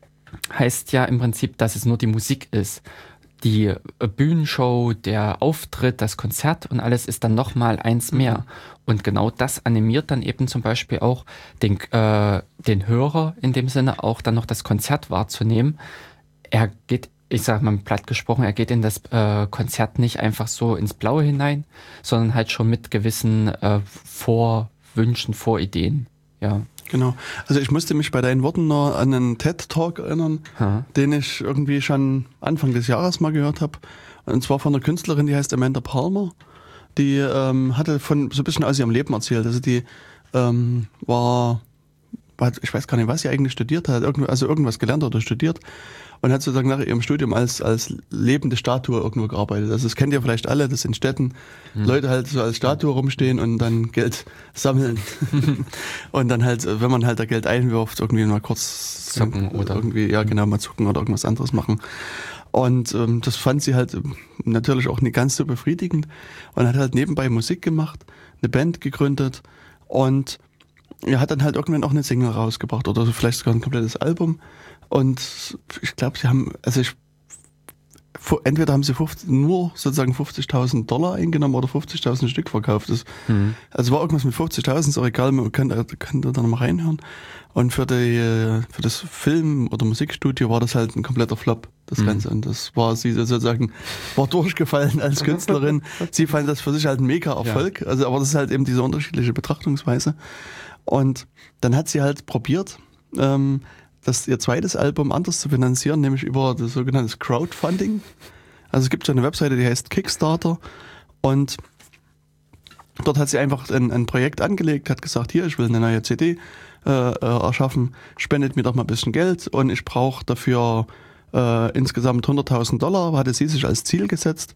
heißt ja im Prinzip, dass es nur die Musik ist. Die äh, Bühnenshow, der Auftritt, das Konzert und alles ist dann nochmal eins mehr. Und genau das animiert dann eben zum Beispiel auch den, äh, den Hörer in dem Sinne auch dann noch das Konzert wahrzunehmen. Er geht, ich sag mal platt gesprochen, er geht in das äh, Konzert nicht einfach so ins Blaue hinein, sondern halt schon mit gewissen äh, Vorwünschen, Vorideen. Ja. Genau. Also ich musste mich bei deinen Worten noch an einen TED-Talk erinnern, Ha. den ich irgendwie schon Anfang des Jahres mal gehört habe. Und zwar von einer Künstlerin, die heißt Amanda Palmer. Die ähm, hatte von so ein bisschen aus ihrem Leben erzählt. Also die ähm, war, ich weiß gar nicht, was sie eigentlich studiert hat, irgend, also irgendwas gelernt oder studiert und hat sozusagen nach ihrem Studium als als lebende Statue irgendwo gearbeitet. Also das kennt ihr vielleicht alle, dass in Städten hm. Leute halt so als Statue rumstehen und dann Geld sammeln. Und dann halt, wenn man halt da Geld einwirft, irgendwie mal kurz zucken oder irgendwie, ja genau, mal zucken oder irgendwas anderes machen. Und ähm, das fand sie halt natürlich auch nicht ganz so befriedigend und hat halt nebenbei Musik gemacht, eine Band gegründet und er hat dann halt irgendwann auch eine Single rausgebracht oder vielleicht sogar ein komplettes Album. Und ich glaube, sie haben, also ich, entweder haben sie fünfzig, nur sozusagen fünfzigtausend Dollar eingenommen oder fünfzigtausend Stück verkauft. Das, mhm. Also war irgendwas mit fünfzigtausend, ist auch egal, man kann, kann da noch mal reinhören. Und für die, für das Film- oder Musikstudio war das halt ein kompletter Flop, das mhm. Ganze. Und das war sie sozusagen, war durchgefallen als Künstlerin. Sie fand das für sich halt ein mega Erfolg. Ja. Also, aber das ist halt eben diese unterschiedliche Betrachtungsweise. Und dann hat sie halt probiert, ähm, das ihr zweites Album anders zu finanzieren, nämlich über das sogenannte Crowdfunding. Also es gibt so eine Webseite, die heißt Kickstarter und dort hat sie einfach ein, ein Projekt angelegt, hat gesagt, hier, ich will eine neue C D äh, erschaffen, spendet mir doch mal ein bisschen Geld und ich brauche dafür äh, insgesamt hunderttausend Dollar, hatte sie sich als Ziel gesetzt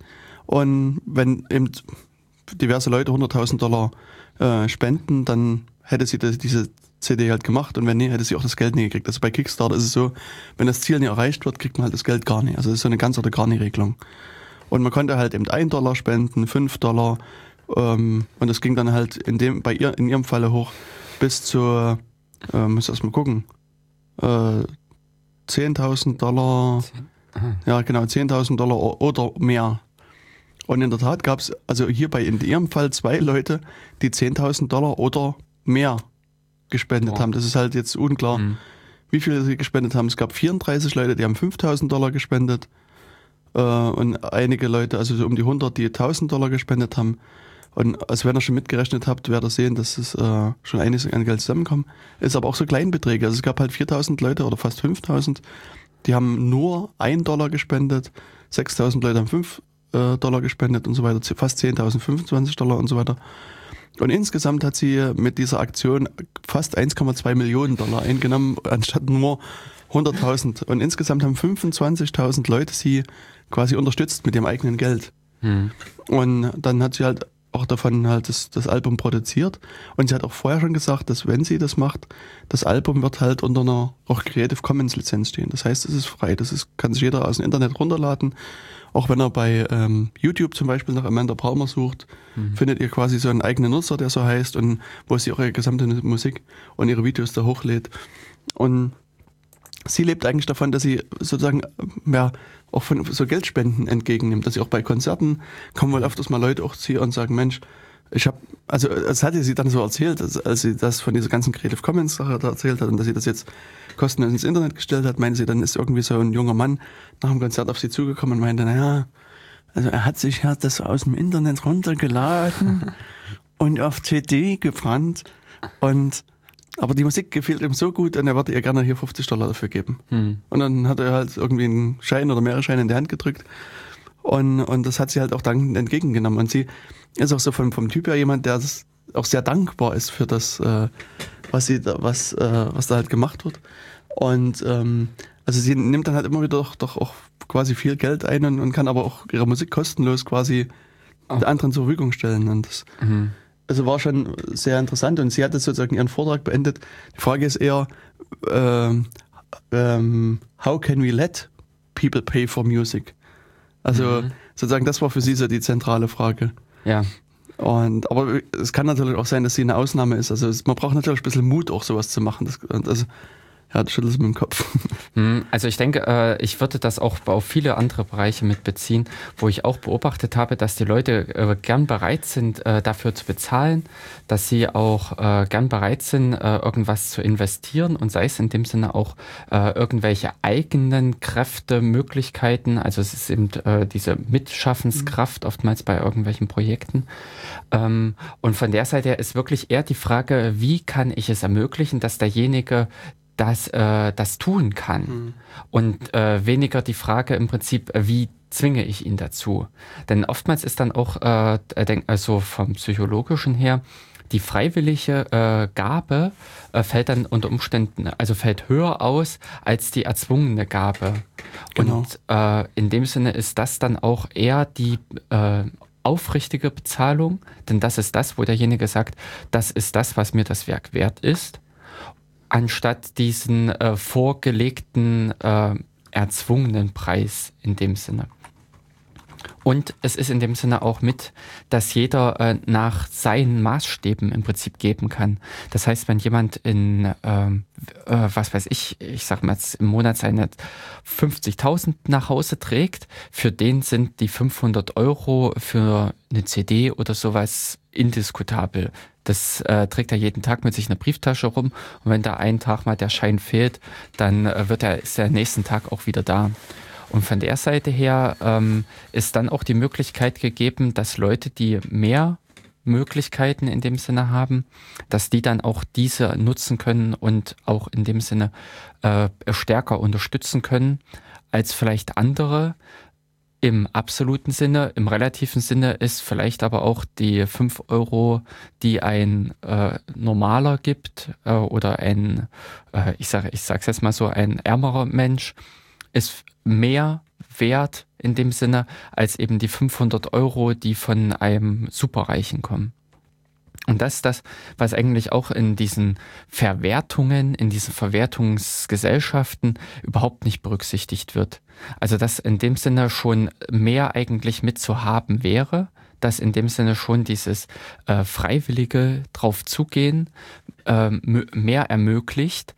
und wenn eben diverse Leute hunderttausend Dollar äh, spenden, dann hätte sie das, diese C D halt gemacht und wenn nicht, hätte sie auch das Geld nie gekriegt. Also bei Kickstarter ist es so, wenn das Ziel nicht erreicht wird, kriegt man halt das Geld gar nicht. Also das ist so eine ganz oder gar nicht Regelung. Und man konnte halt eben ein Dollar spenden, fünf Dollar ähm, und das ging dann halt in dem, bei ihr, in ihrem Falle hoch bis zu, äh, muss erst mal gucken, äh, zehntausend Dollar, ja genau, zehntausend Dollar oder mehr. Und in der Tat gab es, also hierbei in ihrem Fall zwei Leute, die zehntausend Dollar oder mehr gespendet oh. haben. Das ist halt jetzt unklar, mhm. wie viele sie gespendet haben. Es gab vierunddreißig Leute, die haben fünftausend Dollar gespendet äh, und einige Leute, also so um die hundert, die tausend Dollar gespendet haben. Und also wenn ihr schon mitgerechnet habt, werdet ihr sehen, dass es äh, schon einiges an Geld zusammenkommt. Ist aber auch so Kleinbeträge. Also es gab halt viertausend Leute oder fast fünftausend, die haben nur ein Dollar gespendet, sechstausend Leute haben fünf äh, Dollar gespendet und so weiter, fast zehntausend, fünfundzwanzig Dollar und so weiter. Und insgesamt hat sie mit dieser Aktion fast eins Komma zwei Millionen Dollar eingenommen, anstatt nur hunderttausend. Und insgesamt haben fünfundzwanzigtausend Leute sie quasi unterstützt mit ihrem eigenen Geld. Hm. Und dann hat sie halt auch davon halt das, das Album produziert. Und sie hat auch vorher schon gesagt, dass wenn sie das macht, das Album wird halt unter einer auch Creative Commons Lizenz stehen. Das heißt, es ist frei. Das ist, kann sich jeder aus dem Internet runterladen. Auch wenn er bei ähm, YouTube zum Beispiel nach Amanda Palmer sucht, mhm. findet ihr quasi so einen eigenen Nutzer, der so heißt und wo sie ihre gesamte Musik und ihre Videos da hochlädt. Und sie lebt eigentlich davon, dass sie sozusagen ja auch von so Geldspenden entgegennimmt, dass sie auch bei Konzerten kommen wohl öfters mal Leute auch zu ihr und sagen, Mensch, ich habe, also es hatte sie dann so erzählt, als, als sie das von dieser ganzen Creative Commons Sache da erzählt hat und dass sie das jetzt kostenlos ins Internet gestellt hat, meinte sie, dann ist irgendwie so ein junger Mann nach dem Konzert auf sie zugekommen und meinte, naja, also er hat sich ja das aus dem Internet runtergeladen und auf C D gebrannt und aber die Musik gefiel ihm so gut und er würde ihr gerne hier fünfzig Dollar dafür geben. Hm. Und dann hat er halt irgendwie einen Schein oder mehrere Scheine in die Hand gedrückt und, und das hat sie halt auch dankend entgegengenommen. Und sie ist auch so vom, vom Typ her jemand, der auch sehr dankbar ist für das, äh, was sie da, was, äh, was da halt gemacht wird. Und ähm, also sie nimmt dann halt immer wieder doch, doch auch quasi viel Geld ein und, und kann aber auch ihre Musik kostenlos quasi oh. anderen zur Verfügung stellen. Und das mhm. also war schon sehr interessant und sie hat jetzt sozusagen ihren Vortrag beendet. Die Frage ist eher, ähm, ähm, how can we let people pay for music? Also mhm. sozusagen das war für sie so die zentrale Frage. Ja. Und, aber es kann natürlich auch sein, dass sie eine Ausnahme ist. Also es, man braucht natürlich ein bisschen Mut, auch sowas zu machen. Das, also, ja, das schüttelt es mit dem Kopf. Also ich denke, ich würde das auch auf viele andere Bereiche mit beziehen, wo ich auch beobachtet habe, dass die Leute gern bereit sind, dafür zu bezahlen, dass sie auch gern bereit sind, irgendwas zu investieren und sei es in dem Sinne auch irgendwelche eigenen Kräfte, Möglichkeiten, also es ist eben diese Mitschaffenskraft oftmals bei irgendwelchen Projekten. Und von der Seite her ist wirklich eher die Frage, wie kann ich es ermöglichen, dass derjenige das, äh, das tun kann. Mhm. Und äh, weniger die Frage im Prinzip, wie zwinge ich ihn dazu? Denn oftmals ist dann auch, äh, also vom Psychologischen her, die freiwillige äh, Gabe äh, fällt dann unter Umständen, also fällt höher aus als die erzwungene Gabe. Genau. Und äh, in dem Sinne ist das dann auch eher die äh, aufrichtige Bezahlung, denn das ist das, wo derjenige sagt, das ist das, was mir das Werk wert ist, anstatt diesen äh, vorgelegten, äh, erzwungenen Preis in dem Sinne. Und es ist in dem Sinne auch mit, dass jeder äh, nach seinen Maßstäben im Prinzip geben kann. Das heißt, wenn jemand in, äh, äh, was weiß ich, ich sag mal jetzt im Monat seine fünfzigtausend nach Hause trägt, für den sind die fünfhundert Euro für eine C D oder sowas indiskutabel. Das äh, trägt er jeden Tag mit sich in der Brieftasche rum und wenn da einen Tag mal der Schein fehlt, dann äh, wird er, ist er nächsten Tag auch wieder da. Und von der Seite her ähm, ist dann auch die Möglichkeit gegeben, dass Leute, die mehr Möglichkeiten in dem Sinne haben, dass die dann auch diese nutzen können und auch in dem Sinne äh, stärker unterstützen können als vielleicht andere. Im absoluten Sinne, im relativen Sinne ist vielleicht aber auch die fünf Euro, die ein äh, normaler gibt äh, oder ein, äh, ich sage ich sag's jetzt mal so, ein ärmerer Mensch, ist mehr wert in dem Sinne als eben die fünfhundert Euro, die von einem Superreichen kommen. Und das ist das, was eigentlich auch in diesen Verwertungen, in diesen Verwertungsgesellschaften überhaupt nicht berücksichtigt wird. Also dass in dem Sinne schon mehr eigentlich mitzuhaben wäre, dass in dem Sinne schon dieses äh, freiwillige drauf zugehen äh, mehr ermöglicht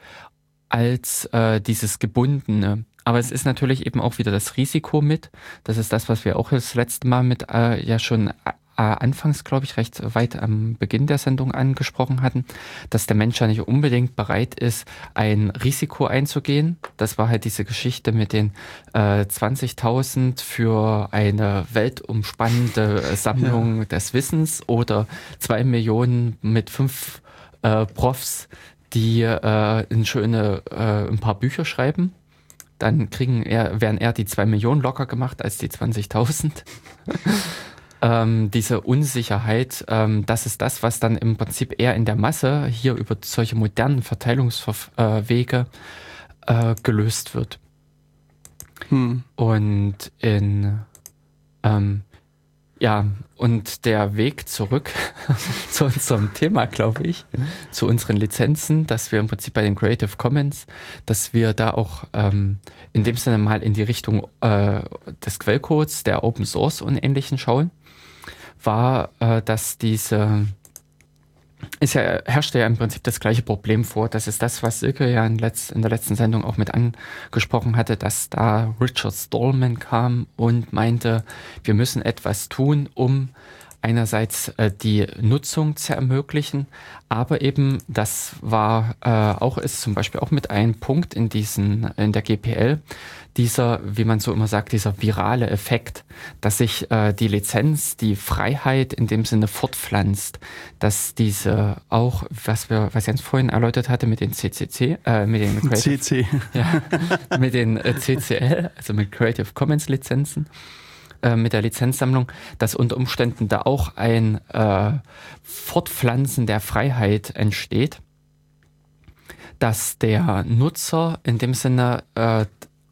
als äh, dieses gebundene. Aber es ist natürlich eben auch wieder das Risiko mit. Das ist das, was wir auch das letzte Mal mit äh, ja schon äh, anfangs, glaube ich, recht weit am Beginn der Sendung angesprochen hatten, dass der Mensch ja nicht unbedingt bereit ist, ein Risiko einzugehen. Das war halt diese Geschichte mit den äh, zwanzigtausend für eine weltumspannende Sammlung ja. des Wissens oder zwei Millionen mit fünf äh, Profs, die äh, in schöne, äh, ein paar Bücher schreiben. Dann kriegen eher, werden eher die zwei Millionen locker gemacht als die zwanzigtausend. ähm, diese Unsicherheit, ähm, das ist das, was dann im Prinzip eher in der Masse hier über solche modernen Verteilungswege äh, gelöst wird. Hm. Und in ähm, ja, und der Weg zurück zu unserem Thema, glaube ich, zu unseren Lizenzen, dass wir im Prinzip bei den Creative Commons, dass wir da auch ähm, in dem Sinne mal in die Richtung äh, des Quellcodes, der Open Source und Ähnlichen schauen, war, äh, dass diese, ist ja, herrschte ja im Prinzip das gleiche Problem vor. Das ist das, was Silke ja in, letzt, in der letzten Sendung auch mit angesprochen hatte, dass da Richard Stallman kam und meinte, wir müssen etwas tun, um einerseits äh, die Nutzung zu ermöglichen, aber eben, das war äh, auch, ist zum Beispiel auch mit einem Punkt in diesen, in der G P L, dieser, wie man so immer sagt, dieser virale Effekt, dass sich äh, die Lizenz, die Freiheit in dem Sinne fortpflanzt, dass diese auch, was wir, was Jens vorhin erläutert hatte mit den C C C, äh, mit den Creative, C C. Ja, mit den äh, C C L, also mit Creative Commons Lizenzen, äh, mit der Lizenzsammlung, dass unter Umständen da auch ein äh, Fortpflanzen der Freiheit entsteht, dass der Nutzer in dem Sinne äh,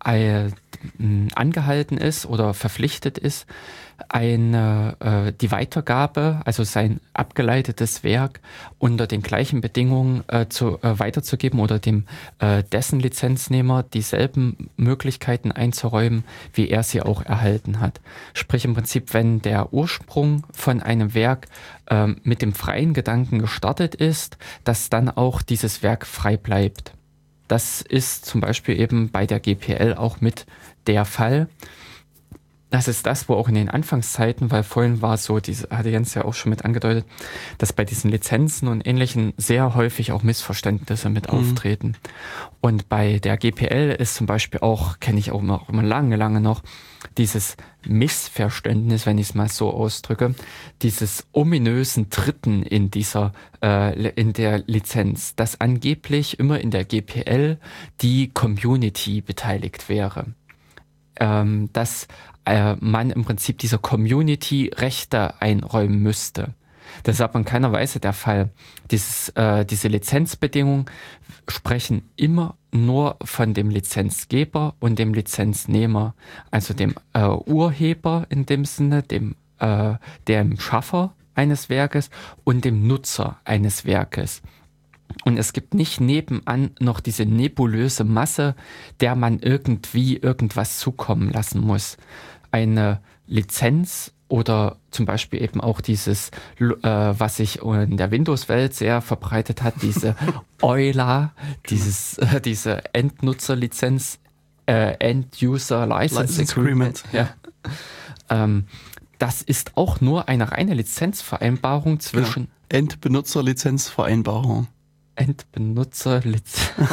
angehalten ist oder verpflichtet ist, eine, äh, die Weitergabe, also sein abgeleitetes Werk unter den gleichen Bedingungen äh, zu, äh, weiterzugeben oder dem äh, dessen Lizenznehmer dieselben Möglichkeiten einzuräumen, wie er sie auch erhalten hat. Sprich im Prinzip, wenn der Ursprung von einem Werk äh, mit dem freien Gedanken gestartet ist, dass dann auch dieses Werk frei bleibt. Das ist zum Beispiel eben bei der G P L auch mit der Fall. Das ist das, wo auch in den Anfangszeiten, weil vorhin war so, diese, hatte Jens ja auch schon mit angedeutet, dass bei diesen Lizenzen und Ähnlichen sehr häufig auch Missverständnisse mit mhm. auftreten. Und bei der G P L ist zum Beispiel auch, kenne ich auch immer, auch immer lange, lange noch, dieses Missverständnis, wenn ich es mal so ausdrücke, dieses ominösen Dritten in dieser, äh, in der Lizenz, dass angeblich immer in der G P L die Community beteiligt wäre. Ähm, dass äh, man im Prinzip dieser Community Rechte einräumen müsste. Das ist aber in keiner Weise der Fall. Dieses, äh, diese Lizenzbedingungen sprechen immer nur von dem Lizenzgeber und dem Lizenznehmer, also dem äh, Urheber in dem Sinne, dem, äh, dem Schaffer eines Werkes und dem Nutzer eines Werkes. Und es gibt nicht nebenan noch diese nebulöse Masse, der man irgendwie irgendwas zukommen lassen muss. Eine Lizenz oder zum Beispiel eben auch dieses, äh, was sich in der Windows-Welt sehr verbreitet hat, diese Euler, dieses, äh, diese Endnutzerlizenz, äh, End-User License, License Agreement. Ja. Ähm, das ist auch nur eine reine Lizenzvereinbarung zwischen... Genau. Endbenutzerlizenzvereinbarung. Endbenutzerlizenz.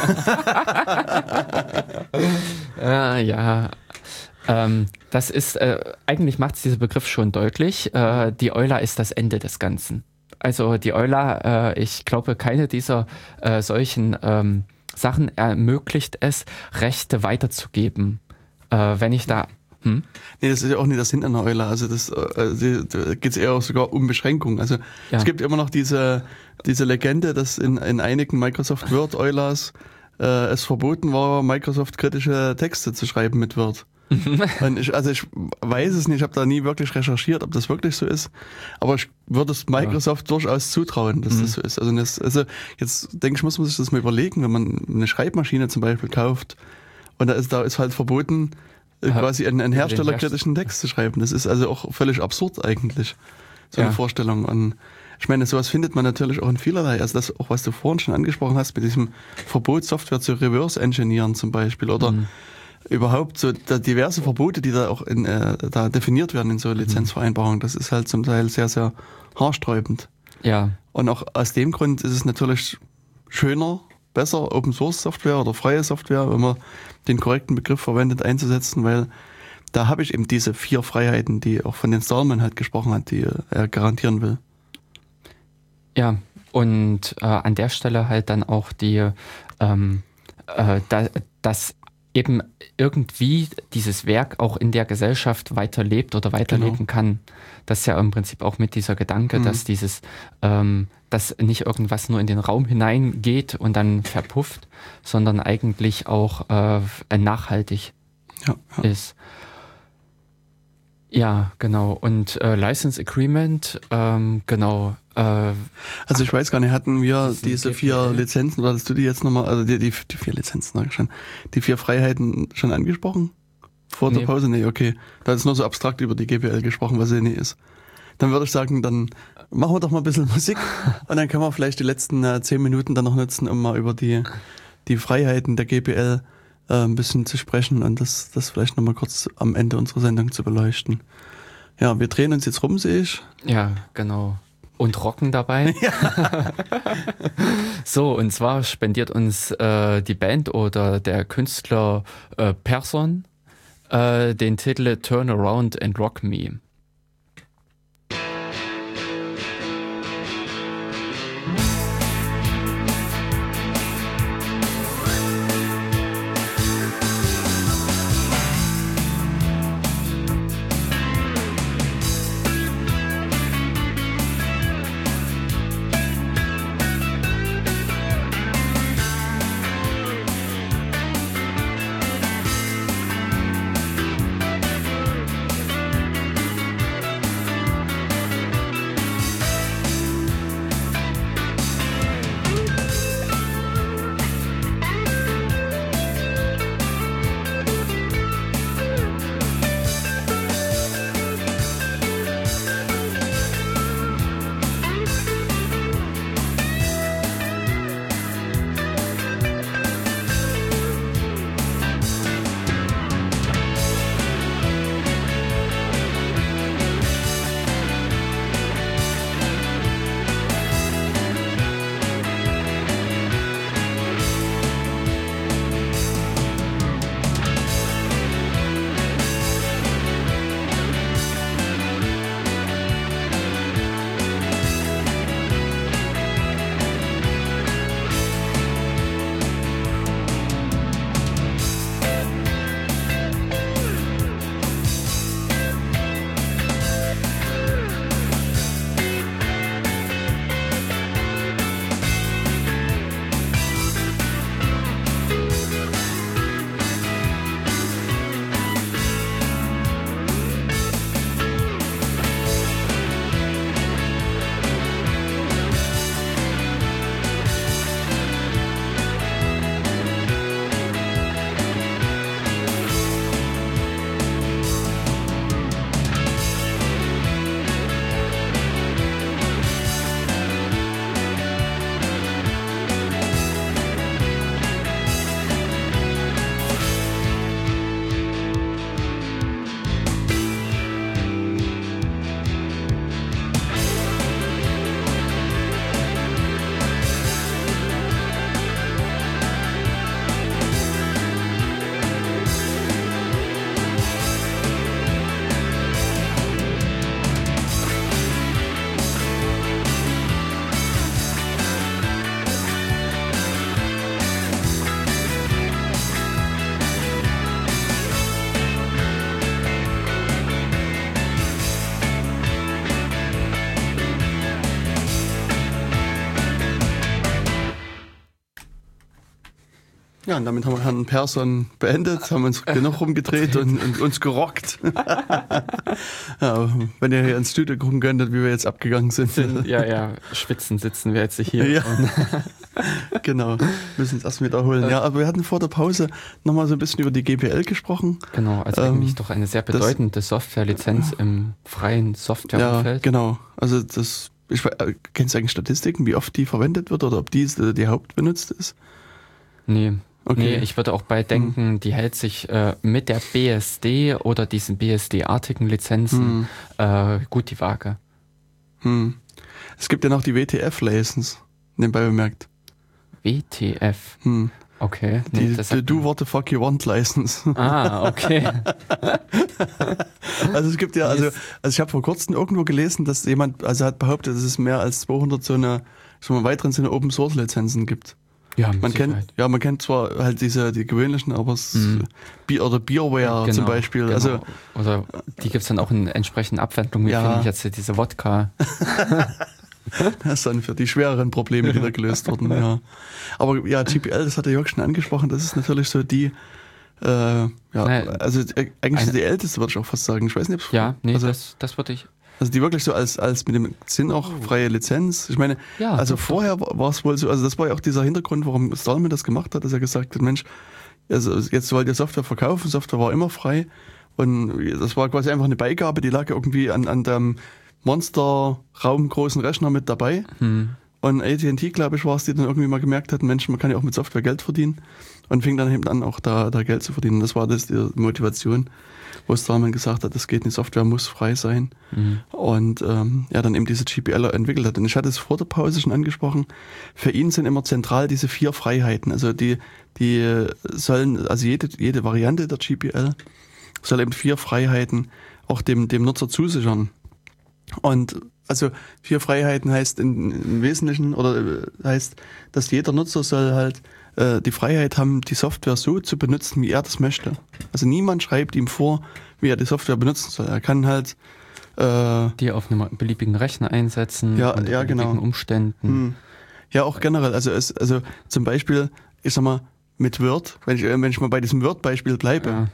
ja, ja. Ähm, das ist, äh, eigentlich macht es dieser Begriff schon deutlich. Äh, die Euler ist das Ende des Ganzen. Also die Euler, äh, ich glaube, keine dieser äh, solchen ähm, Sachen ermöglicht es, Rechte weiterzugeben. Äh, wenn ich da... Hm? Nee, das ist ja auch nicht der Sinn einer Euler. Also das, äh, da geht es eher sogar um Beschränkung. Also ja. Es gibt immer noch diese, diese Legende, dass in, in einigen Microsoft Word Eulers äh, es verboten war, Microsoft-kritische Texte zu schreiben mit Word. Und ich, also ich weiß es nicht, ich habe da nie wirklich recherchiert, ob das wirklich so ist, aber ich würde es Microsoft ja. durchaus zutrauen, dass mhm. das so ist. Also, das, also jetzt denke ich, muss man sich das mal überlegen, wenn man eine Schreibmaschine zum Beispiel kauft und da ist, da ist halt verboten, ja. quasi einen, einen herstellerkritischen Text zu schreiben. Das ist also auch völlig absurd eigentlich, so ja. eine Vorstellung. Und ich meine, sowas findet man natürlich auch in vielerlei. Also das auch, was du vorhin schon angesprochen hast, mit diesem Verbot, Software zu reverse-engineeren zum Beispiel oder mhm. überhaupt so da diverse Verbote, die da auch in, äh, da definiert werden in so Lizenzvereinbarungen. Das ist halt zum Teil sehr, sehr haarsträubend. Ja. Und auch aus dem Grund ist es natürlich schöner, besser Open Source Software oder freie Software, wenn man den korrekten Begriff verwendet, einzusetzen, weil da habe ich eben diese vier Freiheiten, die auch von den Stallman halt gesprochen hat, die er garantieren will. Ja, und äh, an der Stelle halt dann auch die, ähm, äh, da, dass eben irgendwie dieses Werk auch in der Gesellschaft weiterlebt oder weiterleben genau. kann. Das ist ja im Prinzip auch mit dieser Gedanke, mhm. dass dieses, ähm, dass nicht irgendwas nur in den Raum hineingeht und dann verpufft, sondern eigentlich auch äh, nachhaltig ja, ja. ist. Ja, genau. Und äh, License Agreement, ähm, genau. Äh, also ich weiß gar nicht, hatten wir diese vier Lizenzen, oder hast du die jetzt nochmal, also die, die, die vier Lizenzen, schon, die vier Freiheiten schon angesprochen? Vor der nee. Pause? Nee, okay. Da ist nur so abstrakt über die G P L gesprochen, was sie nicht ist. Dann würde ich sagen, dann machen wir doch mal ein bisschen Musik und dann können wir vielleicht die letzten äh, zehn Minuten dann noch nutzen, um mal über die, die Freiheiten der G P L äh, ein bisschen zu sprechen und das, das vielleicht nochmal kurz am Ende unserer Sendung zu beleuchten. Ja, wir drehen uns jetzt rum, sehe ich. Ja, genau. Und rocken dabei. Ja. So, und zwar spendiert uns äh, die Band oder der Künstler äh, Person äh, den Titel Turn Around and Rock Me. Ja, und damit haben wir Herrn Persson beendet, haben uns genug rumgedreht und, und uns gerockt. Ja, wenn ihr hier ins Studio gucken könntet, wie wir jetzt abgegangen sind. sind ja, ja, schwitzen sitzen wir jetzt hier. Ja. Genau, müssen es erst wiederholen. Ja, aber wir hatten vor der Pause nochmal so ein bisschen über die G P L gesprochen. Genau, also ähm, eigentlich doch eine sehr bedeutende Softwarelizenz im freien Softwareumfeld. Ja, genau. Also das, ich, kennst du eigentlich Statistiken, wie oft die verwendet wird oder ob die die hauptbenutzt ist? Nee. Okay. Nee, ich würde auch bei denken, hm. die hält sich äh, mit der B S D oder diesen B S D-artigen Lizenzen hm. äh, gut die Waage. Hm. Es gibt ja noch die W T F-License, nebenbei bemerkt. W T F? Hm. Okay. Nee, die die Do What the Fuck You Want License. Ah, okay. Also es gibt ja, also, also ich habe vor kurzem irgendwo gelesen, dass jemand, also hat behauptet, dass es mehr als zweihundert so eine, schon mal weiteren Sinne Open Source Lizenzen gibt. Ja, man kennt, ja, man kennt zwar halt diese, die gewöhnlichen, aber es, mhm. Bier oder Beerware genau, zum Beispiel. Genau. Also, oder die gibt's dann auch in entsprechenden Abwandlungen, wie ja. finde ich jetzt diese Wodka. Das ist dann für die schwereren Probleme wieder gelöst worden, ja. Aber ja, G P L, das hat der Jörg schon angesprochen, das ist natürlich so die, äh, ja, naja, also eigentlich eine, die älteste, würde ich auch fast sagen. Ich weiß nicht, ob ja, nee, also, das, das würde ich. Also die wirklich so als, als mit dem Sinn auch freie Lizenz. Ich meine, ja, also vorher war es wohl so, also das war ja auch dieser Hintergrund, warum Stallman das gemacht hat, dass er gesagt hat, Mensch, also jetzt wollt ihr Software verkaufen, Software war immer frei und das war quasi einfach eine Beigabe, die lag irgendwie an, an dem Monster-Raum großen Rechner mit dabei. Hm. Und A T and T, glaube ich, war es, die dann irgendwie mal gemerkt hatten, Mensch, man kann ja auch mit Software Geld verdienen. Und fing dann eben an, auch da, da Geld zu verdienen. Das war das die Motivation, wo Stallman gesagt hat, das geht nicht, Software muss frei sein. Mhm. Und ähm, er dann eben diese G P L entwickelt hat. Und ich hatte es vor der Pause schon angesprochen, für ihn sind immer zentral diese vier Freiheiten. Also die, die sollen, also jede, jede Variante der G P L soll eben vier Freiheiten auch dem, dem Nutzer zusichern. Und also vier Freiheiten heißt in, im Wesentlichen, oder heißt, dass jeder Nutzer soll halt äh, die Freiheit haben, die Software so zu benutzen, wie er das möchte. Also niemand schreibt ihm vor, wie er die Software benutzen soll. Er kann halt äh, die auf einem beliebigen Rechner einsetzen, ja, unter ja, beliebigen genau. Umständen. Hm. Ja, auch generell. Also es, also zum Beispiel, ich sag mal, mit Word, wenn ich, wenn ich mal bei diesem Word-Beispiel bleibe, ja.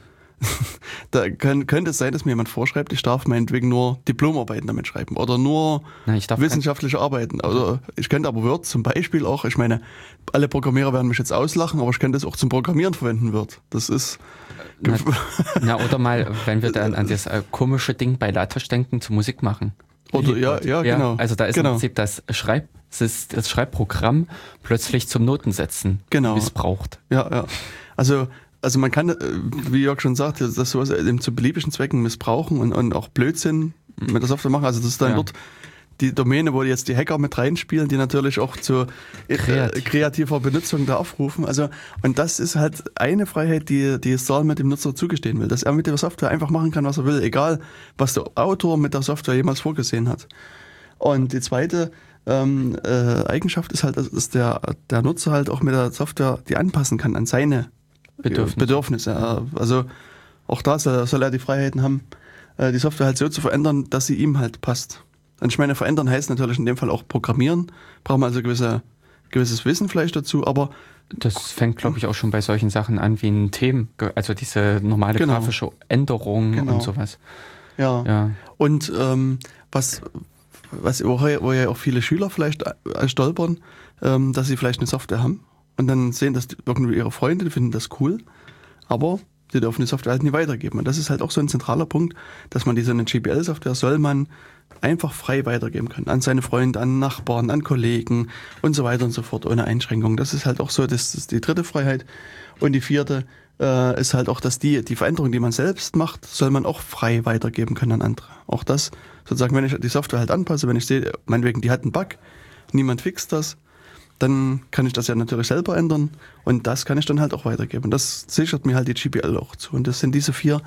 Da kann, könnte es sein, dass mir jemand vorschreibt, ich darf meinetwegen nur Diplomarbeiten damit schreiben oder nur Na, ich darf wissenschaftliche Arbeiten. Oder ich könnte aber Word zum Beispiel auch, ich meine, alle Programmierer werden mich jetzt auslachen, aber ich könnte es auch zum Programmieren verwenden, Word. Das ist... Na, na oder mal, wenn wir dann an das äh, komische Ding bei LaTeX denken, zu Musik machen. Oder, ja, ja, ja, genau. Also da ist genau. im Prinzip das, Schreib, das, das Schreibprogramm plötzlich zum Notensetzen genau. missbraucht. Ja, ja. Also... Also man kann, wie Jörg schon sagt, das sowas eben zu beliebigen Zwecken missbrauchen und, und auch Blödsinn mit der Software machen. Also das ist dann ja. dort die Domäne, wo jetzt die Hacker mit reinspielen, die natürlich auch zu Kreativ. äh, kreativer Benutzung da aufrufen. Also und das ist halt eine Freiheit, die die Stallman dem Nutzer zugestehen will, dass er mit der Software einfach machen kann, was er will, egal was der Autor mit der Software jemals vorgesehen hat. Und die zweite ähm, äh, Eigenschaft ist halt, dass der der Nutzer halt auch mit der Software die anpassen kann an seine Bedürfnisse. Bedürfnisse. Also auch da soll, soll er die Freiheiten haben, die Software halt so zu verändern, dass sie ihm halt passt. Und ich meine, verändern heißt natürlich in dem Fall auch programmieren. Brauchen wir also gewisse, gewisses Wissen vielleicht dazu, aber... Das fängt, glaube ich, auch schon bei solchen Sachen an wie ein Themen, also diese normale genau. grafische Änderung genau. und sowas. Ja, ja. Und ähm, was, was wo, wo ja auch viele Schüler vielleicht stolpern, ähm, dass sie vielleicht eine Software haben, und dann sehen das irgendwie ihre Freunde, die finden das cool, aber die dürfen die Software halt nie weitergeben. Und das ist halt auch so ein zentraler Punkt, dass man diese G P L-Software soll man einfach frei weitergeben können. An seine Freunde, an Nachbarn, an Kollegen und so weiter und so fort, ohne Einschränkung. Das ist halt auch so, das ist die dritte Freiheit. Und die vierte äh, ist halt auch, dass die, die Veränderung, die man selbst macht, soll man auch frei weitergeben können an andere. Auch das, sozusagen, wenn ich die Software halt anpasse, wenn ich sehe, meinetwegen, die hat einen Bug, niemand fixt das, dann kann ich das ja natürlich selber ändern und das kann ich dann halt auch weitergeben. Und das sichert mir halt die G P L auch zu. Und das sind diese vier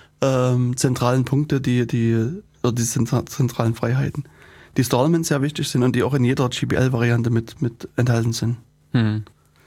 ähm, zentralen Punkte, die, die, oder die zentralen Freiheiten, die Stallman sehr wichtig sind und die auch in jeder G P L-Variante mit, mit enthalten sind. Hm.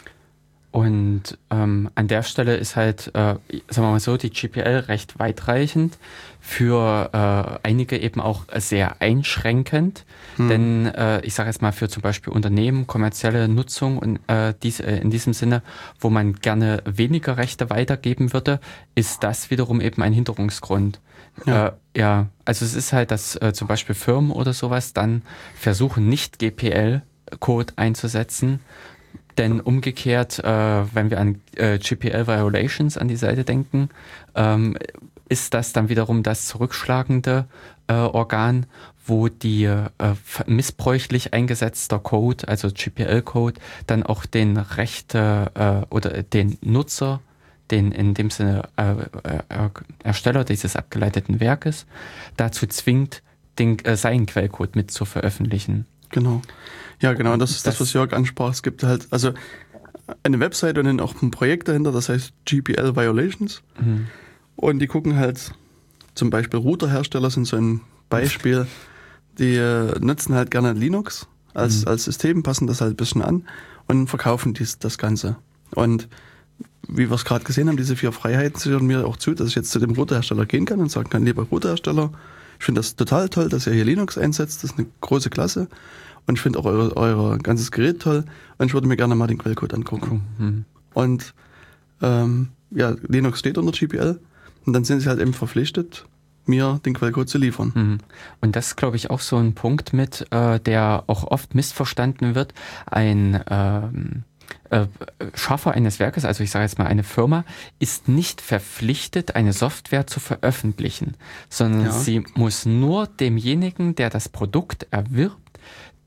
Und ähm, an der Stelle ist halt, äh, sagen wir mal so, die G P L recht weitreichend, für äh, einige eben auch sehr einschränkend, hm. denn äh, ich sage jetzt mal für zum Beispiel Unternehmen, kommerzielle Nutzung und äh, dies, äh, in diesem Sinne, wo man gerne weniger Rechte weitergeben würde, ist das wiederum eben ein Hinderungsgrund. Ja, äh, ja also es ist halt, dass äh, zum Beispiel Firmen oder sowas dann versuchen, nicht G P L-Code einzusetzen. Denn umgekehrt, äh, wenn wir an äh, G P L-Violations an die Seite denken, ähm, ist das dann wiederum das zurückschlagende äh, Organ, wo die äh, missbräuchlich eingesetzter Code, also G P L-Code, dann auch den Rechte äh, oder den Nutzer, den in dem Sinne äh, äh, Ersteller dieses abgeleiteten Werkes, dazu zwingt, den, äh, seinen Quellcode mit zu veröffentlichen. Genau. Ja, genau, und das ist das, das, was Jörg ansprach. Es gibt halt also eine Website und dann auch ein Projekt dahinter, das heißt G P L Violations. Mhm. Und die gucken halt, zum Beispiel Routerhersteller sind so ein Beispiel, die äh, nutzen halt gerne Linux als, mhm. als System, passen das halt ein bisschen an und verkaufen dies, das Ganze. Und wie wir es gerade gesehen haben, diese vier Freiheiten sichern mir auch zu, dass ich jetzt zu dem Routerhersteller gehen kann und sagen kann, lieber Routerhersteller, ich finde das total toll, dass ihr hier Linux einsetzt, das ist eine große Klasse. Und ich finde auch euer, euer ganzes Gerät toll und ich würde mir gerne mal den Quellcode angucken. Mhm. Und ähm, ja, Linux steht unter G P L und dann sind sie halt eben verpflichtet, mir den Quellcode zu liefern. Mhm. Und das ist, glaube ich, auch so ein Punkt mit, äh, der auch oft missverstanden wird. Ein ähm, äh, Schaffer eines Werkes, also ich sage jetzt mal eine Firma, ist nicht verpflichtet, eine Software zu veröffentlichen, sondern ja. sie muss nur demjenigen, der das Produkt erwirbt,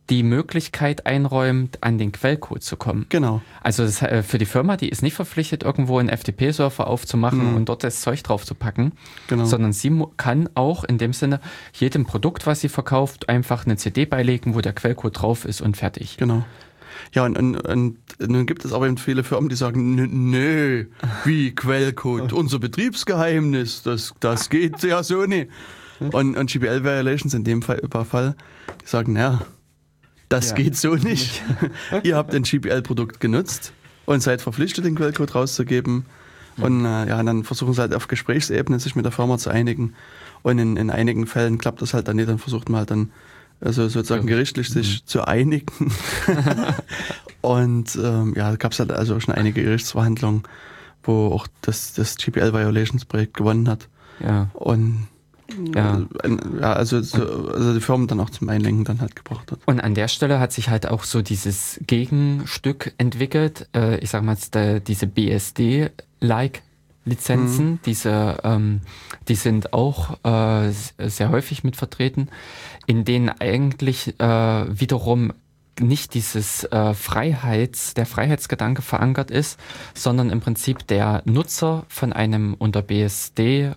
die Möglichkeit einräumt, an den Quellcode zu kommen. Genau. Also das, äh, für die Firma, die ist nicht verpflichtet, irgendwo einen F T P-Server aufzumachen mhm. und dort das Zeug drauf zu packen, genau. sondern sie mu- kann auch in dem Sinne jedem Produkt, was sie verkauft, einfach eine C D beilegen, wo der Quellcode drauf ist und fertig. Genau. Ja, und, und, und nun gibt es aber eben viele Firmen, die sagen, nö, nö wie Quellcode, unser Betriebsgeheimnis, das, das geht ja so nicht. Und, und G P L-Violations in dem Fall, Fall die sagen, naja, das ja. geht so nicht. Ihr habt ein G P L-Produkt genutzt und seid verpflichtet, den Quellcode rauszugeben. Mhm. Und äh, ja, dann versuchen sie halt auf Gesprächsebene sich mit der Firma zu einigen. Und in, in einigen Fällen klappt das halt dann nicht, dann versucht man halt dann also sozusagen gerichtlich sich mhm. zu einigen. Und ähm, ja, da gab es halt also schon einige Gerichtsverhandlungen, wo auch das, das G P L-Violations-Projekt gewonnen hat. Ja. Und ja, ja also, so, also die Firmen dann auch zum Einlenken dann halt gebracht hat. Und an der Stelle hat sich halt auch so dieses Gegenstück entwickelt, äh, ich sag mal, der, diese B S D-like Lizenzen, mhm. diese, ähm, die sind auch äh, sehr häufig mit vertreten, in denen eigentlich äh, wiederum nicht dieses äh, Freiheits, der Freiheitsgedanke verankert ist, sondern im Prinzip der Nutzer von einem unter B S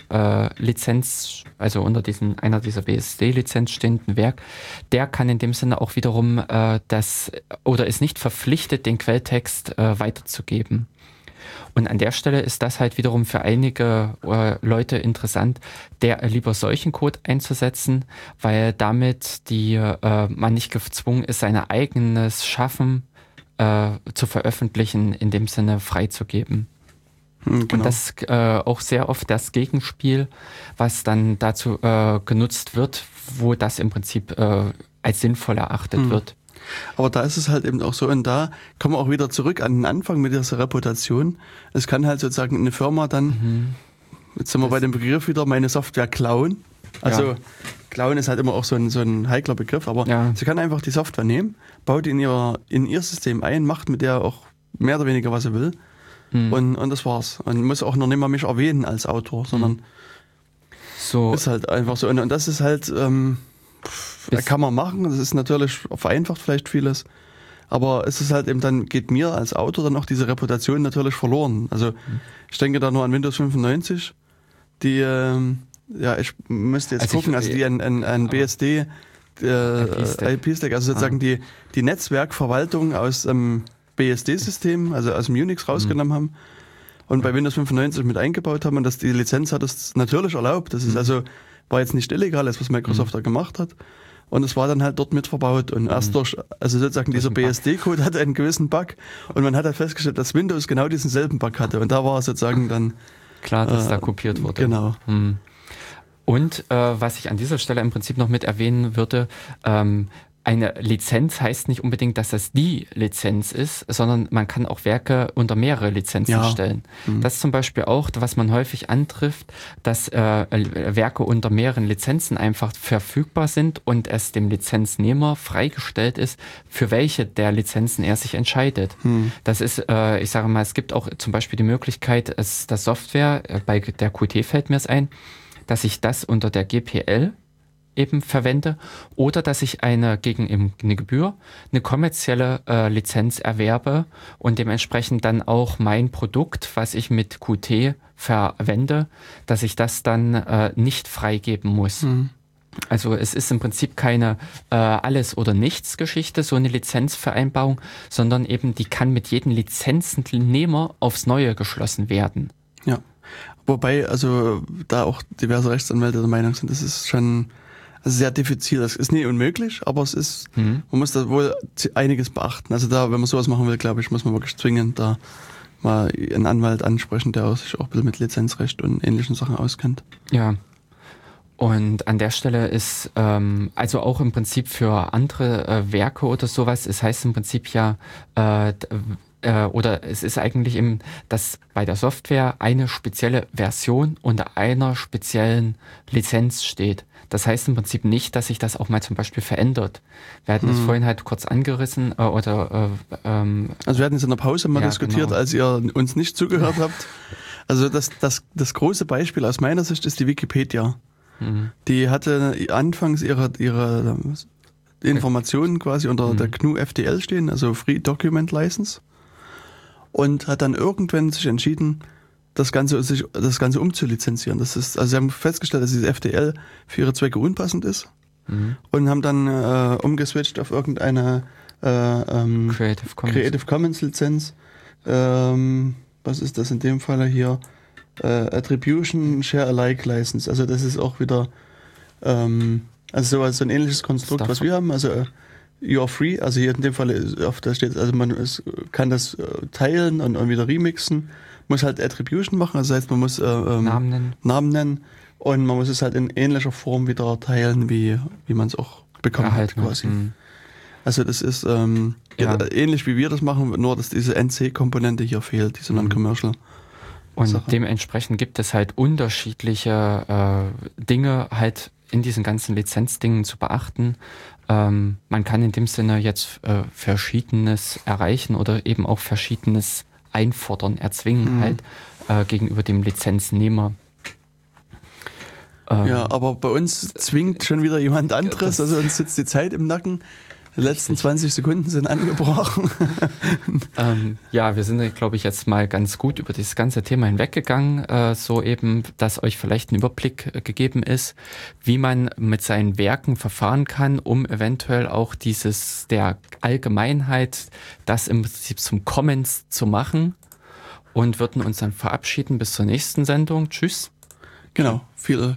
D-Lizenz, äh, also unter diesen, einer dieser B S D-Lizenz stehenden Werk, der kann in dem Sinne auch wiederum äh, das oder ist nicht verpflichtet, den Quelltext äh, weiterzugeben. Und an der Stelle ist das halt wiederum für einige äh, Leute interessant, der äh, lieber solchen Code einzusetzen, weil damit die äh, man nicht gezwungen ist, sein eigenes Schaffen äh, zu veröffentlichen, in dem Sinne freizugeben. Mhm, genau. Und das ist äh, auch sehr oft das Gegenspiel, was dann dazu äh, genutzt wird, wo das im Prinzip äh, als sinnvoll erachtet mhm. wird. Aber da ist es halt eben auch so, und da kommen wir auch wieder zurück an den Anfang mit dieser Reputation. Es kann halt sozusagen eine Firma dann, mhm. jetzt sind wir das bei dem Begriff wieder, meine Software klauen. Also ja. klauen ist halt immer auch so ein, so ein heikler Begriff, aber ja. sie kann einfach die Software nehmen, baut die in ihr, in ihr System ein, macht mit der auch mehr oder weniger, was sie will. Mhm. Und, und das war's. Und muss auch noch nicht mal mich erwähnen als Autor, sondern mhm. so ist halt einfach so. Und, und das ist halt... Ähm, Bis kann man machen, das ist natürlich vereinfacht vielleicht vieles, aber es ist halt eben dann, geht mir als Autor dann auch diese Reputation natürlich verloren. Also ich denke da nur an Windows fünfundneunzig, die, ähm, ja, ich müsste jetzt also gucken, ich, also die ein, ein, ein B S D äh, I P-Stack, also sozusagen ah. die, die Netzwerkverwaltung aus dem B S D-System, also aus dem Unix rausgenommen mhm. haben und bei Windows fünfundneunzig mit eingebaut haben und dass die Lizenz hat das natürlich erlaubt. Das ist mhm. also war jetzt nicht illegal, das was Microsoft mhm. da gemacht hat. Und es war dann halt dort mit verbaut. Und erst durch, also sozusagen dieser B S D-Code hatte einen gewissen Bug. Und man hat halt festgestellt, dass Windows genau diesen selben Bug hatte. Und da war sozusagen dann... Klar, dass äh, da kopiert wurde. Genau. Hm. Und äh, was ich an dieser Stelle im Prinzip noch mit erwähnen würde, ähm, eine Lizenz heißt nicht unbedingt, dass das die Lizenz ist, sondern man kann auch Werke unter mehrere Lizenzen ja. stellen. Mhm. Das ist zum Beispiel auch, was man häufig antrifft, dass äh, Werke unter mehreren Lizenzen einfach verfügbar sind und es dem Lizenznehmer freigestellt ist, für welche der Lizenzen er sich entscheidet. Mhm. Das ist, äh, ich sage mal, es gibt auch zum Beispiel die Möglichkeit, es, das Software, äh, bei der Qt fällt mir es ein, dass ich das unter der G P L eben verwende oder dass ich eine gegen eine Gebühr eine kommerzielle äh, Lizenz erwerbe und dementsprechend dann auch mein Produkt, was ich mit Qt verwende, dass ich das dann äh, nicht freigeben muss. Mhm. Also es ist im Prinzip keine äh, Alles- oder Nichts-Geschichte, so eine Lizenzvereinbarung, sondern eben die kann mit jedem Lizenzennehmer aufs Neue geschlossen werden. Ja, wobei also da auch diverse Rechtsanwälte der Meinung sind, das ist schon also sehr diffizil. Das ist nie unmöglich, aber es ist, mhm. man muss da wohl einiges beachten. Also da, wenn man sowas machen will, glaube ich, muss man wirklich zwingend da mal einen Anwalt ansprechen, der sich auch ein bisschen mit Lizenzrecht und ähnlichen Sachen auskennt. Ja. Und an der Stelle ist, ähm, also auch im Prinzip für andere äh, Werke oder sowas, es heißt im Prinzip ja, äh, äh, oder es ist eigentlich eben, dass bei der Software eine spezielle Version unter einer speziellen Lizenz steht. Das heißt im Prinzip nicht, dass sich das auch mal zum Beispiel verändert. Wir hatten hm. das vorhin halt kurz angerissen äh, oder äh, ähm, also wir hatten es in der Pause mal ja, diskutiert, genau. als ihr uns nicht zugehört habt. Also das, das, das große Beispiel aus meiner Sicht ist die Wikipedia. Mhm. Die hatte anfangs ihre, ihre Informationen quasi unter Mhm. der G N U F D L stehen, also Free Document License. Und hat dann irgendwann sich entschieden, das Ganze, sich, das Ganze umzulizenzieren. Das ist, also sie haben festgestellt, dass dieses F D L für ihre Zwecke unpassend ist Mhm. und haben dann äh, umgeswitcht auf irgendeine äh, ähm, Creative Commons. Creative Commons Lizenz. Ähm, was ist das in dem Falle hier? Äh, Attribution Share Alike License. Also das ist auch wieder ähm, also so, so ein ähnliches Konstrukt, was wir haben. Also äh, you are free. Also hier in dem Fall ist, auf da steht, also man ist, kann das äh, teilen und, und wieder remixen. Muss halt Attribution machen. Also das heißt, man muss äh, ähm, Namen nennen. Namen nennen und man muss es halt in ähnlicher Form wieder teilen, wie wie man es auch bekommen Erhalten hat hat. quasi. Mhm. Also das ist ähm, Ja. ja, ähnlich wie wir das machen, nur dass diese N C-Komponente hier fehlt, diese Non-Commercial. Und Sache. dementsprechend gibt es halt unterschiedliche äh, Dinge halt in diesen ganzen Lizenzdingen zu beachten. Ähm, man kann in dem Sinne jetzt äh, Verschiedenes erreichen oder eben auch Verschiedenes einfordern, erzwingen Mhm. halt äh, gegenüber dem Lizenznehmer. Ähm, Ja, aber bei uns zwingt schon wieder jemand anderes, also uns sitzt die Zeit im Nacken. Die letzten zwanzig Sekunden sind angebrochen. Ähm, ja, wir sind, glaube ich, jetzt mal ganz gut über dieses ganze Thema hinweggegangen, äh, so eben, dass euch vielleicht ein Überblick äh, gegeben ist, wie man mit seinen Werken verfahren kann, um eventuell auch dieses der Allgemeinheit, das im Prinzip zum Commons zu machen, und würden uns dann verabschieden bis zur nächsten Sendung. Tschüss. Genau, viel